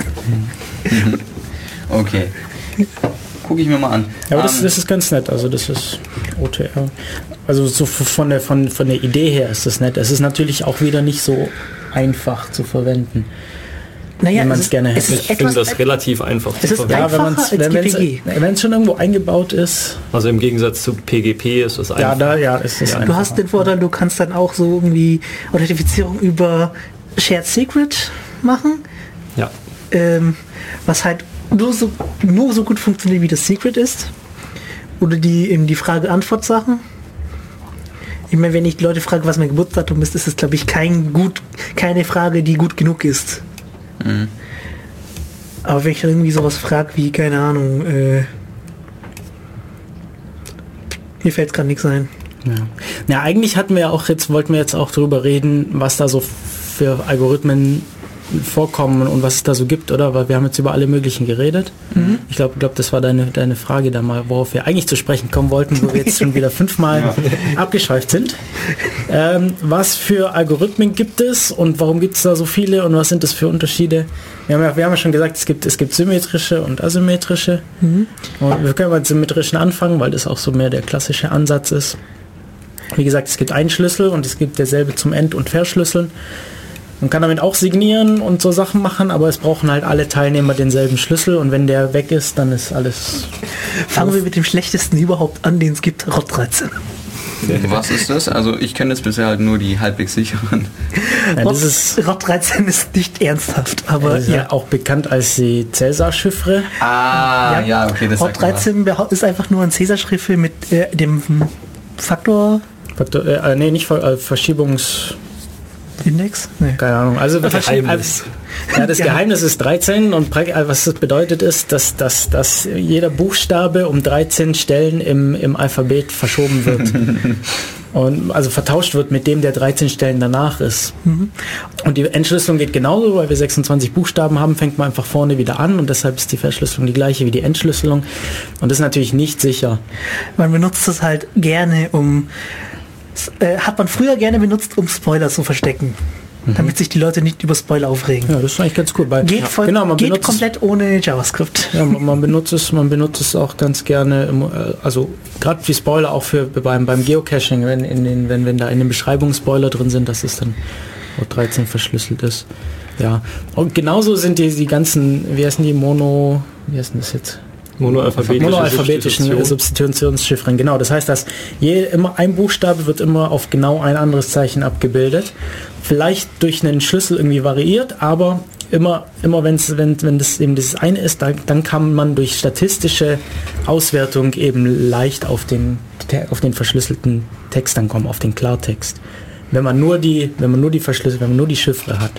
Speaker 2: Okay. Gucke ich mir mal an.
Speaker 3: Ja, aber das,
Speaker 2: Ähm,
Speaker 3: das ist ganz nett, also das ist O T R. Also so f- von der, von, von der Idee her ist das nett. Es ist natürlich auch wieder nicht so einfach zu verwenden.
Speaker 1: Naja,
Speaker 3: Wenn man's
Speaker 1: es ist,
Speaker 3: gerne
Speaker 1: es
Speaker 3: hätte.
Speaker 1: ist
Speaker 4: Ich finde
Speaker 1: etwas,
Speaker 4: das relativ einfach
Speaker 1: es
Speaker 4: zu
Speaker 1: ist
Speaker 4: verwenden.
Speaker 1: Einfacher
Speaker 3: wenn man's-
Speaker 1: als
Speaker 3: wenn
Speaker 1: G
Speaker 3: wenn's-
Speaker 1: P G.
Speaker 3: wenn es schon irgendwo eingebaut ist,
Speaker 4: Also im Gegensatz zu P G P ist das einfach.
Speaker 3: ja, da ja, ist es
Speaker 4: Ja,
Speaker 1: Du
Speaker 3: einfach.
Speaker 1: hast den Vorteil, du kannst dann auch so irgendwie Authentifizierung über Shared Secret machen,
Speaker 4: Ja.
Speaker 1: ähm, was halt nur so, nur so gut funktioniert, wie das Secret ist. Oder die eben die Frage-Antwort-Sachen. Ich meine, wenn ich die Leute frage, was mein Geburtsdatum ist, ist es, glaube ich, kein gut, keine Frage, die gut genug ist.
Speaker 2: Mhm.
Speaker 1: Aber wenn ich dann irgendwie sowas frage, wie, keine Ahnung, äh, mir fällt gerade nichts ein.
Speaker 3: Ja. Na, eigentlich hatten wir ja auch jetzt, wollten wir jetzt auch darüber reden, was da so für Algorithmen vorkommen und was es da so gibt, oder? Weil wir haben jetzt über alle möglichen geredet. Mhm. Ich glaube, glaub, das war deine, deine Frage da mal, worauf wir eigentlich zu sprechen kommen wollten, wo wir jetzt schon wieder fünfmal ja. abgeschweift sind. Ähm, was für Algorithmen gibt es und warum gibt es da so viele und was sind das für Unterschiede? Wir haben ja, wir haben ja schon gesagt, es gibt, es gibt symmetrische und asymmetrische. Mhm. Und wir können mit symmetrischen anfangen, weil das auch so mehr der klassische Ansatz ist. Wie gesagt, es gibt einen Schlüssel und es gibt derselbe zum End- und Verschlüsseln. Man kann damit auch signieren und so Sachen machen, aber es brauchen halt alle Teilnehmer denselben Schlüssel und wenn der weg ist, dann ist alles...
Speaker 1: Fangen wir mit dem schlechtesten überhaupt an, den es gibt, R O T dreizehn.
Speaker 2: Was ist das? Also ich kenne jetzt bisher halt nur die halbwegs sicheren.
Speaker 3: Ja, das ist,
Speaker 1: R O T dreizehn ist nicht ernsthaft, aber
Speaker 3: ist
Speaker 1: ja.
Speaker 3: ja auch bekannt als die Cäsar-Chiffre.
Speaker 2: Ah,
Speaker 1: Ja.
Speaker 2: ja, okay, das
Speaker 1: R O T
Speaker 2: sagt mir
Speaker 1: dreizehn beha- ist einfach nur ein Cäsar-Schriffel mit äh, dem Faktor
Speaker 3: Faktor, äh, nee, nicht Ver, äh, Verschiebungs...
Speaker 1: Index? Nee.
Speaker 3: Keine Ahnung. Also
Speaker 4: Geheimnis.
Speaker 3: Ja, das
Speaker 1: Ja.
Speaker 3: Geheimnis ist dreizehn und pra- was das bedeutet ist, dass, dass, dass jeder Buchstabe um dreizehn Stellen im, im Alphabet verschoben wird. Und also vertauscht wird mit dem, der dreizehn Stellen danach ist.
Speaker 1: Mhm.
Speaker 3: Und die Entschlüsselung geht genauso, weil wir sechsundzwanzig Buchstaben haben, fängt man einfach vorne wieder an und deshalb ist die Verschlüsselung die gleiche wie die Entschlüsselung. Und das ist natürlich nicht sicher.
Speaker 1: Man benutzt es halt gerne, um äh, hat man früher gerne benutzt, um Spoiler zu verstecken. Mhm. Damit sich die Leute nicht über Spoiler aufregen.
Speaker 3: Ja, das ist eigentlich ganz cool. Weil,
Speaker 1: Geht,
Speaker 3: ja,
Speaker 1: voll,
Speaker 3: genau, man
Speaker 1: geht
Speaker 3: benutzt
Speaker 1: komplett ohne JavaScript.
Speaker 3: Ja, man, man benutzt es, man benutzt es auch ganz gerne, im, äh, also gerade die Spoiler auch für beim, beim Geocaching, wenn in den, wenn, wenn da in den Beschreibungen Spoiler drin sind, dass es dann R O T dreizehn verschlüsselt ist. Ja. Und genauso sind die, die ganzen, wie heißen die Mono, wie heißen das jetzt?
Speaker 4: Monoalphabetische
Speaker 3: Monoalphabetischen
Speaker 4: Substitution.
Speaker 3: Substitutionschiffren, genau. Das heißt, dass je, immer ein Buchstabe wird immer auf genau ein anderes Zeichen abgebildet. Vielleicht durch einen Schlüssel irgendwie variiert, aber immer, immer wenn's, wenn, wenn das eben dieses eine ist, dann, dann kann man durch statistische Auswertung eben leicht auf den, auf den verschlüsselten Text dann kommen, auf den Klartext. Wenn man nur die, wenn man nur die Verschlüssel, wenn man nur die Chiffre hat.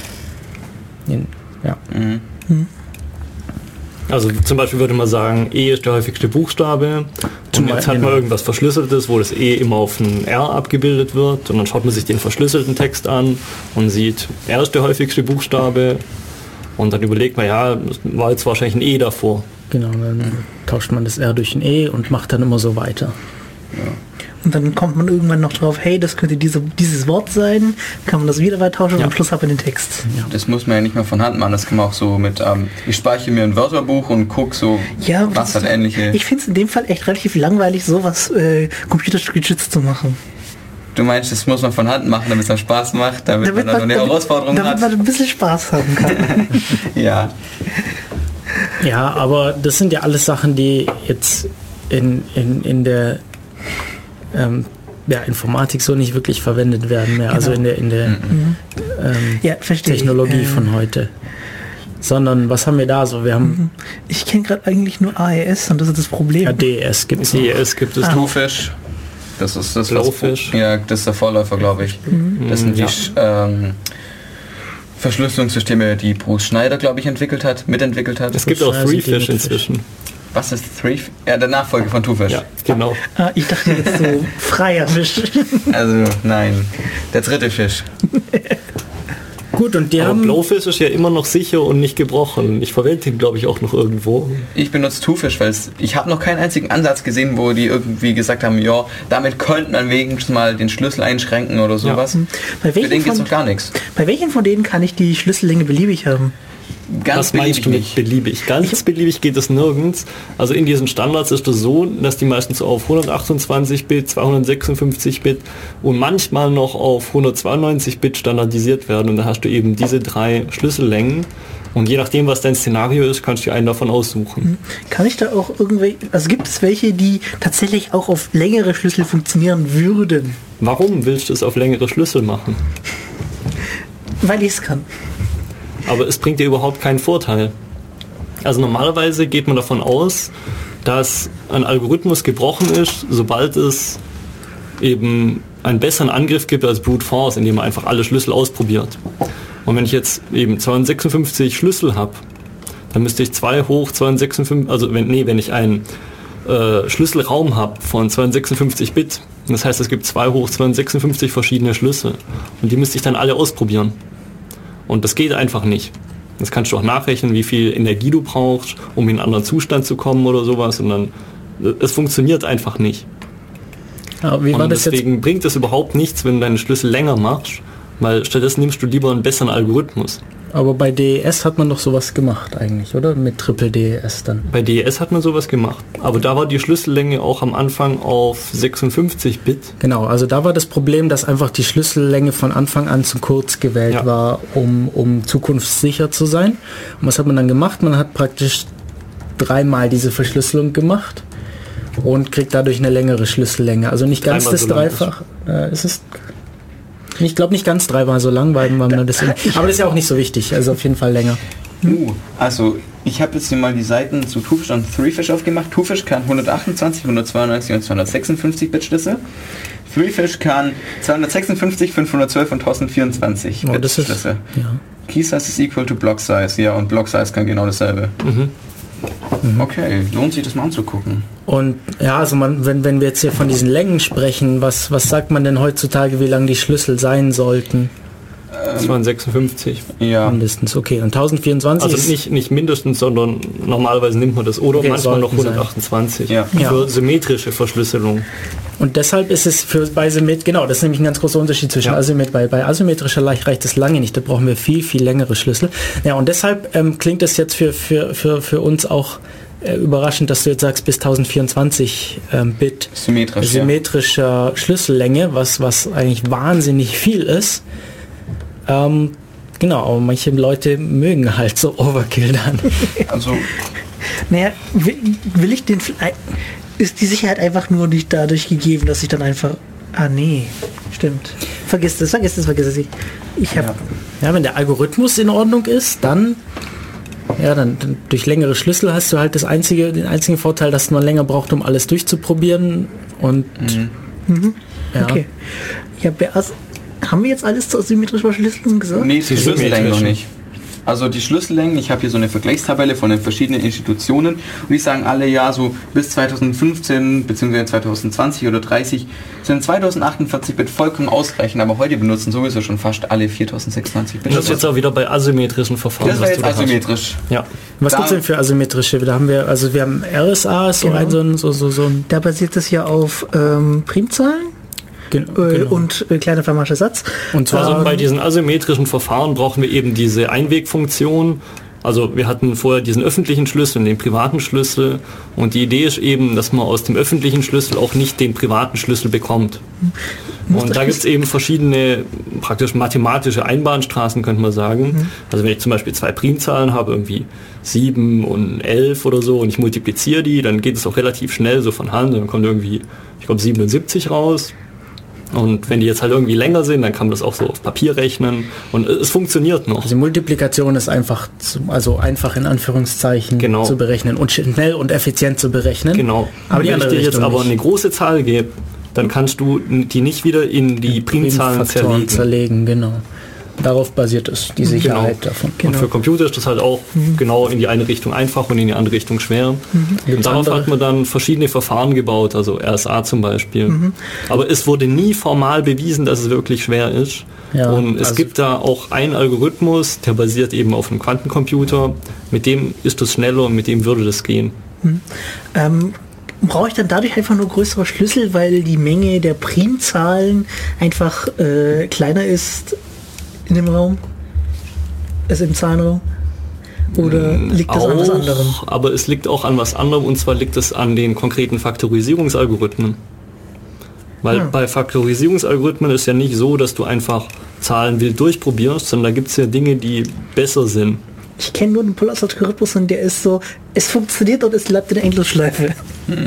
Speaker 3: Ja.
Speaker 2: Mhm.
Speaker 1: Mhm.
Speaker 4: Also zum Beispiel würde man sagen, E ist der häufigste Buchstabe
Speaker 3: Zum
Speaker 4: und jetzt
Speaker 3: Beispiel,
Speaker 4: hat man
Speaker 3: genau.
Speaker 4: irgendwas Verschlüsseltes, wo das E immer auf ein R abgebildet wird und dann schaut man sich den verschlüsselten Text an und sieht, R ist der häufigste Buchstabe und dann überlegt man, ja, das war jetzt wahrscheinlich ein E davor.
Speaker 3: Genau, dann tauscht man das R durch ein E und macht dann immer so weiter.
Speaker 1: Und dann kommt man irgendwann noch drauf, hey, das könnte diese, dieses Wort sein, kann man das wieder weit tauschen
Speaker 4: Ja.
Speaker 1: und am Schluss hat man den Text.
Speaker 2: Das muss man ja nicht mehr von Hand machen, das kann man auch so mit, ähm, ich speichere mir ein Wörterbuch und gucke so,
Speaker 1: Ja,
Speaker 2: was
Speaker 1: das-
Speaker 2: hat ähnliche...
Speaker 1: Ich finde es in dem Fall echt relativ langweilig, sowas äh, computergestützt zu machen.
Speaker 2: Du meinst, das muss man von Hand machen, damit es dann Spaß macht, damit,
Speaker 1: Damit
Speaker 2: man dann noch eine
Speaker 1: damit-
Speaker 2: Herausforderung
Speaker 1: damit
Speaker 2: hat?
Speaker 1: man ein bisschen Spaß haben kann.
Speaker 2: Ja.
Speaker 3: Ja, aber das sind ja alles Sachen, die jetzt in, in, in der ähm, ja, Informatik so nicht wirklich verwendet werden mehr, genau. Also in der, in der mhm. ähm,
Speaker 1: ja,
Speaker 3: Technologie
Speaker 1: ich.
Speaker 3: von heute. Sondern was haben wir da so? Wir haben
Speaker 1: ich kenne gerade eigentlich nur A E S und das ist das Problem.
Speaker 3: Ja, D E S gibt es.
Speaker 4: D E S gibt es.
Speaker 2: Twofish. Das ist das
Speaker 4: Blowfish.
Speaker 2: Ja, das ist der Vorläufer, glaube ich. Mhm. Das sind die ja. ähm, Verschlüsselungssysteme, die Bruce Schneider, glaube ich, entwickelt hat, mitentwickelt hat.
Speaker 4: Es gibt auch Threefish inzwischen.
Speaker 2: Was ist Three? Ja, der Nachfolger von Twofish.
Speaker 4: Ja, genau.
Speaker 1: Ah, ich dachte jetzt so freier Fisch.
Speaker 2: Also, nein. Der dritte Fisch.
Speaker 3: Gut, und die
Speaker 4: Aber
Speaker 3: haben...
Speaker 4: Blowfish ist ja immer noch sicher und nicht gebrochen. Ich verwende ihn, glaube ich, auch noch irgendwo.
Speaker 2: Ich benutze Twofish, weil ich habe noch keinen einzigen Ansatz gesehen, wo die irgendwie gesagt haben, ja, damit könnte man wenigstens mal den Schlüssel einschränken oder sowas.
Speaker 1: Ja. Bei
Speaker 2: Für den gibt es noch gar nichts.
Speaker 1: Bei welchen von denen kann ich die Schlüssellänge beliebig haben?
Speaker 2: Ganz
Speaker 4: Was meinst du mit beliebig? Ganz ich beliebig geht es nirgends. Also in diesen Standards ist es so, dass die meistens auf hundertachtundzwanzig Bit, zweihundertsechsundfünfzig Bit und manchmal noch auf hundertzweiundneunzig Bit standardisiert werden. Und da hast du eben diese drei Schlüssellängen. Und je nachdem, was dein Szenario ist, kannst du dir einen davon aussuchen.
Speaker 1: Kann ich da auch irgendwelche, also gibt es welche, die tatsächlich auch auf längere Schlüssel funktionieren würden?
Speaker 4: Warum willst du es auf längere Schlüssel machen?
Speaker 1: Weil ich es kann.
Speaker 4: Aber es bringt dir überhaupt keinen Vorteil. Also normalerweise geht man davon aus, dass ein Algorithmus gebrochen ist, sobald es eben einen besseren Angriff gibt als Brute Force, indem man einfach alle Schlüssel ausprobiert. Und wenn ich jetzt eben zweihundertsechsundfünfzig Schlüssel habe, dann müsste ich zwei hoch zweihundertsechsundfünfzig, also wenn, nee, wenn ich einen äh, Schlüsselraum habe von zweihundertsechsundfünfzig Bit, das heißt, es gibt zwei hoch zweihundertsechsundfünfzig verschiedene Schlüssel und die müsste ich dann alle ausprobieren. Und das geht einfach nicht. Das kannst du auch nachrechnen, wie viel Energie du brauchst, um in einen anderen Zustand zu kommen oder sowas. Und dann, es funktioniert einfach nicht.
Speaker 3: Ja, wie war
Speaker 4: und
Speaker 3: das
Speaker 4: deswegen
Speaker 3: jetzt?
Speaker 4: bringt es überhaupt nichts, wenn du deinen Schlüssel länger machst, weil stattdessen nimmst du lieber einen besseren Algorithmus.
Speaker 3: Aber bei D E S hat man doch sowas gemacht eigentlich, oder? Mit Triple D E S dann.
Speaker 4: Bei D E S hat man sowas gemacht. Aber da war die Schlüssellänge auch am Anfang auf sechsundfünfzig Bit.
Speaker 3: Genau, also da war das Problem, dass einfach die Schlüssellänge von Anfang an zu kurz gewählt ja. war, um, um zukunftssicher zu sein. Und was hat man dann gemacht? Man hat praktisch dreimal diese Verschlüsselung gemacht und kriegt dadurch eine längere Schlüssellänge. Also nicht ganz das so Dreifach. Äh, ist es... Ich glaube nicht ganz dreimal so lang, weil man das aber das ist ja auch nicht so wichtig, also auf jeden Fall länger.
Speaker 2: Uh, also ich habe jetzt hier mal die Seiten zu Twofish und Threefish aufgemacht. Twofish kann hundertachtundzwanzig, hundertzweiundneunzig und zweihundertsechsundfünfzig Bit Schlüssel. Threefish kann zweihundertsechsundfünfzig, fünfhundertzwölf und tausendvierundzwanzig
Speaker 3: oh,
Speaker 2: Bit
Speaker 3: Schlüssel.
Speaker 2: Ja. Key Size is equal to Block Size, ja, und Block Size kann genau dasselbe. Mhm. Okay, lohnt sich das mal anzugucken.
Speaker 3: Und ja, also man, wenn, wenn wir jetzt hier von diesen Längen sprechen, was, was sagt man denn heutzutage, wie lang die Schlüssel sein sollten?
Speaker 4: zweihundertsechsundfünfzig.
Speaker 2: Ja.
Speaker 3: Mindestens, okay. Und tausendvierundzwanzig
Speaker 4: Also nicht, nicht mindestens, sondern normalerweise nimmt man das. Oder okay, manchmal noch hundertachtundzwanzig. Ja. Für ja. symmetrische Verschlüsselung.
Speaker 3: Und deshalb ist es für bei Symmet, genau, das ist nämlich ein ganz großer Unterschied zwischen ja. Asymmet. Bei, bei asymmetrischer reicht es lange nicht, da brauchen wir viel, viel längere Schlüssel. Ja, und deshalb ähm, klingt es jetzt für, für, für, für uns auch äh, überraschend, dass du jetzt sagst, bis tausendvierundzwanzig ähm, Bit
Speaker 2: Symmetrisch,
Speaker 3: symmetrischer ja. Schlüssellänge, was, was eigentlich wahnsinnig viel ist. Ähm, genau, aber manche Leute mögen halt so Overkill dann.
Speaker 2: Also,
Speaker 1: naja, will, will ich den... Ist die Sicherheit einfach nur nicht dadurch gegeben, dass ich dann einfach... Ah, nee, stimmt. Vergiss das, vergiss das, vergiss das. Ich, ich hab,
Speaker 3: ja. ja, wenn der Algorithmus in Ordnung ist, dann... Ja, dann, dann durch längere Schlüssel hast du halt das einzige, den einzigen Vorteil, dass man länger braucht, um alles durchzuprobieren. Und...
Speaker 2: Mhm.
Speaker 1: Mhm. Ja. Okay. Ja, haben wir jetzt alles zur symmetrischen Verschlüsselung gesagt?
Speaker 2: Nee, die Schlüssellängen noch nicht. Also die Schlüssellängen, ich habe hier so eine Vergleichstabelle von den verschiedenen Institutionen und die sagen alle, ja, so bis zweitausendfünfzehn bzw. zweitausendzwanzig oder dreißig sind zweitausendachundvierzig Bit vollkommen ausreichend, aber heute benutzen sowieso schon fast alle vierzehntausendsechsundneunzig Bit.
Speaker 4: Das ist jetzt auch wieder bei asymmetrischen Verfahren.
Speaker 2: Das wäre jetzt asymmetrisch.
Speaker 3: Ja. Was gibt es denn für asymmetrische? Da haben wir, also wir haben R S A, so
Speaker 1: genau.
Speaker 3: ein, so ein, so, so, so ein...
Speaker 1: Da basiert das ja auf ähm, Primzahlen. Genau, genau. Und äh, kleiner Vermarscher Satz.
Speaker 4: Und zwar also bei diesen asymmetrischen Verfahren brauchen wir eben diese Einwegfunktion. Also wir hatten vorher diesen öffentlichen Schlüssel und den privaten Schlüssel. Und die Idee ist eben, dass man aus dem öffentlichen Schlüssel auch nicht den privaten Schlüssel bekommt. Mhm. Und da gibt es eben verschiedene praktisch mathematische Einbahnstraßen, könnte man sagen. Mhm. Also wenn ich zum Beispiel zwei Primzahlen habe, irgendwie sieben und elf oder so, und ich multipliziere die, dann geht es auch relativ schnell so von Hand. Dann kommt irgendwie, ich glaube, siebenundsiebzig raus. Und wenn die jetzt halt irgendwie länger sind, dann kann man das auch so auf Papier rechnen und es funktioniert noch.
Speaker 3: Also die Multiplikation ist einfach, zu, also einfach in Anführungszeichen
Speaker 4: genau.
Speaker 3: zu berechnen und schnell und effizient zu berechnen.
Speaker 4: Genau.
Speaker 3: Aber
Speaker 4: wenn ich dir jetzt aber nicht. eine große Zahl gebe, dann kannst du die nicht wieder in die Primzahlen zerlegen.
Speaker 3: zerlegen. Genau. Darauf basiert es, die Sicherheit
Speaker 4: genau.
Speaker 3: davon.
Speaker 4: Genau. Und für Computer ist das halt auch mhm. genau in die eine Richtung einfach und in die andere Richtung schwer. Mhm. Und darauf andere? hat man dann verschiedene Verfahren gebaut, also R S A zum Beispiel. Mhm. Aber es wurde nie formal bewiesen, dass es wirklich schwer ist. Ja, und es also gibt da auch einen Algorithmus, der basiert eben auf einem Quantencomputer. Mit dem ist das schneller und mit dem würde das gehen.
Speaker 1: Mhm. Ähm, brauche ich dann dadurch einfach nur größere Schlüssel, weil die Menge der Primzahlen einfach äh, kleiner ist in dem Raum? Also im Zahlenraum? Oder liegt das
Speaker 4: auch,
Speaker 1: an was anderem?
Speaker 4: Aber es liegt auch an was anderem, und zwar liegt es an den konkreten Faktorisierungsalgorithmen. Weil hm. bei Faktorisierungsalgorithmen ist ja nicht so, dass du einfach Zahlen wild durchprobierst, sondern da gibt es ja Dinge, die besser sind.
Speaker 1: Ich kenne nur den Polar-Algorithmus und der ist so, es funktioniert und es bleibt in der Endlosschleife. Hm.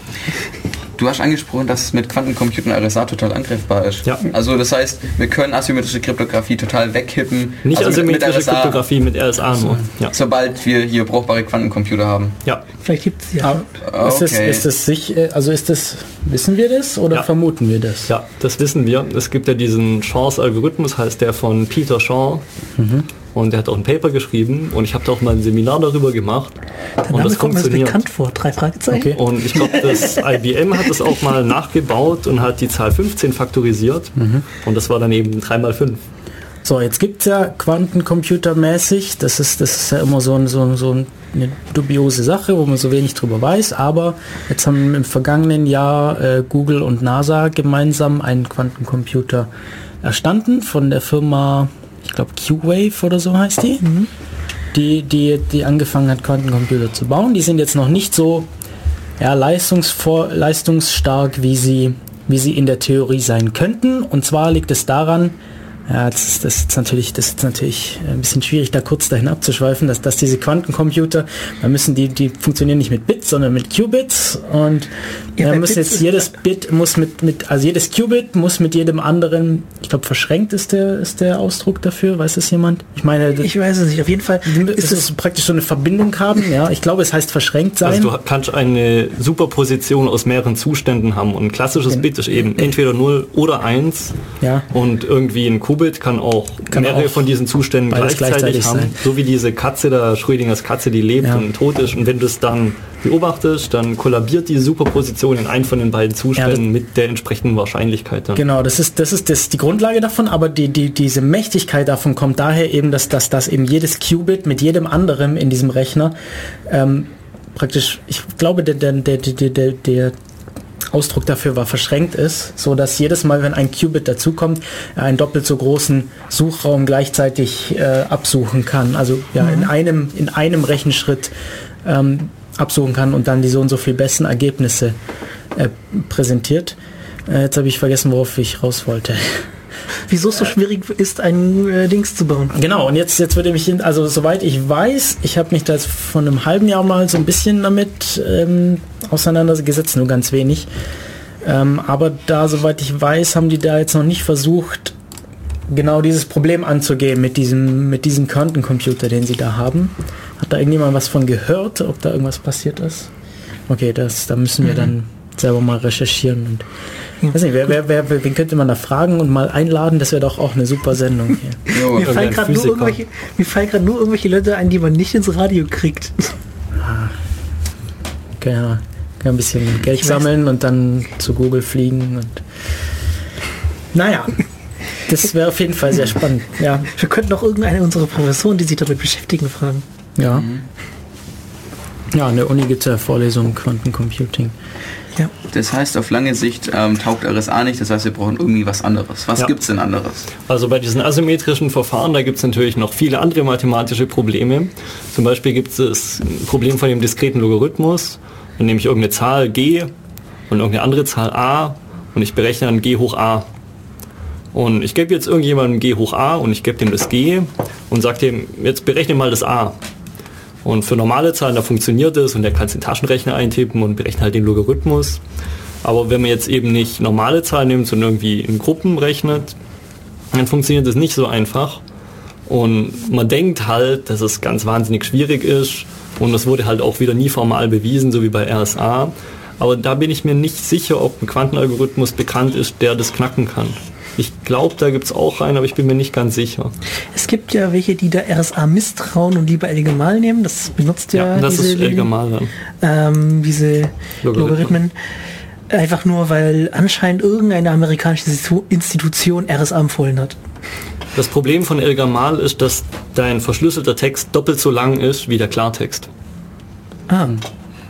Speaker 2: Du hast angesprochen, dass es mit Quantencomputern R S A total angreifbar ist.
Speaker 4: Ja.
Speaker 2: Also das heißt, wir können asymmetrische Kryptographie total wegkippen.
Speaker 4: Nicht
Speaker 2: also
Speaker 4: asymmetrische
Speaker 2: mit, mit
Speaker 4: Kryptographie mit R S A nur. Ja.
Speaker 2: Sobald wir hier brauchbare Quantencomputer haben.
Speaker 4: Ja.
Speaker 1: Vielleicht gibt es ja.
Speaker 3: Ah, ist, okay. das, ist das sich, also ist das, wissen wir das oder ja. vermuten wir das?
Speaker 4: Ja, das wissen wir. Es gibt ja diesen Shors-Algorithmus, heißt der von Peter Shaw. Mhm. Und er hat auch ein Paper geschrieben und ich habe da auch mal ein Seminar darüber gemacht.
Speaker 1: Der
Speaker 4: und
Speaker 1: Name
Speaker 4: das
Speaker 1: kommt mir
Speaker 4: funktioniert.
Speaker 1: bekannt vor, drei Fragezeichen.
Speaker 4: Okay. Und ich glaube, das I B M hat das auch mal nachgebaut und hat die Zahl fünfzehn faktorisiert. Mhm. Und das war dann eben drei mal fünf.
Speaker 3: So, jetzt gibt es ja Quantencomputermäßig, das ist, das ist ja immer so, ein, so, so eine dubiose Sache, wo man so wenig drüber weiß, aber jetzt haben im vergangenen Jahr äh, Google und NASA gemeinsam einen Quantencomputer erstanden von der Firma, ich glaube Q-Wave oder so heißt die, mhm. die, die, die angefangen hat, Quantencomputer zu bauen. Die sind jetzt noch nicht so ja, leistungsvor, leistungsstark, wie sie, wie sie in der Theorie sein könnten. Und zwar liegt es daran, ja, das ist, das ist natürlich, das ist natürlich ein bisschen schwierig, da kurz dahin abzuschweifen, dass, dass diese Quantencomputer, da müssen die, die funktionieren nicht mit Bits, sondern mit Qubits und ja, da muss jetzt jedes Bit muss mit, mit, also jedes Qubit muss mit jedem anderen, ich glaube verschränkt ist der, ist der Ausdruck dafür, weiß das jemand? Ich meine,
Speaker 1: ich weiß es nicht, auf jeden Fall
Speaker 3: ist es praktisch so eine Verbindung haben, ja, ich glaube es heißt verschränkt sein.
Speaker 4: Also du kannst eine Superposition aus mehreren Zuständen haben und ein klassisches ja. Bit ist eben entweder null oder eins
Speaker 3: ja.
Speaker 4: und irgendwie ein Qubit kann auch kann mehrere auch von diesen Zuständen gleichzeitig, gleichzeitig haben. Sein. So wie diese Katze da, Schrödingers Katze, die lebt ja. und tot ist. Und wenn du es dann beobachtest, dann kollabiert die Superposition in einen von den beiden Zuständen ja, mit der entsprechenden Wahrscheinlichkeit. Dann.
Speaker 3: Genau, das ist, das ist das, die Grundlage davon, aber die, die, diese Mächtigkeit davon kommt daher eben, dass, dass, dass eben jedes Qubit mit jedem anderen in diesem Rechner ähm, praktisch, ich glaube, der, der, der, der, der, der Ausdruck dafür war verschränkt ist, so dass jedes Mal, wenn ein Qubit dazukommt, er einen doppelt so großen Suchraum gleichzeitig äh, absuchen kann. Also ja, mhm. in einem in einem Rechenschritt ähm, absuchen kann und dann die so und so viel besten Ergebnisse äh, präsentiert. Äh, jetzt habe ich vergessen, worauf ich raus wollte.
Speaker 1: Wieso es so schwierig ist, ein äh, Dings zu bauen.
Speaker 3: Genau, und jetzt, jetzt würde mich, also soweit ich weiß, ich habe mich da jetzt vor einem halben Jahr mal so ein bisschen damit ähm, auseinandergesetzt, nur ganz wenig. Ähm, aber da, soweit ich weiß, haben die da jetzt noch nicht versucht, genau dieses Problem anzugehen mit diesem, mit diesem Quantencomputer, den sie da haben. Hat da irgendjemand was von gehört, ob da irgendwas passiert ist? Okay, das, da müssen wir mhm. dann selber mal recherchieren und ich weiß nicht, wer, wer, wer, wen könnte man da fragen und mal einladen? Das wäre doch auch eine super Sendung hier.
Speaker 1: Jo, mir fallen gerade nur, irgendwelche, mir fallen gerade nur irgendwelche Leute ein, die man nicht ins Radio kriegt.
Speaker 3: Ah. Okay, ja. Kann ein bisschen Geld ich sammeln weiß. Und dann zu Google fliegen und naja. Das wäre auf jeden Fall sehr spannend. Ja.
Speaker 1: Wir könnten auch irgendeine unserer Professoren, die sich damit beschäftigen, fragen.
Speaker 3: Ja. Mhm. Ja, an der Uni gibt es ja Vorlesungen Quantencomputing.
Speaker 2: Ja. Das heißt, auf lange Sicht ähm, taugt R S A nicht, das heißt, wir brauchen irgendwie was anderes. Was ja. gibt es denn anderes?
Speaker 4: Also bei diesen asymmetrischen Verfahren, da gibt es natürlich noch viele andere mathematische Probleme. Zum Beispiel gibt es ein Problem von dem diskreten Logarithmus. Dann nehme ich irgendeine Zahl g und irgendeine andere Zahl a und ich berechne dann g hoch a. Und ich gebe jetzt irgendjemandem g hoch a und ich gebe dem das g und sage dem, jetzt berechne mal das a. Und für normale Zahlen, da funktioniert es und der kann es in den Taschenrechner eintippen und berechnet halt den Logarithmus. Aber wenn man jetzt eben nicht normale Zahlen nimmt, sondern irgendwie in Gruppen rechnet, dann funktioniert das nicht so einfach. Und man denkt halt, dass es ganz wahnsinnig schwierig ist und das wurde halt auch wieder nie formal bewiesen, so wie bei R S A. Aber da bin ich mir nicht sicher, ob ein Quantenalgorithmus bekannt ist, der das knacken kann. Ich glaube, da gibt es auch einen, aber ich bin mir nicht ganz sicher.
Speaker 1: Es gibt ja welche, die da R S A misstrauen und lieber Elgamal nehmen. Das benutzt ja,
Speaker 4: ja das
Speaker 1: diese,
Speaker 4: ist Elgamal dann.
Speaker 1: Ähm, diese
Speaker 4: Logarithmen.
Speaker 1: Logarithmen. Einfach nur, weil anscheinend irgendeine amerikanische Institution R S A empfohlen hat.
Speaker 4: Das Problem von Elgamal ist, dass dein verschlüsselter Text doppelt so lang ist wie der Klartext.
Speaker 1: Ah. Mhm.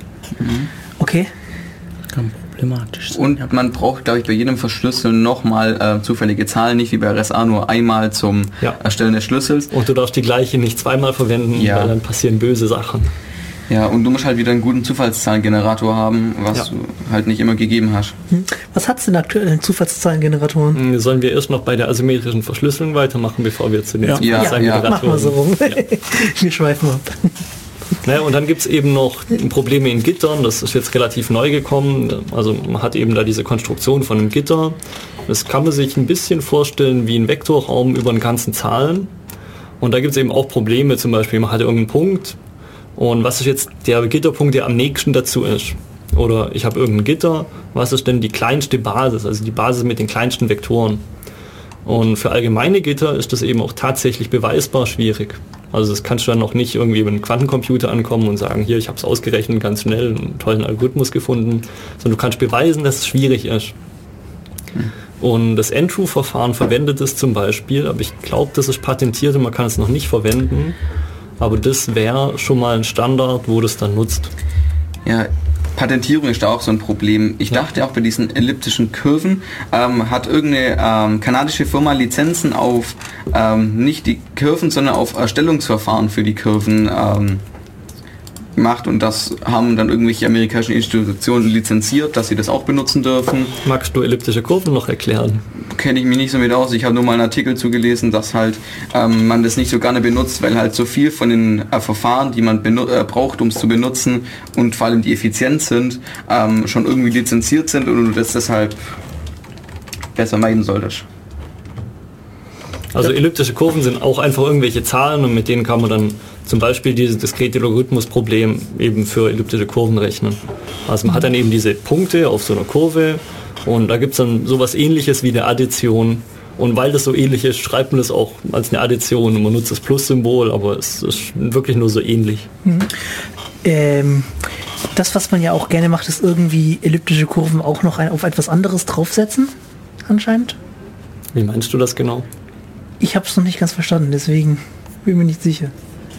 Speaker 1: Okay.
Speaker 3: Kann problematisch sein.
Speaker 2: Und
Speaker 3: ja.
Speaker 2: man braucht, glaube ich, bei jedem Verschlüsseln nochmal äh, zufällige Zahlen, nicht wie bei R S A nur einmal zum
Speaker 4: ja.
Speaker 2: Erstellen des Schlüssels.
Speaker 4: Und du darfst die gleiche nicht zweimal verwenden,
Speaker 2: ja.
Speaker 4: weil dann passieren böse Sachen.
Speaker 2: Ja, und du musst halt wieder einen guten Zufallszahlengenerator haben, was
Speaker 4: ja.
Speaker 2: du halt nicht immer gegeben hast.
Speaker 1: Hm. Was hat's denn aktuell in Zufallszahlengeneratoren?
Speaker 4: Sollen wir erst noch bei der asymmetrischen Verschlüsselung weitermachen, bevor wir zu den
Speaker 3: ja.
Speaker 4: Zufallszahlengeneratoren...
Speaker 1: Ja, ja. Mach mal so rum. Ja. Wir schweifen ab.
Speaker 4: Naja, und dann gibt es eben noch Probleme in Gittern, das ist jetzt relativ neu gekommen. Also man hat eben da diese Konstruktion von einem Gitter. Das kann man sich ein bisschen vorstellen wie ein Vektorraum über den ganzen Zahlen. Und da gibt es eben auch Probleme, zum Beispiel man hat irgendeinen Punkt. Und was ist jetzt der Gitterpunkt, der am nächsten dazu ist? Oder ich habe irgendein Gitter, was ist denn die kleinste Basis, also die Basis mit den kleinsten Vektoren? Und für allgemeine Gitter ist das eben auch tatsächlich beweisbar schwierig. Also das kannst du dann noch nicht irgendwie über einen Quantencomputer ankommen und sagen, hier, ich habe es ausgerechnet, ganz schnell, einen tollen Algorithmus gefunden, sondern du kannst beweisen, dass es schwierig ist. Hm. Und das N-True-Verfahren verwendet es zum Beispiel, aber ich glaube, das ist patentiert und man kann es noch nicht verwenden. Aber das wäre schon mal ein Standard, wo das dann nutzt.
Speaker 2: Ja, Patentierung ist da auch so ein Problem. Ich ja. dachte auch bei diesen elliptischen Kurven, ähm, hat irgendeine ähm, kanadische Firma Lizenzen auf ähm, nicht die Kurven, sondern auf Erstellungsverfahren für die Kurven ähm, gemacht und das haben dann irgendwelche amerikanischen Institutionen lizenziert, dass sie das auch benutzen dürfen.
Speaker 4: Magst du elliptische Kurven noch erklären?
Speaker 2: Kenne ich mich nicht so mit aus. Ich habe nur mal einen Artikel zugelesen, dass halt ähm, man das nicht so gerne benutzt, weil halt so viel von den äh, Verfahren, die man äh, braucht, um es zu benutzen und vor allem die effizient sind, ähm, schon irgendwie lizenziert sind und du das deshalb besser meiden solltest.
Speaker 4: Also elliptische Kurven sind auch einfach irgendwelche Zahlen und mit denen kann man dann zum Beispiel dieses diskrete Logarithmusproblem eben für elliptische Kurven rechnen. Also man hat dann eben diese Punkte auf so einer Kurve und da gibt es dann sowas Ähnliches wie eine Addition. Und weil das so ähnlich ist, schreibt man das auch als eine Addition und man nutzt das Plus-Symbol, aber es ist wirklich nur so ähnlich.
Speaker 1: Mhm. Ähm, das, was man ja auch gerne macht, ist irgendwie elliptische Kurven auch noch ein, auf etwas anderes draufsetzen, anscheinend.
Speaker 4: Wie meinst du das genau?
Speaker 1: Ich habe es noch nicht ganz verstanden, deswegen bin ich mir nicht sicher.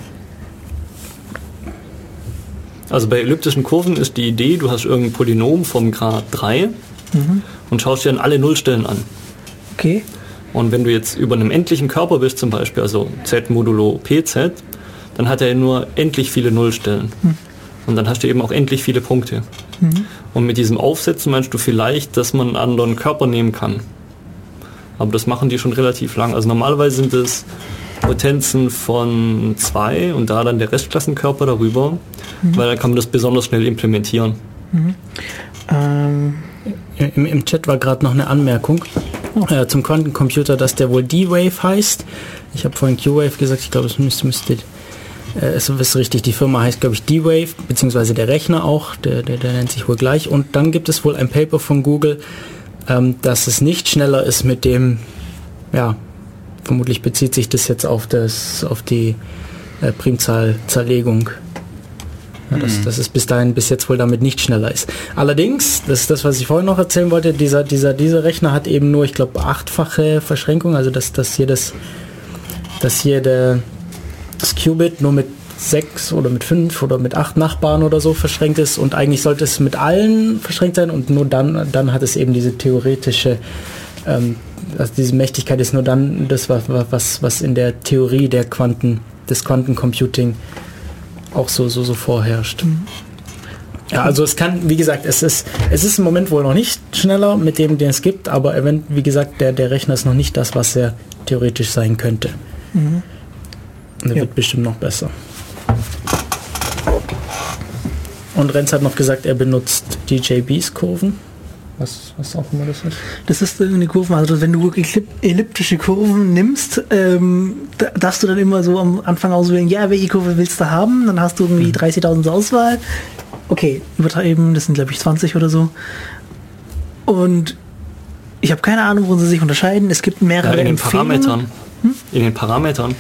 Speaker 4: Also bei elliptischen Kurven ist die Idee, du hast irgendein Polynom vom Grad drei mhm. und schaust dir dann alle Nullstellen an.
Speaker 1: Okay.
Speaker 4: Und wenn du jetzt über einem endlichen Körper bist, zum Beispiel, also z modulo pz, dann hat er nur endlich viele Nullstellen. Mhm. Und dann hast du eben auch endlich viele Punkte. Mhm. Und mit diesem Aufsetzen meinst du vielleicht, dass man einen anderen Körper nehmen kann. Aber das machen die schon relativ lang. Also normalerweise sind es Potenzen von zwei und da dann der Restklassenkörper darüber, mhm. weil dann kann man das besonders schnell implementieren.
Speaker 1: Mhm. Ähm.
Speaker 3: Im, Im Chat war gerade noch eine Anmerkung oh. äh, zum Quantencomputer, dass der wohl D-Wave heißt. Ich habe vorhin Q-Wave gesagt, ich glaube, es müsste, müsste äh, es ist richtig, die Firma heißt, glaube ich, D-Wave, beziehungsweise der Rechner auch, der, der, der nennt sich wohl gleich. Und dann gibt es wohl ein Paper von Google, ähm, dass es nicht schneller ist mit dem, ja, vermutlich bezieht sich das jetzt auf das, auf die äh, Primzahlzerlegung. Ja, dass, dass es bis dahin bis jetzt wohl damit nicht schneller ist. Allerdings, das ist das, was ich vorhin noch erzählen wollte, dieser, dieser, dieser Rechner hat eben nur, ich glaube, achtfache Verschränkung, also dass, dass hier das, dass hier der, das Qubit nur mit sechs oder mit fünf oder mit acht Nachbarn oder so verschränkt ist und eigentlich sollte es mit allen verschränkt sein und nur dann, dann hat es eben diese theoretische, ähm, also diese Mächtigkeit ist nur dann das, was, was in der Theorie der Quanten, des Quantencomputing auch so, so, so vorherrscht. Mhm. Ja, also es kann, wie gesagt, es ist, es ist im Moment wohl noch nicht schneller mit dem, den es gibt, aber event, wie gesagt, der, der Rechner ist noch nicht das, was er theoretisch sein könnte. Mhm. Und er ja. wird bestimmt noch besser. Und Renz hat noch gesagt, er benutzt D J B's Kurven. Was, was auch immer das ist.
Speaker 1: Das ist eine Kurve, also wenn du wirklich elliptische Kurven nimmst, ähm, da darfst du dann immer so am Anfang auswählen, ja, welche Kurve willst du haben? Dann hast du irgendwie mhm. dreißigtausend zur Auswahl. Okay, übertreiben, das sind glaube ich zwanzig oder so. Und ich habe keine Ahnung, wo sie sich unterscheiden. Es gibt mehrere
Speaker 4: ja, in den
Speaker 1: Empfehlungen.
Speaker 4: Parametern. Hm? In den Parametern.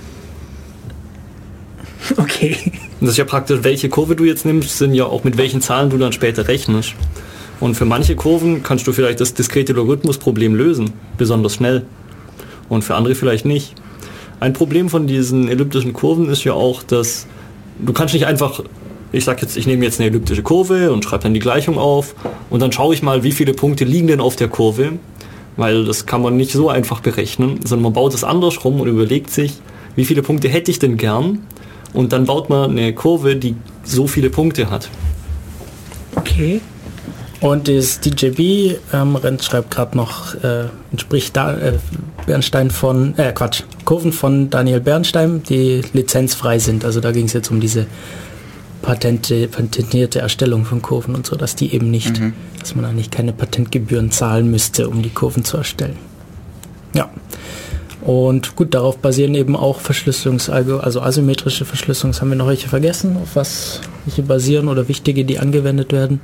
Speaker 1: Okay.
Speaker 4: Und das ist ja praktisch, welche Kurve du jetzt nimmst, sind ja auch mit welchen Zahlen du dann später rechnest. Und für manche Kurven kannst du vielleicht das diskrete Logarithmusproblem lösen, besonders schnell. Und für andere vielleicht nicht. Ein Problem von diesen elliptischen Kurven ist ja auch, dass du kannst nicht einfach, ich sag jetzt, ich nehme jetzt eine elliptische Kurve und schreibe dann die Gleichung auf und dann schaue ich mal, wie viele Punkte liegen denn auf der Kurve, weil das kann man nicht so einfach berechnen, sondern man baut es andersrum und überlegt sich, wie viele Punkte hätte ich denn gern, und dann baut man eine Kurve, die so viele Punkte hat.
Speaker 1: Okay.
Speaker 3: Und das D J B, ähm, Renz schreibt gerade noch, äh, entspricht da, äh, Bernstein von, äh, Quatsch, Kurven von Daniel Bernstein, die lizenzfrei sind. Also da ging es jetzt um diese Patente, patentierte Erstellung von Kurven und so, dass die eben nicht, mhm. dass man da nicht keine Patentgebühren zahlen müsste, um die Kurven zu erstellen. Ja. Und gut, darauf basieren eben auch Verschlüsselungs-, also asymmetrische Verschlüsselungs. Haben wir noch welche vergessen, auf was welche basieren oder wichtige, die angewendet werden?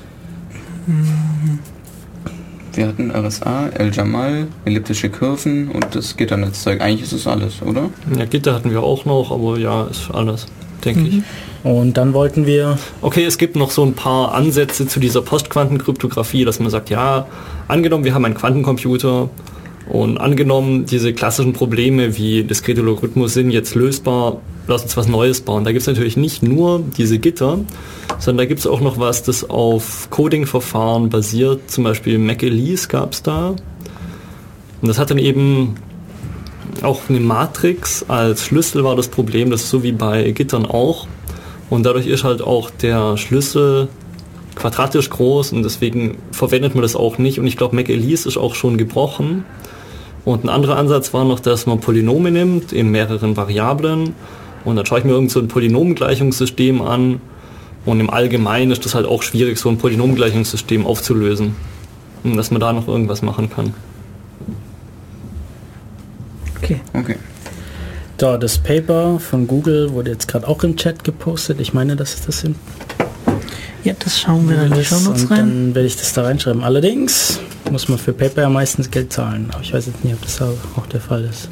Speaker 2: Wir hatten R S A, El-Jamal, elliptische Kurven und das Gitternetzwerk. Eigentlich ist es alles, oder?
Speaker 4: Ja, Gitter hatten wir auch noch, aber ja, ist alles, denke mhm. ich.
Speaker 3: Und dann wollten wir...
Speaker 4: Okay, es gibt noch so ein paar Ansätze zu dieser Postquantenkryptographie, dass man sagt, ja, angenommen, wir haben einen Quantencomputer und angenommen, diese klassischen Probleme wie diskrete Logarithmus sind jetzt lösbar, lass uns was Neues bauen. Da gibt es natürlich nicht nur diese Gitter, sondern da gibt es auch noch was, das auf Coding-Verfahren basiert. Zum Beispiel McEliece gab es da. Und das hat dann eben auch eine Matrix als Schlüssel, war das Problem. Das ist so wie bei Gittern auch. Und dadurch ist halt auch der Schlüssel quadratisch groß und deswegen verwendet man das auch nicht. Und ich glaube, McEliece ist auch schon gebrochen. Und ein anderer Ansatz war noch, dass man Polynome nimmt in mehreren Variablen. Und dann schaue ich mir irgend so ein Polynomgleichungssystem an. Und im Allgemeinen ist das halt auch schwierig, so ein Polynomgleichungssystem aufzulösen. Und dass man da noch irgendwas machen kann.
Speaker 1: Okay.
Speaker 2: Okay.
Speaker 3: So, das Paper von Google wurde jetzt gerade auch im Chat gepostet. Ich meine, dass es das sind.
Speaker 1: Ja, das schauen wir dann in die Shownotes rein.
Speaker 3: Dann werde ich das da reinschreiben. Allerdings muss man für Paper ja meistens Geld zahlen. Aber ich weiß jetzt nicht, ob das auch der Fall ist.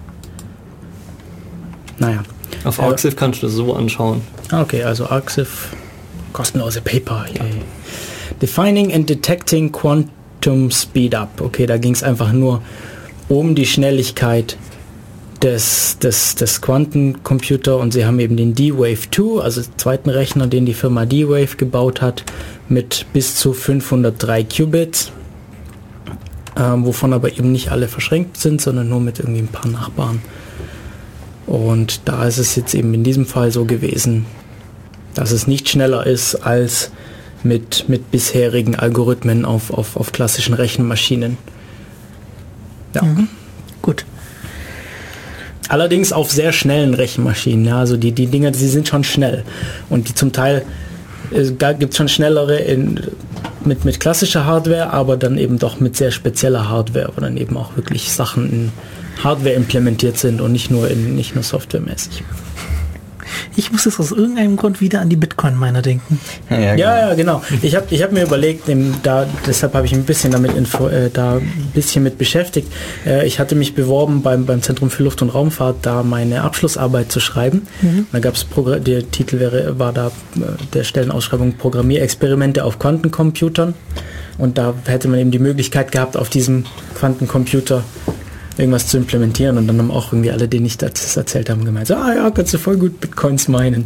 Speaker 3: Naja.
Speaker 4: Auf Arxiv kannst du das so anschauen.
Speaker 3: Okay, also Arxiv, kostenlose Paper. Yay. Defining and Detecting Quantum Speedup. Okay, da ging es einfach nur um die Schnelligkeit des, des, des Quantencomputer und sie haben eben den D-Wave zwei, also den zweiten Rechner, den die Firma D-Wave gebaut hat, mit bis zu fünfhundertdrei Qubits, ähm, wovon aber eben nicht alle verschränkt sind, sondern nur mit irgendwie ein paar Nachbarn. Und da ist es jetzt eben in diesem Fall so gewesen, dass es nicht schneller ist als mit, mit bisherigen Algorithmen auf, auf, auf klassischen Rechenmaschinen. Ja.
Speaker 1: Mhm. Gut.
Speaker 3: Allerdings auf sehr schnellen Rechenmaschinen. Ja, also die, die Dinger, die sind schon schnell. Und die zum Teil äh, gibt es schon schnellere in, mit, mit klassischer Hardware, aber dann eben doch mit sehr spezieller Hardware, wo dann eben auch wirklich Sachen in Hardware implementiert sind und nicht nur in nicht nur softwaremäßig.
Speaker 1: Ich muss jetzt aus irgendeinem Grund wieder an die Bitcoin-Miner denken.
Speaker 2: Ja, ja,
Speaker 3: ja, ja, genau. Ich habe ich hab mir überlegt, dem, da, deshalb habe ich ein bisschen damit info, äh, da ein bisschen mit beschäftigt. Äh, ich hatte mich beworben beim, beim Zentrum für Luft- und Raumfahrt, da meine Abschlussarbeit zu schreiben. Mhm. Da gab es, der Titel wäre, war da äh, der Stellenausschreibung Programmierexperimente auf Quantencomputern. Und da hätte man eben die Möglichkeit gehabt, auf diesem Quantencomputer irgendwas zu implementieren, und dann haben auch irgendwie alle, denen ich das erzählt habe, gemeint, so, ah ja, kannst du voll gut Bitcoins meinen.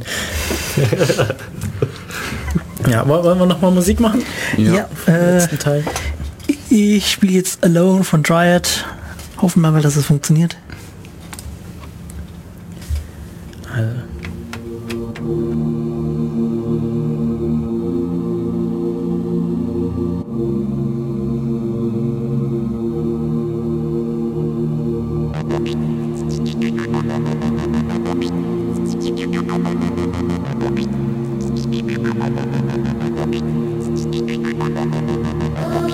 Speaker 3: Ja, wollen wir nochmal Musik machen?
Speaker 1: Ja, ja äh, letzten Teil. Ich spiele jetzt Alone von Dryad. Hoffen wir mal, dass es funktioniert.
Speaker 3: Also.
Speaker 5: Oh,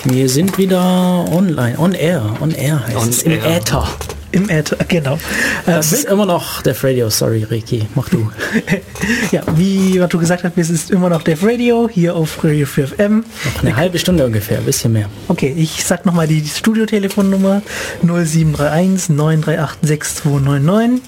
Speaker 3: Wir sind wieder online, on air, on air heißt
Speaker 4: On
Speaker 3: es, im
Speaker 4: air.
Speaker 3: Äther.
Speaker 1: Im Äther, genau.
Speaker 3: Das
Speaker 1: Äh,
Speaker 3: ist immer noch Def Radio, sorry Ricky, mach du.
Speaker 1: ja, wie was du gesagt hast, es ist immer noch Def Radio, hier auf Radio vier F M.
Speaker 3: Noch eine halbe Stunde ungefähr, ein bisschen mehr.
Speaker 1: Okay, ich sag nochmal die Studio-Telefonnummer null sieben drei eins neun drei acht sechs zwei neun neun.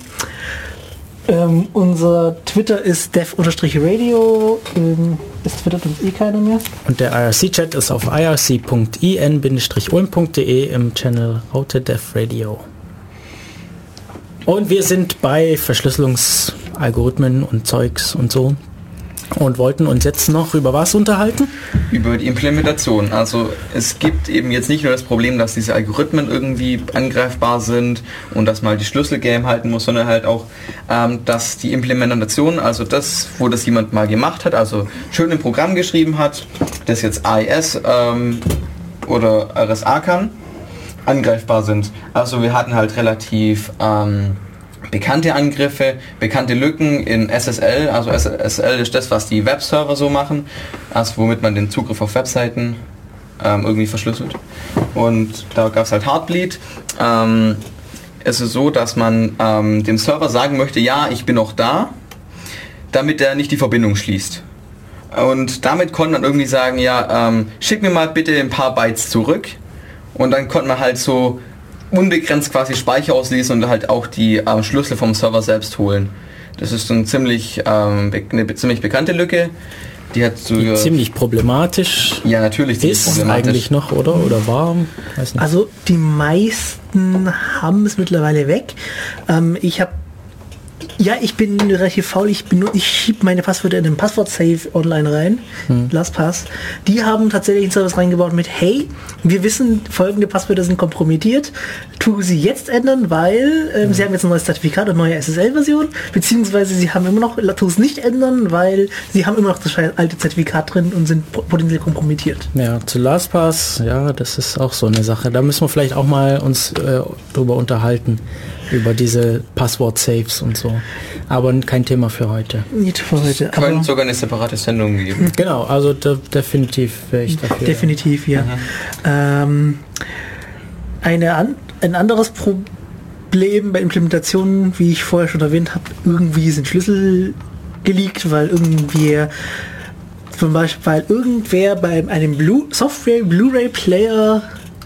Speaker 1: Ähm, unser Twitter ist def-radio. Ähm, es twittert uns eh keiner mehr.
Speaker 3: Und der I R C-Chat ist auf i r c punkt i n ulm punkt d e im Channel Raute Def Radio. Und wir sind bei Verschlüsselungsalgorithmen und Zeugs und so und wollten uns jetzt noch über was unterhalten?
Speaker 2: Über die Implementation. Also es gibt eben jetzt nicht nur das Problem, dass diese Algorithmen irgendwie angreifbar sind und dass man halt die Schlüssel geheim halten muss, sondern halt auch, ähm, dass die Implementation, also das, wo das jemand mal gemacht hat, also schön ein Programm geschrieben hat, das jetzt A E S ähm, oder R S A kann, angreifbar sind. Also wir hatten halt relativ ähm, bekannte Angriffe, bekannte Lücken in S S L. Also S S L ist das, was die Webserver so machen, also womit man den Zugriff auf Webseiten ähm, irgendwie verschlüsselt. Und da gab es halt Heartbleed. Ähm, es ist so, dass man ähm, dem Server sagen möchte, ja, ich bin noch da, damit er nicht die Verbindung schließt. Und damit konnte man irgendwie sagen, ja, ähm, schick mir mal bitte ein paar Bytes zurück. Und dann konnte man halt so unbegrenzt quasi Speicher auslesen und halt auch die ähm, Schlüssel vom Server selbst holen. Das ist so ein ziemlich, ähm, be- eine ziemlich bekannte Lücke. Die hat so
Speaker 3: Die ziemlich problematisch
Speaker 2: ja natürlich ziemlich
Speaker 3: ist
Speaker 2: problematisch.
Speaker 3: eigentlich noch, oder? Oder war? Weiß nicht.
Speaker 1: Also die meisten haben es mittlerweile weg. Ähm, ich habe ja, ich bin relativ faul. Ich, bin nur, ich schiebe meine Passwörter in den Passwort-Safe online rein. Hm. LastPass. Die haben tatsächlich einen Service reingebaut mit, hey, wir wissen, folgende Passwörter sind kompromittiert. Tu sie jetzt ändern, weil ähm, hm. sie haben jetzt ein neues Zertifikat und neue S S L-Version. Beziehungsweise sie haben immer noch, tu es nicht ändern, weil sie haben immer noch das alte Zertifikat drin und sind potenziell kompromittiert.
Speaker 3: Ja, zu LastPass, ja, das ist auch so eine Sache. Da müssen wir vielleicht auch mal uns äh, drüber unterhalten. Über diese Passwort-Saves und so. Aber kein Thema für heute.
Speaker 1: Nicht für heute.
Speaker 2: Könnte
Speaker 1: aber
Speaker 2: sogar eine separate Sendung geben.
Speaker 3: Genau, also de- definitiv wäre ich dafür.
Speaker 1: Definitiv, ja. Mhm. Ähm, eine an, ein anderes Problem bei Implementationen, wie ich vorher schon erwähnt habe, irgendwie sind Schlüssel geleakt, weil irgendwie zum Beispiel, weil irgendwer bei einem Blu- Software Blu-ray Player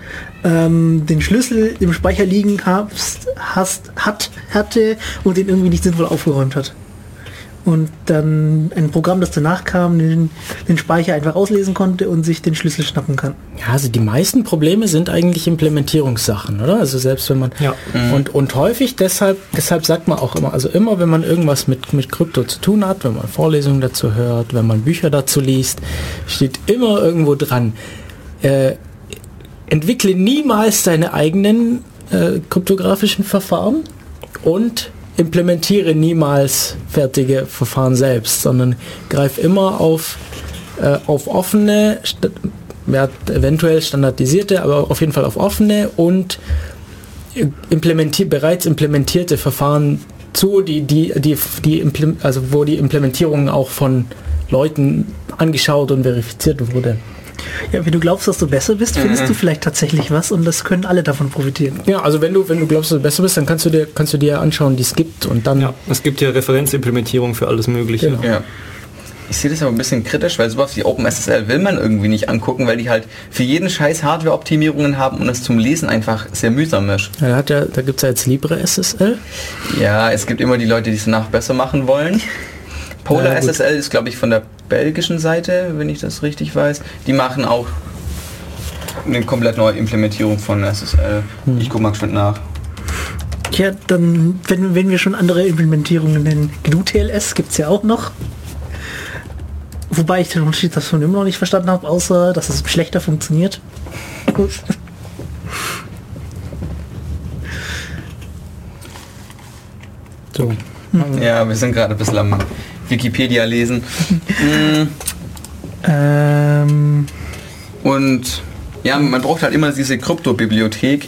Speaker 1: ähm, den Schlüssel im Speicher liegen hast, hast, hat, hatte und den irgendwie nicht sinnvoll aufgeräumt hat. Und dann ein Programm, das danach kam, den, den Speicher einfach auslesen konnte und sich den Schlüssel schnappen kann.
Speaker 3: Ja, also die meisten Probleme sind eigentlich Implementierungssachen, oder? Also selbst wenn man
Speaker 4: ja.
Speaker 3: und und häufig deshalb deshalb sagt man auch immer, also immer wenn man irgendwas mit mit Krypto zu tun hat, wenn man Vorlesungen dazu hört, wenn man Bücher dazu liest, steht immer irgendwo dran, äh, entwickle niemals deine eigenen äh, kryptografischen Verfahren und implementiere niemals fertige Verfahren selbst, sondern greif immer auf, äh, auf offene, st- ja, eventuell standardisierte, aber auf jeden Fall auf offene und implementier- bereits implementierte Verfahren zu, die, die, die, die Implem- also wo die Implementierung auch von Leuten angeschaut und verifiziert wurde.
Speaker 1: Ja, wenn du glaubst, dass du besser bist, findest mhm. du vielleicht tatsächlich was und das können alle davon profitieren.
Speaker 3: Ja, also wenn du wenn du glaubst, dass du besser bist, dann kannst du dir kannst du dir anschauen, die es gibt und dann.
Speaker 4: Ja, es gibt ja Referenzimplementierung für alles Mögliche.
Speaker 3: Genau.
Speaker 2: Ja. Ich sehe das aber ein bisschen kritisch, weil sowas wie OpenSSL will man irgendwie nicht angucken, weil die halt für jeden Scheiß Hardware-Optimierungen haben und es zum Lesen einfach sehr mühsam ist.
Speaker 3: Ja, da hat ja, da gibt es ja jetzt LibreSSL.
Speaker 2: Ja, es gibt immer die Leute, die es danach besser machen wollen. Polar ja, S S L ist, glaube ich, von der belgischen Seite, wenn ich das richtig weiß. Die machen auch eine komplett neue Implementierung von S S L. Hm. Ich gucke mal geschwind nach.
Speaker 1: Ja, dann, wenn, wenn wir schon andere Implementierungen nennen, G N U T L S gibt es ja auch noch. Wobei ich den Unterschied davon immer noch nicht verstanden habe, außer dass es schlechter funktioniert.
Speaker 3: So.
Speaker 2: Ja, wir sind gerade ein bisschen am Wikipedia lesen. mm.
Speaker 1: ähm.
Speaker 2: Und ja, man braucht halt immer diese Kryptobibliothek.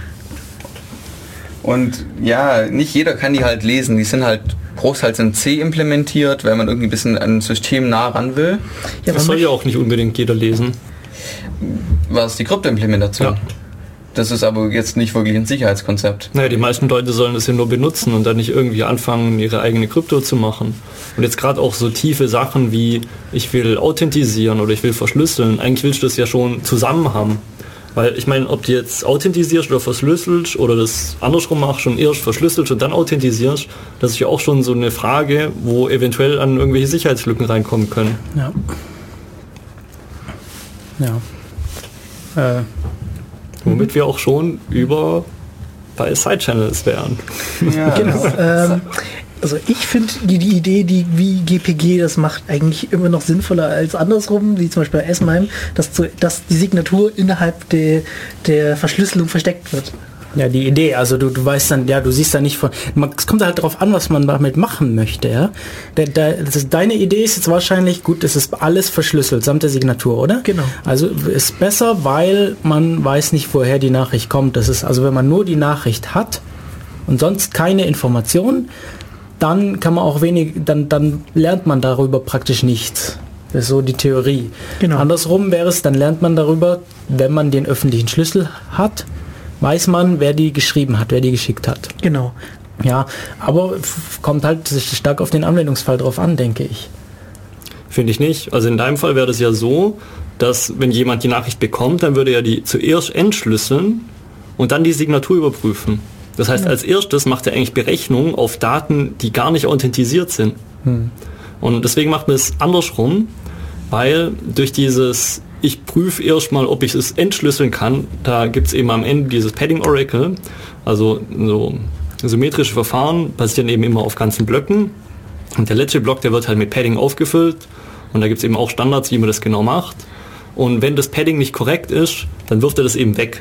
Speaker 2: Und ja, nicht jeder kann die halt lesen. Die sind halt großteils in C implementiert, weil man irgendwie ein bisschen an ein System nah ran will.
Speaker 4: Ja, das soll ja auch nicht unbedingt jeder lesen.
Speaker 2: war es die Kryptoimplementation.
Speaker 4: Ja.
Speaker 2: Das ist aber jetzt nicht wirklich ein Sicherheitskonzept.
Speaker 4: Naja, die meisten Leute sollen das ja nur benutzen und dann nicht irgendwie anfangen, ihre eigene Krypto zu machen. Und jetzt gerade auch so tiefe Sachen wie, ich will authentisieren oder ich will verschlüsseln, eigentlich willst du das ja schon zusammen haben. Weil ich meine, ob du jetzt authentisierst oder verschlüsselst oder das andersrum machst und erst verschlüsselst und dann authentisierst, das ist ja auch schon so eine Frage, wo eventuell an irgendwelche Sicherheitslücken reinkommen können.
Speaker 3: Ja. Ja. Äh.
Speaker 4: Womit wir auch schon über bei Side-Channels wären.
Speaker 2: Ja.
Speaker 1: Genau. Ähm, also ich finde die, die Idee, die wie G P G das macht, eigentlich immer noch sinnvoller als andersrum, wie zum Beispiel bei Esmheim, dass, zu, dass die Signatur innerhalb de, der Verschlüsselung versteckt wird.
Speaker 3: Ja, die Idee, also du, du weißt dann, ja, du siehst da nicht von, man, es kommt halt darauf an, was man damit machen möchte, ja. Der, der, das ist, deine Idee ist jetzt wahrscheinlich, gut, es ist alles verschlüsselt, samt der Signatur, oder?
Speaker 1: Genau.
Speaker 3: Also ist besser, weil man weiß nicht, woher die Nachricht kommt. Das ist, also wenn man nur die Nachricht hat und sonst keine Informationen, dann kann man auch wenig, dann, dann lernt man darüber praktisch nichts. Das ist so die Theorie.
Speaker 1: Genau.
Speaker 3: Andersrum wäre es, dann lernt man darüber, wenn man den öffentlichen Schlüssel hat, weiß man, wer die geschrieben hat, wer die geschickt hat.
Speaker 1: Genau.
Speaker 3: Ja, aber f- kommt halt stark auf den Anwendungsfall drauf an, denke ich.
Speaker 4: Finde ich nicht. Also in deinem Fall wäre das ja so, dass wenn jemand die Nachricht bekommt, dann würde er die zuerst entschlüsseln und dann die Signatur überprüfen. Das heißt, als erstes macht er eigentlich Berechnungen auf Daten, die gar nicht authentisiert sind. Hm. Und deswegen macht man es andersrum, weil durch dieses, ich prüfe erstmal, ob ich es entschlüsseln kann, da gibt es eben am Ende dieses Padding Oracle, also so symmetrische Verfahren basieren eben immer auf ganzen Blöcken und der letzte Block, der wird halt mit Padding aufgefüllt und da gibt es eben auch Standards, wie man das genau macht. Und wenn das Padding nicht korrekt ist, dann wirft er das eben weg.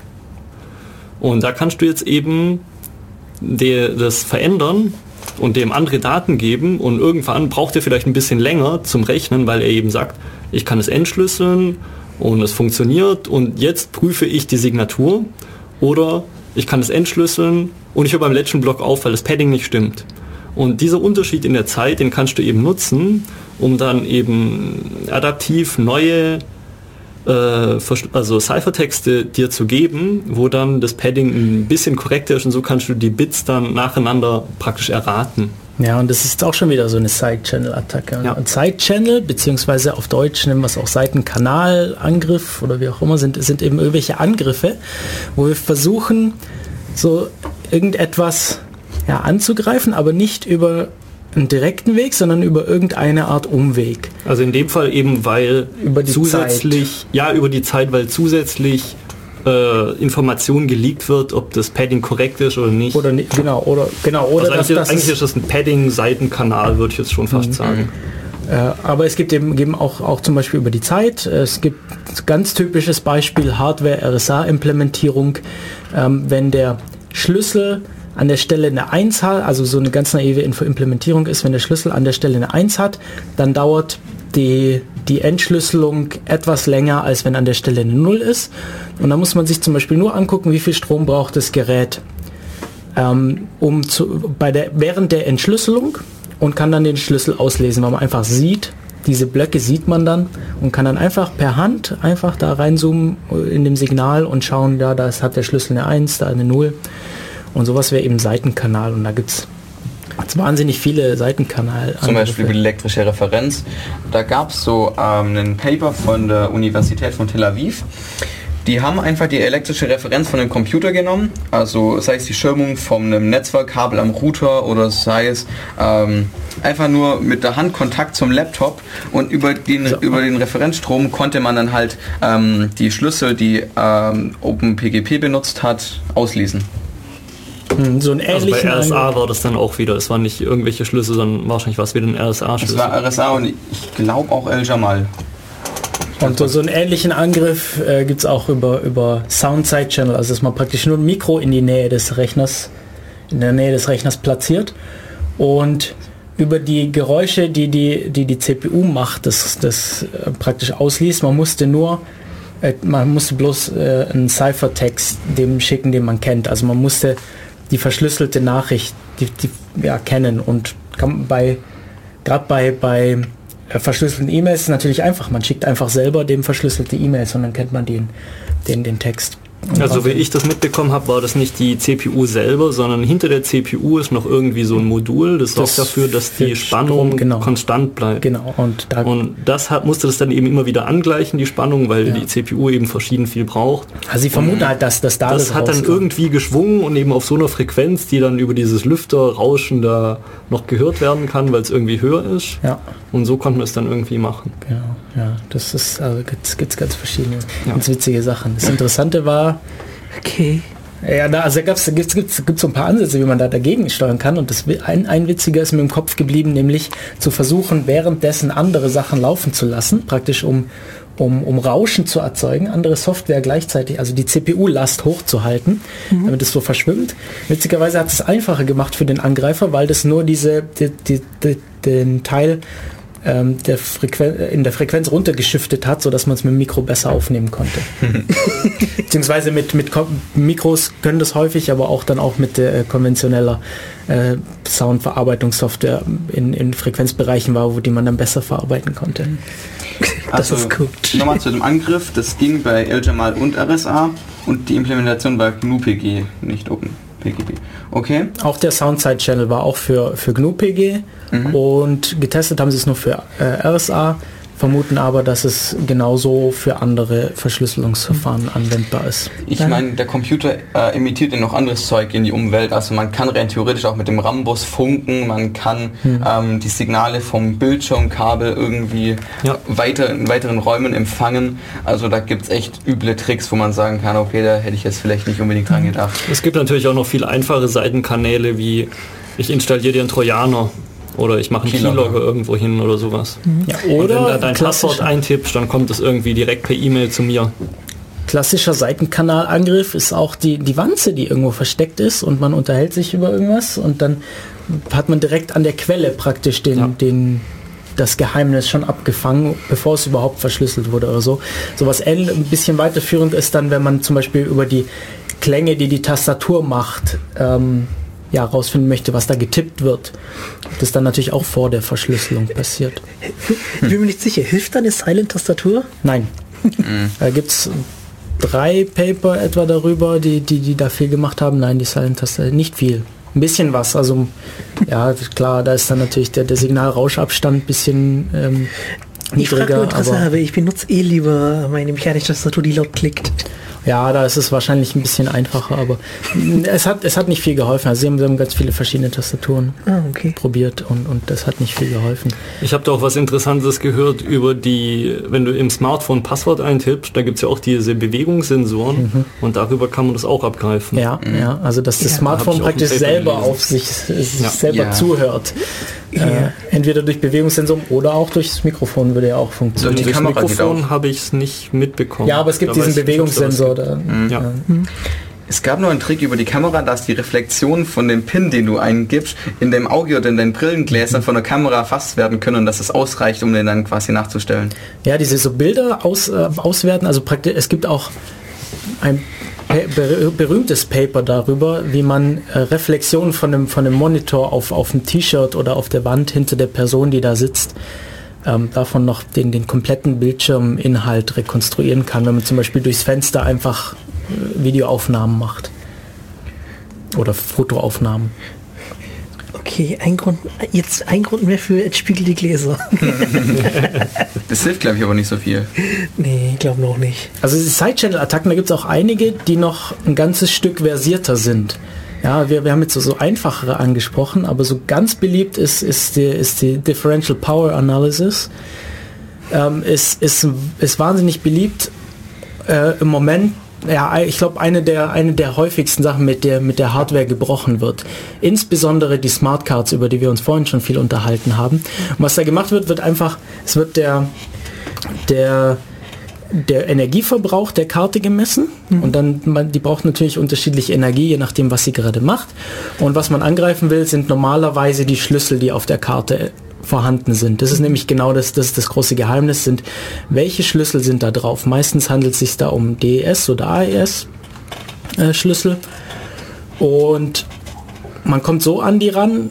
Speaker 4: Und da kannst du jetzt eben die, das verändern und dem andere Daten geben und irgendwann braucht er vielleicht ein bisschen länger zum Rechnen, weil er eben sagt, ich kann es entschlüsseln und es funktioniert und jetzt prüfe ich die Signatur oder ich kann es entschlüsseln und ich höre beim letzten Block auf, weil das Padding nicht stimmt. Und dieser Unterschied in der Zeit, den kannst du eben nutzen, um dann eben adaptiv neue also Ciphertexte dir zu geben, wo dann das Padding ein bisschen korrekter ist und so kannst du die Bits dann nacheinander praktisch erraten.
Speaker 3: Ja, und das ist auch schon wieder so eine Side-Channel-Attacke.
Speaker 4: Ja.
Speaker 3: Und Side-Channel, beziehungsweise auf Deutsch nennen wir es auch Seitenkanal-Angriff oder wie auch immer, sind, sind eben irgendwelche Angriffe, wo wir versuchen, so irgendetwas ja, anzugreifen, aber nicht über einen direkten Weg, sondern über irgendeine Art Umweg.
Speaker 4: Also in dem Fall eben, weil
Speaker 3: über die
Speaker 4: zusätzlich,
Speaker 3: Zeit.
Speaker 4: ja, über die Zeit, weil zusätzlich äh, Information geleakt wird, ob das Padding korrekt ist oder nicht.
Speaker 3: Oder nicht, genau, oder genau, oder
Speaker 4: also
Speaker 3: dass,
Speaker 4: eigentlich,
Speaker 3: dass
Speaker 4: eigentlich ist das ein Padding-Seitenkanal, würde ich jetzt schon fast
Speaker 3: mhm.
Speaker 4: sagen.
Speaker 3: Äh, aber es gibt eben, eben auch, auch zum Beispiel über die Zeit, es gibt ganz typisches Beispiel Hardware-R S A-Implementierung, ähm, wenn der Schlüssel an der Stelle eine eins hat, also so eine ganz naive Info-Implementierung ist, wenn der Schlüssel an der Stelle eine eins hat, dann dauert die, die Entschlüsselung etwas länger, als wenn an der Stelle eine null ist. Und da muss man sich zum Beispiel nur angucken, wie viel Strom braucht das Gerät ähm, um zu, bei der, während der Entschlüsselung und kann dann den Schlüssel auslesen, weil man einfach sieht, diese Blöcke sieht man dann und kann dann einfach per Hand einfach da reinzoomen in dem Signal und schauen, ja, da hat der Schlüssel eine eins, da eine null. Und sowas wäre eben Seitenkanal und da gibt es wahnsinnig viele Seitenkanal.
Speaker 2: Zum Beispiel über die elektrische Referenz. Da gab es so ähm, ein Paper von der Universität von Tel Aviv. Die haben einfach die elektrische Referenz von einem Computer genommen, also sei es die Schirmung von einem Netzwerkkabel am Router oder sei es ähm, einfach nur mit der Hand Kontakt zum Laptop und über den, so. über den Referenzstrom konnte man dann halt ähm, die Schlüssel, die ähm, OpenPGP benutzt hat, auslesen.
Speaker 3: So ein
Speaker 4: also bei R S A war das dann auch wieder, es waren nicht irgendwelche Schlüssel, sondern wahrscheinlich war es wieder ein R S A-Schlüssel.
Speaker 2: Es war R S A und ich glaube auch El Jamal.
Speaker 3: Und so, so einen ähnlichen Angriff äh, gibt es auch über, über Sound Side Channel, also dass man praktisch nur ein Mikro in die Nähe des Rechners, in der Nähe des Rechners platziert und über die Geräusche, die die, die, die C P U macht, das, das äh, praktisch ausliest. Man musste nur äh, man musste bloß äh, einen Ciphertext dem schicken, den man kennt. Also man musste die verschlüsselte Nachricht die, die, ja, kennen und kann bei gerade bei, bei äh, verschlüsselten E-Mails ist natürlich einfach. Man schickt einfach selber dem verschlüsselte E-Mails und dann kennt man den, den, den Text.
Speaker 4: Also wie ich das mitbekommen habe, war das nicht die C P U selber, sondern hinter der C P U ist noch irgendwie so ein Modul, das sorgt
Speaker 3: Das
Speaker 4: dafür, dass die Spannung
Speaker 3: Strom, genau.
Speaker 4: konstant bleibt.
Speaker 3: Genau. Und, da
Speaker 4: Und das hat, musste das dann eben immer wieder angleichen, die Spannung, weil
Speaker 3: Ja.
Speaker 4: die C P U eben verschieden viel braucht.
Speaker 3: also sie vermuten halt, dass, dass da
Speaker 4: Das hat dann
Speaker 3: rauskommt.
Speaker 4: irgendwie geschwungen und eben auf so einer Frequenz, die dann über dieses Lüfterrauschen da noch gehört werden kann, weil es irgendwie höher ist.
Speaker 3: Ja,
Speaker 4: Und so konnten wir es dann irgendwie machen.
Speaker 3: genau. Ja, das ist, also gibt's, gibt's ganz verschiedene,
Speaker 4: Ja.
Speaker 3: ganz witzige Sachen. Das Interessante war,
Speaker 1: Okay.
Speaker 3: ja, da, also da gibt's, gibt's, gibt's, gibt's so ein paar Ansätze, wie man da dagegen steuern kann. Und das ein, ein witziger ist mir im Kopf geblieben, nämlich zu versuchen, währenddessen andere Sachen laufen zu lassen, praktisch um, um, um Rauschen zu erzeugen, andere Software gleichzeitig, also die C P U-Last hochzuhalten, mhm. damit es so verschwimmt. Witzigerweise hat es einfacher gemacht für den Angreifer, weil das nur diese, die, die, die, den Teil ähm, der Frequen- in der Frequenz runtergeschiftet hat, sodass man es mit dem Mikro besser aufnehmen konnte. Beziehungsweise mit, mit Ko- Mikros können das häufig, aber auch dann auch mit äh, konventioneller äh, Soundverarbeitungssoftware in, in Frequenzbereichen war, wo die man dann besser verarbeiten konnte.
Speaker 1: Das
Speaker 2: Also,
Speaker 1: ist gut.
Speaker 2: nochmal zu dem Angriff, das ging bei El-Jamal und R S A und die Implementation war G N U P G, nicht OpenPGP. Okay.
Speaker 3: Auch der Soundside-Channel war auch für, für G N U P G
Speaker 2: Mhm.
Speaker 3: und getestet haben sie es nur für äh, R S A, vermuten aber, dass es genauso für andere Verschlüsselungsverfahren anwendbar ist.
Speaker 2: Ich
Speaker 1: Dann-
Speaker 2: meine, der Computer äh, emittiert ja noch anderes Zeug in die Umwelt. Also man kann rein theoretisch auch mit dem Rambus funken, man kann
Speaker 3: Hm.
Speaker 2: ähm, die Signale vom Bildschirmkabel irgendwie
Speaker 4: Ja.
Speaker 2: weiter in weiteren Räumen empfangen. Also da gibt es echt üble Tricks, wo man sagen kann, okay, da hätte ich jetzt vielleicht nicht unbedingt dran gedacht.
Speaker 4: Es gibt natürlich auch noch viel einfache Seitenkanäle, wie ich installiere dir einen Trojaner oder ich mache einen
Speaker 2: Keylogger.
Speaker 4: Keylogger irgendwo hin oder sowas.
Speaker 3: Ja,
Speaker 4: Und wenn
Speaker 3: oder
Speaker 4: du dein Passwort eintippst, dann kommt es irgendwie direkt per E-Mail zu mir.
Speaker 3: klassischer Seitenkanalangriff ist auch die, die Wanze, die irgendwo versteckt ist und man unterhält sich über irgendwas und dann hat man direkt an der Quelle praktisch den,
Speaker 4: Ja.
Speaker 3: den, das Geheimnis schon abgefangen, bevor es überhaupt verschlüsselt wurde oder so. Sowas ähnlich, ein bisschen weiterführend ist dann, wenn man zum Beispiel über die Klänge, die die Tastatur macht, ähm, ja, rausfinden möchte, was da getippt wird. Das dann natürlich auch vor der Verschlüsselung passiert.
Speaker 1: Ich bin mir nicht sicher. Hilft da eine Silent-Tastatur?
Speaker 3: Nein. Da gibt es drei Paper etwa darüber, die, die, die da viel gemacht haben. Nein, die Silent-Tastatur, nicht viel. Ein bisschen was. Also, ja, klar, da ist dann natürlich der, der Signalrauschabstand ein bisschen ähm,
Speaker 1: Ich frage
Speaker 3: niedriger.
Speaker 1: nur Interesse,
Speaker 3: Aber
Speaker 1: aber ich benutze eh lieber meine mechanische Tastatur, die laut klickt.
Speaker 3: ja, da ist es wahrscheinlich ein bisschen einfacher. Aber es hat, es hat nicht viel geholfen. Also sie haben, sie haben ganz viele verschiedene Tastaturen
Speaker 1: Ah, okay.
Speaker 3: probiert und, und das hat nicht viel geholfen.
Speaker 4: Ich habe da auch was Interessantes gehört über die, wenn du im Smartphone Passwort eintippst, da gibt es ja auch diese Bewegungssensoren und darüber kann man das auch abgreifen.
Speaker 3: Ja, ja, also dass das
Speaker 1: Ja.
Speaker 3: Smartphone
Speaker 4: Hab ich auch
Speaker 3: praktisch
Speaker 4: ein Paper
Speaker 3: selber
Speaker 4: gelesen.
Speaker 3: auf sich, sich
Speaker 4: Ja.
Speaker 3: selber
Speaker 2: Ja.
Speaker 3: zuhört.
Speaker 1: Ja.
Speaker 3: Äh, entweder durch Bewegungssensoren oder auch durch das Mikrofon würde ja auch funktionieren.
Speaker 2: Die
Speaker 4: Durchs
Speaker 2: Kamera geht
Speaker 4: Mikrofon habe ich es nicht mitbekommen.
Speaker 3: Ja, aber es gibt
Speaker 4: Da
Speaker 3: diesen
Speaker 4: weiß ich nicht, ob es da was
Speaker 3: Bewegungssensor.
Speaker 4: gibt.
Speaker 3: Da,
Speaker 4: Ja.
Speaker 2: Es gab noch einen Trick über die Kamera, dass die Reflexion von dem Pin, den du eingibst, in dem Auge oder in den Brillengläsern von der Kamera erfasst werden können und dass es ausreicht, um den dann quasi nachzustellen.
Speaker 3: Ja, diese so Bilder aus, äh, auswerten, also praktisch, es gibt auch ein pa- ber berühmtes Paper darüber, wie man äh, Reflexionen von dem, von dem Monitor auf, auf dem T-Shirt oder auf der Wand hinter der Person, die da sitzt, ähm, davon noch den, den kompletten Bildschirminhalt rekonstruieren kann, wenn man zum Beispiel durchs Fenster einfach äh, Videoaufnahmen macht. Oder Fotoaufnahmen.
Speaker 1: Okay, ein Grund, jetzt ein Grund mehr für entspiegelte Gläser.
Speaker 2: Das hilft, glaube ich, aber nicht so viel.
Speaker 1: Nee, ich glaube noch nicht.
Speaker 3: Also diese Side-Channel-Attacken, da gibt es auch einige, die noch ein ganzes Stück versierter sind. Ja, wir, wir haben jetzt so, so einfachere angesprochen, aber so ganz beliebt ist, ist, die, ist die Differential Power Analysis. Ähm, ist, ist, ist wahnsinnig beliebt äh, im Moment. Ja, ich glaube, eine der, eine der häufigsten Sachen, mit der, mit der Hardware gebrochen wird. Insbesondere die Smartcards, über die wir uns vorhin schon viel unterhalten haben. Und was da gemacht wird, wird einfach, es wird der, der, der Energieverbrauch der Karte gemessen. Mhm. Und dann, man, die braucht natürlich unterschiedliche Energie, je nachdem, was sie gerade macht. Und was man angreifen will, sind normalerweise die Schlüssel, die auf der Karte vorhanden sind. Das ist nämlich genau das, das, das große Geheimnis, sind, welche Schlüssel sind da drauf. Meistens handelt es sich da um D E S oder A E S äh, Schlüssel. Und man kommt so an die ran.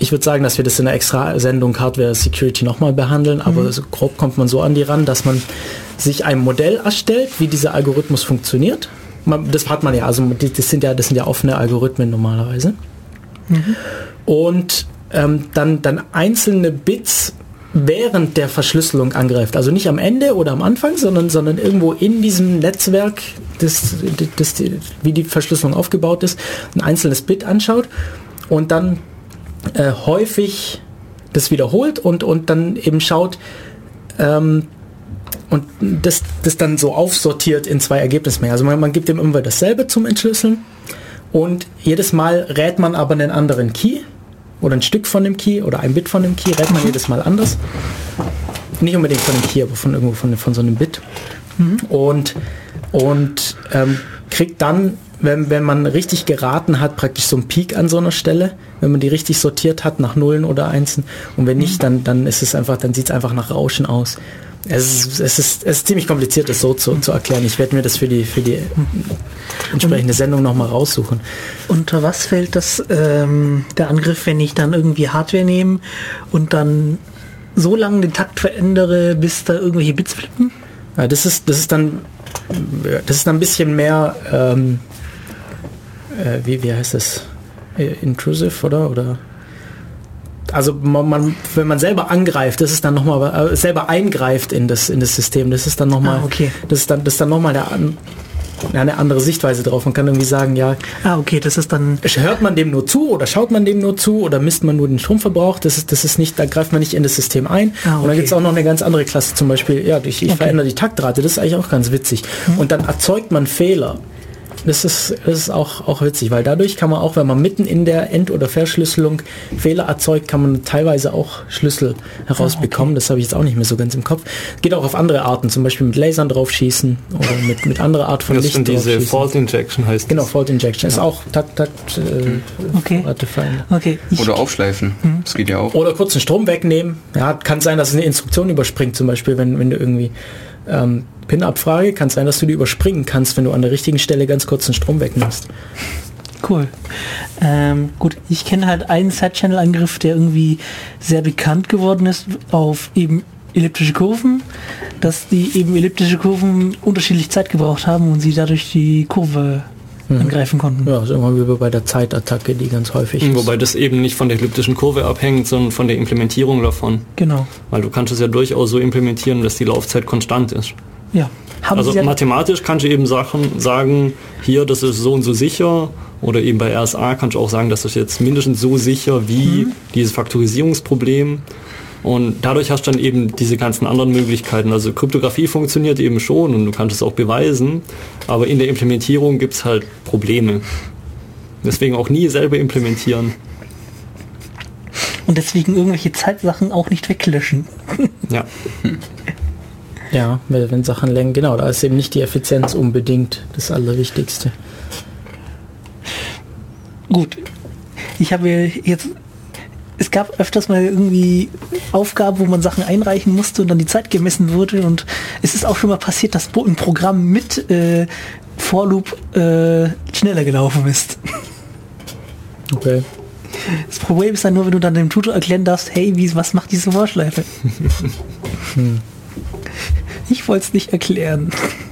Speaker 3: ich würde sagen, dass wir das in einer extra Sendung Hardware Security nochmal behandeln, aber so grob kommt man so an die ran, dass man sich ein Modell erstellt, wie dieser Algorithmus funktioniert. Man, das hat man ja, also die, das sind ja, das sind ja offene Algorithmen normalerweise. Mhm. Und ähm, dann, dann einzelne Bits während der Verschlüsselung angreift. Also nicht am Ende oder am Anfang, sondern, sondern irgendwo in diesem Netzwerk, das, das, das, wie die Verschlüsselung aufgebaut ist, ein einzelnes Bit anschaut und dann äh, häufig das wiederholt und, und dann eben schaut ähm, und das, das dann so aufsortiert in zwei Ergebnismengen. Also man, man gibt dem immer dasselbe zum Entschlüsseln und jedes Mal rät man aber einen anderen Key oder ein Stück von dem Key oder ein Bit von dem Key, rät man jedes Mal anders. Nicht unbedingt von dem Key, aber von irgendwo von, von so einem Bit. Mhm. Und, und ähm, kriegt dann, wenn, wenn man richtig geraten hat, praktisch so einen Peak an so einer Stelle, wenn man die richtig sortiert hat nach Nullen oder Einsen. Und wenn nicht, dann, dann ist es einfach, dann sieht es einfach nach Rauschen aus. Es ist, es ist, es ist ziemlich kompliziert, das so zu, zu erklären. Ich werde mir das für die, für die entsprechende Sendung nochmal raussuchen.
Speaker 1: Unter was fällt das, ähm, der Angriff, wenn ich dann irgendwie Hardware nehme und dann so lange den Takt verändere, bis da irgendwelche Bits flippen?
Speaker 3: Ja, das ist, das ist dann, das ist dann ein bisschen mehr, ähm, äh, wie, wie heißt das? Intrusive, oder? Oder? Also man, man, wenn man selber angreift, das ist dann nochmal, äh, selber eingreift in das, in das System, das ist dann nochmal,
Speaker 1: ah, okay.
Speaker 3: das ist dann, das ist dann nochmal eine, eine andere Sichtweise drauf. Man kann irgendwie sagen, ja,
Speaker 1: ah, okay, das ist dann,
Speaker 3: hört man dem nur zu oder schaut man dem nur zu oder misst man nur den Stromverbrauch, das ist, das ist nicht, da greift man nicht in das System ein. Ah, okay. Und dann gibt es auch noch eine ganz andere Klasse, zum Beispiel, ja, ich, ich okay. verändere die Taktrate, das ist eigentlich auch ganz witzig. Mhm. Und dann erzeugt man Fehler. Das ist, das ist auch, auch witzig, weil dadurch kann man auch, wenn man mitten in der End- oder Verschlüsselung Fehler erzeugt, kann man teilweise auch Schlüssel herausbekommen. Ah, okay. Das habe ich jetzt auch nicht mehr so ganz im Kopf. Geht auch auf andere Arten, zum Beispiel mit Lasern draufschießen oder mit, mit anderer Art von
Speaker 4: das
Speaker 3: Licht
Speaker 4: sind diese Fault Injection heißt
Speaker 3: Genau, Fault Injection. Ja. Ist auch Takt, Takt, äh,
Speaker 1: okay. okay.
Speaker 2: Oder aufschleifen. Mhm. Das geht ja auch.
Speaker 3: Oder kurz den Strom wegnehmen. Ja, kann sein, dass es eine Instruktion überspringt, zum Beispiel, wenn, wenn du irgendwie ähm, Pin-Abfrage, kann sein, dass du die überspringen kannst, wenn du an der richtigen Stelle ganz kurz den Strom wegnimmst.
Speaker 1: Cool. Ähm, gut, ich kenne halt einen Side-Channel-Angriff, der irgendwie sehr bekannt geworden ist auf eben elliptische Kurven, dass die eben elliptische Kurven unterschiedlich Zeit gebraucht haben und sie dadurch die Kurve mhm. angreifen konnten.
Speaker 3: Ja, so immer wie bei der Zeitattacke, die ganz häufig ist.
Speaker 4: Wobei das eben nicht von der elliptischen Kurve abhängt, sondern von der Implementierung davon.
Speaker 1: Genau.
Speaker 4: Weil du kannst es ja durchaus so implementieren, dass die Laufzeit konstant ist.
Speaker 1: Ja. Haben
Speaker 4: also
Speaker 1: Sie
Speaker 4: mathematisch kannst du eben Sachen sagen, hier, das ist so und so sicher, oder eben bei R S A kannst du auch sagen, das ist jetzt mindestens so sicher wie mhm. dieses Faktorisierungsproblem. Und dadurch hast du dann eben diese ganzen anderen Möglichkeiten. Also Kryptographie funktioniert eben schon und du kannst es auch beweisen, aber in der Implementierung gibt es halt Probleme. Deswegen auch nie selber implementieren.
Speaker 1: Und deswegen irgendwelche Zeitsachen auch nicht weglöschen.
Speaker 4: Ja.
Speaker 3: Ja, wenn Sachen länger, genau, da ist eben nicht die Effizienz unbedingt das Allerwichtigste.
Speaker 1: Gut, ich habe jetzt, es gab öfters mal irgendwie Aufgaben, wo man Sachen einreichen musste und dann die Zeit gemessen wurde und es ist auch schon mal passiert, dass ein Programm mit äh, For Loop äh, schneller gelaufen ist.
Speaker 3: Okay.
Speaker 1: Das Problem ist dann nur, wenn du dann dem Tutor erklären darfst, hey, wie, was macht diese Vorschleife? hm. Ich wollte es nicht erklären.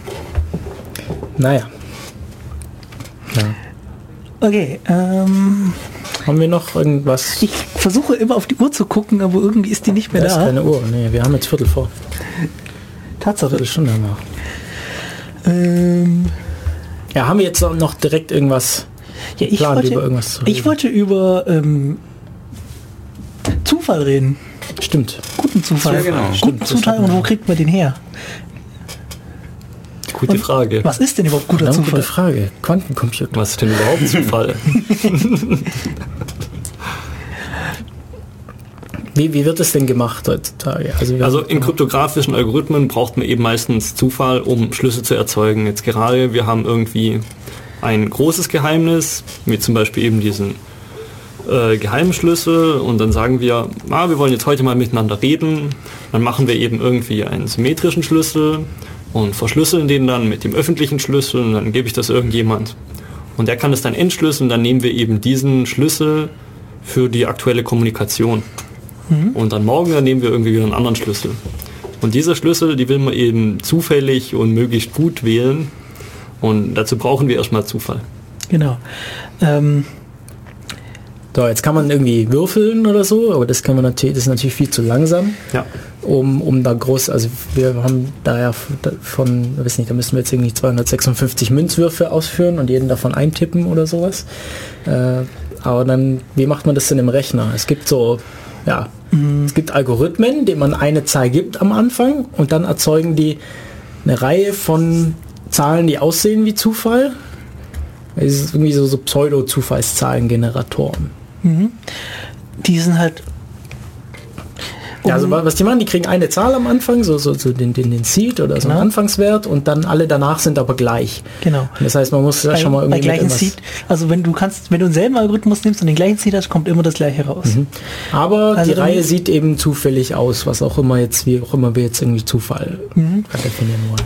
Speaker 3: Naja. Ja.
Speaker 1: Okay, ähm...
Speaker 3: haben wir noch irgendwas?
Speaker 1: Ich versuche immer auf die Uhr zu gucken, aber irgendwie ist die nicht mehr
Speaker 3: da.
Speaker 1: Da
Speaker 3: ist keine Uhr, nee, wir haben jetzt Viertel vor.
Speaker 1: Tatsache.
Speaker 3: Viertelstunde haben wir.
Speaker 1: Ähm...
Speaker 3: Ja, haben wir jetzt noch direkt irgendwas
Speaker 1: ja, ich
Speaker 3: geplant,
Speaker 1: wollte,
Speaker 3: über irgendwas zu reden?
Speaker 1: Ich wollte über ähm, Zufall reden.
Speaker 3: Stimmt.
Speaker 1: Guten Zufall.
Speaker 2: Ja, genau.
Speaker 1: Guten Zufall und wo kriegt man den her?
Speaker 4: Gute Frage.
Speaker 1: Was ist denn überhaupt guter
Speaker 3: ja,
Speaker 1: Zufall?
Speaker 3: Gute Frage. Quantencomputer.
Speaker 4: Was ist denn überhaupt Zufall?
Speaker 3: wie, wie wird das denn gemacht heutzutage? Also,
Speaker 4: also in kryptografischen Algorithmen braucht man eben meistens Zufall, um Schlüsse zu erzeugen. Jetzt gerade, wir haben irgendwie ein großes Geheimnis, wie zum Beispiel eben diesen äh, Geheimschlüssel und dann sagen wir, ah, wir wollen jetzt heute mal miteinander reden. Dann machen wir eben irgendwie einen symmetrischen Schlüssel und verschlüsseln den dann mit dem öffentlichen Schlüssel und dann gebe ich das irgendjemand. Und der kann es dann entschlüsseln, dann nehmen wir eben diesen Schlüssel für die aktuelle Kommunikation. Mhm. Und dann morgen dann nehmen wir irgendwie wieder einen anderen Schlüssel. Und dieser Schlüssel, die will man eben zufällig und möglichst gut wählen. Und dazu brauchen wir erstmal Zufall.
Speaker 1: Genau. Ähm,
Speaker 3: So, jetzt kann man irgendwie würfeln oder so, aber das kann man natürlich, das ist natürlich viel zu langsam,
Speaker 4: ja.
Speaker 3: um, um da groß, also wir haben da ja von, ich weiß nicht, da müssen wir jetzt irgendwie zweihundertsechsundfünfzig Münzwürfe ausführen und jeden davon eintippen oder sowas. Äh, aber dann, wie macht man das denn im Rechner? Es gibt so, ja, mhm. es gibt Algorithmen, denen man eine Zahl gibt am Anfang und dann erzeugen die eine Reihe von Zahlen, die aussehen wie Zufall. Es ist irgendwie so, so Pseudo-Zufallszahlengeneratoren.
Speaker 1: Mhm. Die sind halt... Um
Speaker 3: ja, also was die machen, die kriegen eine Zahl am Anfang, so, so, so den, den, den Seed oder so
Speaker 1: genau.
Speaker 3: einen Anfangswert und dann alle danach sind aber gleich.
Speaker 1: Genau.
Speaker 3: Und das heißt, man muss ja schon mal irgendwie...
Speaker 1: Bei gleichen Seed, also wenn du kannst, wenn du denselben Algorithmus nimmst und den gleichen Seed hast, kommt immer das gleiche raus.
Speaker 3: Mhm. Aber
Speaker 1: also
Speaker 3: die Reihe sieht eben zufällig aus, was auch immer jetzt, wie auch immer wir jetzt irgendwie Zufall mhm. definieren wollen.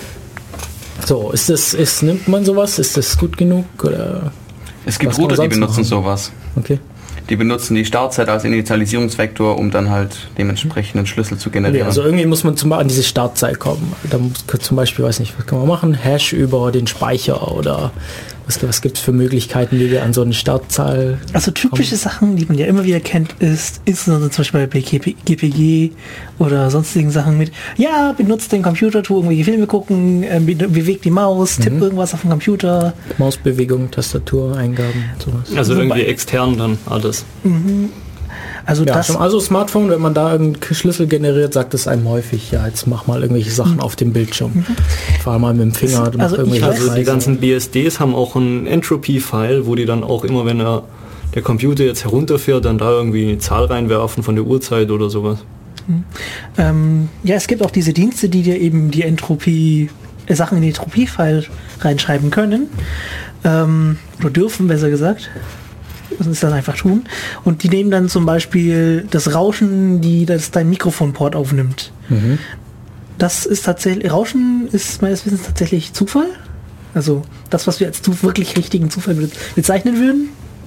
Speaker 3: So, ist das, ist, nimmt man sowas? Ist das gut genug? Oder
Speaker 2: es gibt Router, die benutzen machen? sowas.
Speaker 3: Okay.
Speaker 2: Die benutzen die Startzeit als Initialisierungsvektor, um dann halt dementsprechend einen Schlüssel zu generieren.
Speaker 3: Okay, also irgendwie muss man zum, an diese Startzeit kommen. Da muss zum Beispiel, weiß nicht, was kann man machen? Hash über den Speicher oder was, was gibt es für Möglichkeiten, wie wir an so eine Startzahl
Speaker 1: Also typische kommen? Sachen, die man ja immer wieder kennt, ist insbesondere zum Beispiel bei G P G oder sonstigen Sachen mit, ja, benutzt den Computer, tu irgendwelche Filme gucken, äh, bewegt die Maus, mhm. tipp irgendwas auf dem Computer.
Speaker 3: Mausbewegung, Tastatur, Eingaben, sowas.
Speaker 4: Also irgendwie Wobei, extern dann alles.
Speaker 1: Mhm. Also,
Speaker 3: ja,
Speaker 1: das
Speaker 3: also Smartphone, wenn man da einen Schlüssel generiert, sagt es einem häufig, ja, jetzt mach mal irgendwelche Sachen mhm. auf dem Bildschirm. Mhm. Fahr mal mit dem Finger.
Speaker 1: Das, also
Speaker 3: irgendwelche
Speaker 4: also die ganzen B S Ds haben auch einen Entropy-File, wo die dann auch immer, wenn er, der Computer jetzt herunterfährt, dann da irgendwie eine Zahl reinwerfen von der Uhrzeit oder sowas.
Speaker 1: Mhm. Ähm, ja, es gibt auch diese Dienste, die dir eben die Entropie, äh, Sachen in den Entropie-File reinschreiben können. Ähm, oder dürfen, besser gesagt. Es dann einfach tun. Und die nehmen dann zum Beispiel das Rauschen, die das dein Mikrofonport aufnimmt. Mhm. Das ist tatsächlich, Rauschen ist meines Wissens tatsächlich Zufall. Also das, was wir als zu, wirklich richtigen Zufall bezeichnen würden.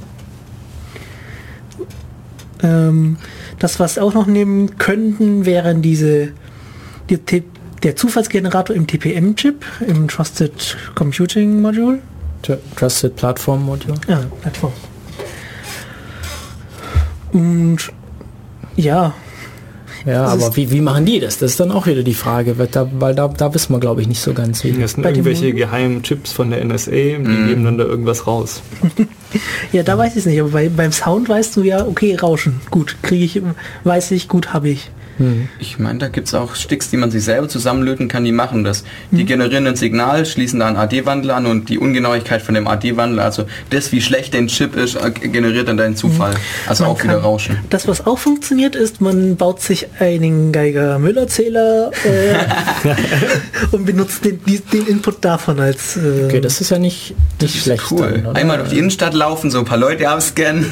Speaker 1: Ähm, das, was auch noch nehmen könnten, wären diese die, der Zufallsgenerator im T P M-Chip, im Trusted Computing Module.
Speaker 3: Trusted Platform Module.
Speaker 1: Ja, Plattform. Und ja.
Speaker 3: Ja, aber wie, wie machen die das? Das ist dann auch wieder die Frage, weil da, weil da, da wissen wir, glaube ich, nicht so ganz wie.
Speaker 4: Das sind irgendwelche geheimen Chips von der N S A, die mm. geben dann da irgendwas raus.
Speaker 1: Ja, da weiß ich es nicht, aber bei, beim Sound weißt du ja, okay, Rauschen, gut, kriege ich, weiß ich, gut, habe ich.
Speaker 2: Hm. Ich meine, da gibt es auch Sticks, die man sich selber zusammenlöten kann, die machen das. Die hm. generieren ein Signal, schließen da einen A D-Wandler an und die Ungenauigkeit von dem A D-Wandler, also das, wie schlecht dein Chip ist, generiert dann deinen Zufall. Hm. Also man auch wieder Rauschen.
Speaker 1: Das, was auch funktioniert, ist, man baut sich einen Geiger-Müller-Zähler äh, und benutzt den, den Input davon als... Äh,
Speaker 3: okay, das ist ja nicht, nicht schlecht.
Speaker 2: Cool. Dann, einmal durch die Innenstadt laufen, so ein paar Leute abscannen.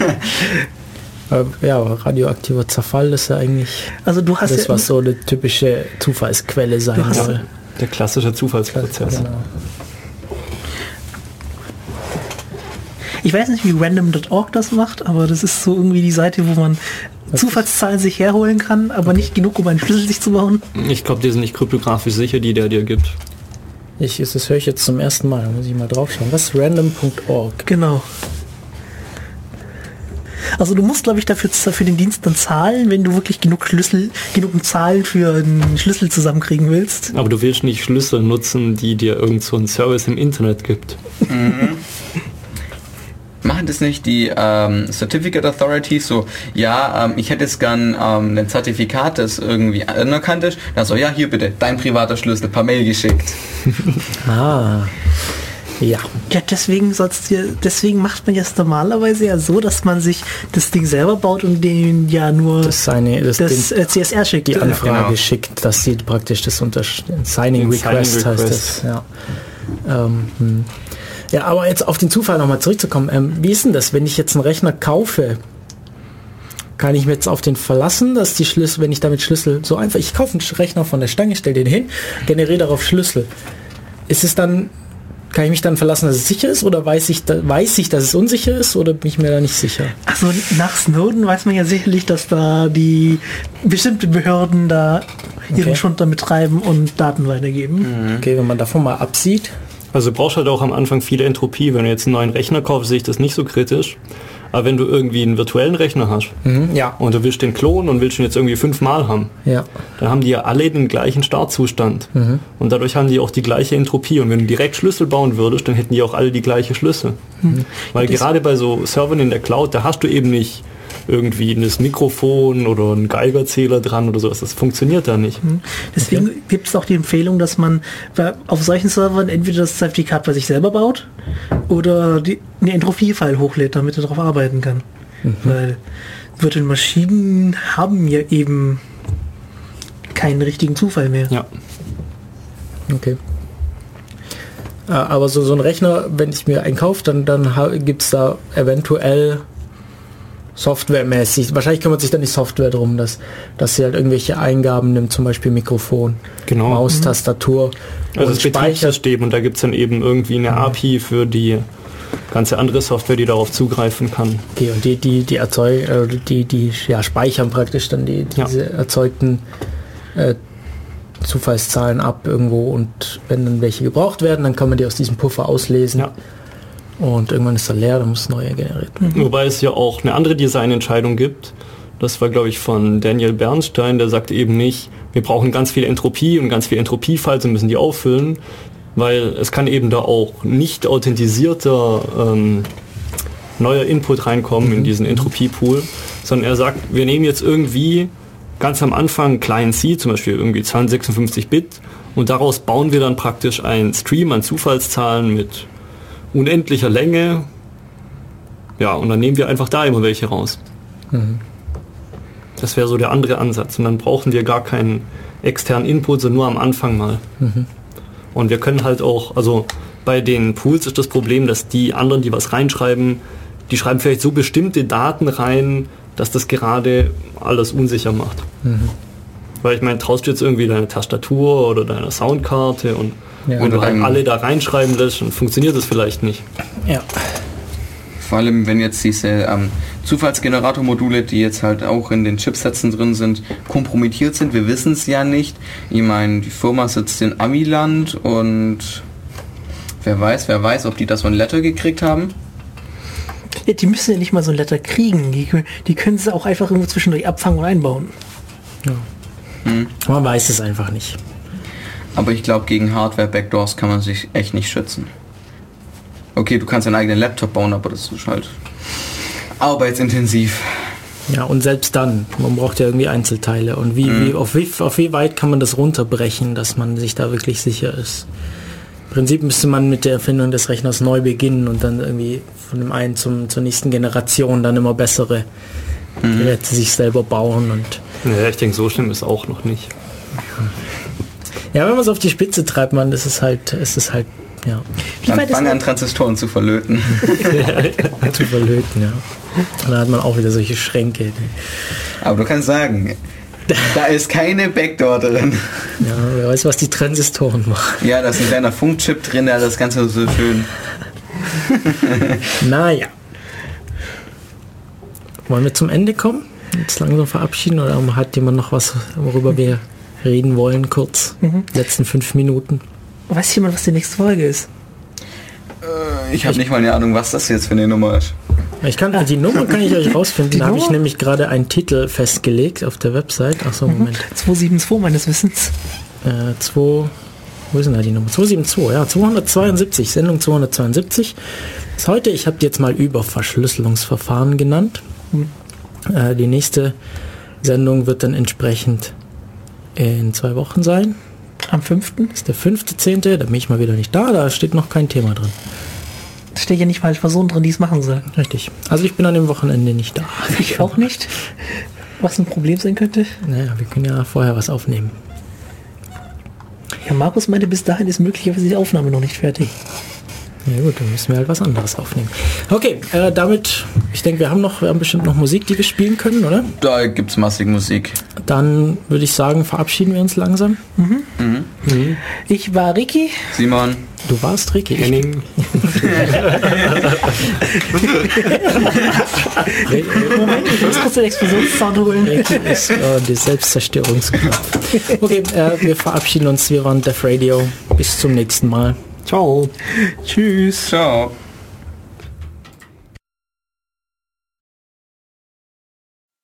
Speaker 3: Ja, radioaktiver Zerfall ist ja eigentlich
Speaker 1: also du hast
Speaker 3: das,
Speaker 1: ja
Speaker 3: was so eine typische Zufallsquelle sein soll.
Speaker 4: Der klassische Zufallsprozess. Genau.
Speaker 1: Ich weiß nicht, wie random Punkt org das macht, aber das ist so irgendwie die Seite, wo man was Zufallszahlen sich herholen kann, aber nicht genug, um einen Schlüssel sich zu bauen.
Speaker 4: Ich glaube, die sind nicht kryptografisch sicher, die der dir gibt.
Speaker 3: Ich, das höre ich jetzt zum ersten Mal, da muss ich mal drauf schauen. Was ist random Punkt org?
Speaker 1: Genau. Also du musst, glaube ich, dafür für den Dienst dann zahlen, wenn du wirklich genug Schlüssel, genug Zahlen für einen Schlüssel zusammenkriegen willst.
Speaker 4: Aber du willst nicht Schlüssel nutzen, die dir irgend so einen Service im Internet gibt.
Speaker 2: Mhm. Machen das nicht die ähm, Certificate Authorities so, ja, ähm, ich hätte jetzt gern ähm, ein Zertifikat, das irgendwie anerkannt ist. Dann so, ja, hier bitte, dein privater Schlüssel per Mail geschickt.
Speaker 3: Ah. Ja.
Speaker 1: Ja, deswegen sollst du, deswegen macht man jetzt normalerweise ja so, dass man sich das Ding selber baut und den ja nur
Speaker 3: das, seine, das,
Speaker 1: das
Speaker 3: den,
Speaker 1: C S R schickt.
Speaker 3: Die Anfrage
Speaker 2: ja, genau.
Speaker 3: schickt, dass sie praktisch das unter Signing Request, Signing heißt das. Ja. Ähm, hm. ja, aber jetzt auf den Zufall nochmal zurückzukommen. Ähm, wie ist denn das, wenn ich jetzt einen Rechner kaufe? Kann ich mir jetzt auf den verlassen, dass die Schlüssel, wenn ich damit Schlüssel so einfach, ich kaufe einen Rechner von der Stange, stelle den hin, generiere darauf Schlüssel. Ist es dann Kann ich mich dann verlassen, dass es sicher ist, oder weiß ich, da, weiß ich, dass es unsicher ist, oder bin ich mir da nicht sicher?
Speaker 1: Also nach Snowden weiß man ja sicherlich, dass da die bestimmte Behörden da ihren
Speaker 3: Okay.
Speaker 1: Schund damit treiben und Daten weitergeben.
Speaker 3: Okay, wenn man davon mal absieht.
Speaker 4: Also du brauchst halt auch am Anfang viel Entropie. Wenn du jetzt einen neuen Rechner kaufst, sehe ich das nicht so kritisch. Aber wenn du irgendwie einen virtuellen Rechner hast
Speaker 3: Mhm, ja.
Speaker 4: und du willst den klonen und willst ihn jetzt irgendwie fünfmal haben,
Speaker 3: Ja.
Speaker 4: dann haben die ja alle den gleichen Startzustand.
Speaker 3: Mhm.
Speaker 4: Und dadurch haben die auch die gleiche Entropie. Und wenn du direkt Schlüssel bauen würdest, dann hätten die auch alle die gleiche Schlüssel.
Speaker 3: Mhm.
Speaker 4: Weil
Speaker 1: Das-
Speaker 4: gerade bei so Servern in der Cloud, da hast du eben nicht irgendwie ein Mikrofon oder einen Geigerzähler dran oder sowas. Das funktioniert da nicht.
Speaker 1: Deswegen gibt es auch die Empfehlung, dass man bei- auf solchen Servern entweder das Zertifikat bei sich selber baut oder die, eine Entropie-File hochlädt, damit er darauf arbeiten kann. Weil virtuelle Maschinen haben ja eben keinen richtigen Zufall mehr.
Speaker 4: Ja.
Speaker 3: Okay. Äh, Aber so, so ein Rechner, wenn ich mir einen kaufe, dann, dann gibt es da eventuell softwaremäßig, wahrscheinlich kümmert sich dann die Software darum, dass, dass sie halt irgendwelche Eingaben nimmt, zum Beispiel Mikrofon,
Speaker 4: Genau.
Speaker 3: Maus, Tastatur
Speaker 4: Also
Speaker 3: und
Speaker 4: das
Speaker 3: speichert.
Speaker 4: Betriebssystem, und da gibt es dann eben irgendwie eine A P I für die ganze andere Software, die darauf zugreifen kann.
Speaker 3: Okay, und die, die, die erzeugen, äh, die, die ja, speichern praktisch dann die,
Speaker 4: Ja.
Speaker 3: diese erzeugten äh, Zufallszahlen ab irgendwo, und wenn dann welche gebraucht werden, dann kann man die aus diesem Puffer auslesen.
Speaker 4: Ja.
Speaker 3: Und irgendwann ist er leer, dann muss neue generiert werden.
Speaker 4: Wobei es ja auch eine andere Designentscheidung gibt. Das war, glaube ich, von Daniel Bernstein, der sagte eben nicht, wir brauchen ganz viel Entropie und ganz viel Entropie-Files und müssen die auffüllen, weil es kann eben da auch nicht authentisierter ähm, neuer Input reinkommen in diesen Entropie-Pool, sondern er sagt, wir nehmen jetzt irgendwie ganz am Anfang Client C, zum Beispiel irgendwie zweihundertsechsundfünfzig Bit, und daraus bauen wir dann praktisch einen Stream an Zufallszahlen mit unendlicher Länge. Ja, und dann nehmen wir einfach da immer welche raus. Das wäre so der andere Ansatz. Und dann brauchen wir gar keinen externen Input, sondern nur am Anfang mal. Und wir können halt auch, also bei den Pools ist das Problem, dass die anderen, die was reinschreiben, die schreiben vielleicht so bestimmte Daten rein, dass das gerade alles unsicher macht. Weil ich meine, traust du jetzt irgendwie deine Tastatur oder deine Soundkarte, und
Speaker 3: Ja.
Speaker 4: wenn du
Speaker 2: Oder
Speaker 4: halt
Speaker 2: dein-
Speaker 4: alle da reinschreiben lässt, dann funktioniert das vielleicht nicht.
Speaker 3: Ja.
Speaker 2: Vor allem, wenn jetzt diese ähm, Zufallsgenerator-Module, die jetzt halt auch in den Chipsätzen drin sind, kompromittiert sind. Wir wissen es ja nicht. Ich meine, die Firma sitzt in Amiland und wer weiß, wer weiß, ob die da so ein Letter gekriegt haben.
Speaker 1: Ja, die müssen ja nicht mal so ein Letter kriegen. Die, die können sie auch einfach irgendwo zwischendurch abfangen und einbauen.
Speaker 3: Man weiß es einfach nicht.
Speaker 2: Aber ich glaube, gegen Hardware-Backdoors kann man sich echt nicht schützen. Okay, du kannst deinen eigenen Laptop bauen, aber das ist halt arbeitsintensiv.
Speaker 3: Ja, und selbst dann, man braucht ja irgendwie Einzelteile. Und wie, wie, auf, wie, auf wie weit kann man das runterbrechen, dass man sich da wirklich sicher ist? Im Prinzip müsste man mit der Erfindung des Rechners neu beginnen und dann irgendwie von dem einen zum, zur nächsten Generation dann immer bessere Geräte sich selber bauen. Und
Speaker 4: Ja, ich denke, so schlimm ist auch noch nicht.
Speaker 3: ja, wenn man es auf die Spitze treibt, man, das ist halt, es ist halt, ja,
Speaker 1: Wie
Speaker 2: Dann
Speaker 1: weit ist
Speaker 2: fang
Speaker 1: denn-
Speaker 2: an, Transistoren zu verlöten.
Speaker 3: zu verlöten, ja. Und dann hat man auch wieder solche Schränke.
Speaker 2: Aber du kannst sagen, da ist keine Backdoor drin.
Speaker 3: Ja, wer weiß, was die Transistoren machen.
Speaker 2: Ja, da ist ein kleiner Funkchip drin, der das Ganze so schön...
Speaker 3: Naja. Wollen wir zum Ende kommen? Jetzt langsam verabschieden, oder hat jemand noch was, worüber wir reden wollen, kurz? Letzten fünf Minuten.
Speaker 1: Weiß jemand, was die nächste Folge ist?
Speaker 2: Ich habe nicht mal eine Ahnung, was das jetzt für eine Nummer ist.
Speaker 3: Ich kann, die Nummer kann ich euch rausfinden.
Speaker 1: Die
Speaker 3: Da habe ich
Speaker 1: Nummer?
Speaker 3: nämlich gerade einen Titel festgelegt auf der Website. Achso, Moment.
Speaker 1: zweihundertzweiundsiebzig meines Wissens.
Speaker 3: Äh, zwei, wo ist denn da die Nummer? zweihundertzweiundsiebzig, ja, zweihundertzweiundsiebzig, Sendung zweihundertzweiundsiebzig. Das heute, ich habe die jetzt mal über Verschlüsselungsverfahren genannt. Äh, die nächste Sendung wird dann entsprechend in zwei Wochen sein.
Speaker 1: Am fünften
Speaker 3: Das ist der fünfte zehnte, da bin ich mal wieder nicht da, da steht noch kein Thema drin.
Speaker 1: Da steht ja nicht mal Personen drin, die es machen sollen.
Speaker 3: Richtig. Also ich bin an dem Wochenende nicht da.
Speaker 1: Ich auch nicht. Was ein Problem sein könnte.
Speaker 3: Naja, wir können ja vorher was aufnehmen.
Speaker 1: Ja, Markus meinte, bis dahin ist möglicherweise die Aufnahme noch nicht fertig.
Speaker 3: Ja gut, dann müssen wir halt was anderes aufnehmen. Okay, äh, damit, ich denke, wir haben noch, wir haben bestimmt noch Musik, die wir spielen können, oder?
Speaker 2: Da gibt's massig Musik.
Speaker 3: Dann würde ich sagen, verabschieden wir uns langsam.
Speaker 1: Mhm.
Speaker 2: Mhm.
Speaker 1: Mhm. Ich war Ricky.
Speaker 2: Simon.
Speaker 3: Du warst Ricky.
Speaker 4: Henning.
Speaker 1: Moment, ich muss kurz den Explosionssound holen.
Speaker 3: Ricky ist äh, die Selbstzerstörungskraft. Okay, äh, wir verabschieden uns. Wir waren Def Radio. Bis zum nächsten Mal.
Speaker 4: Ciao.
Speaker 1: Tschüss.
Speaker 2: Ciao.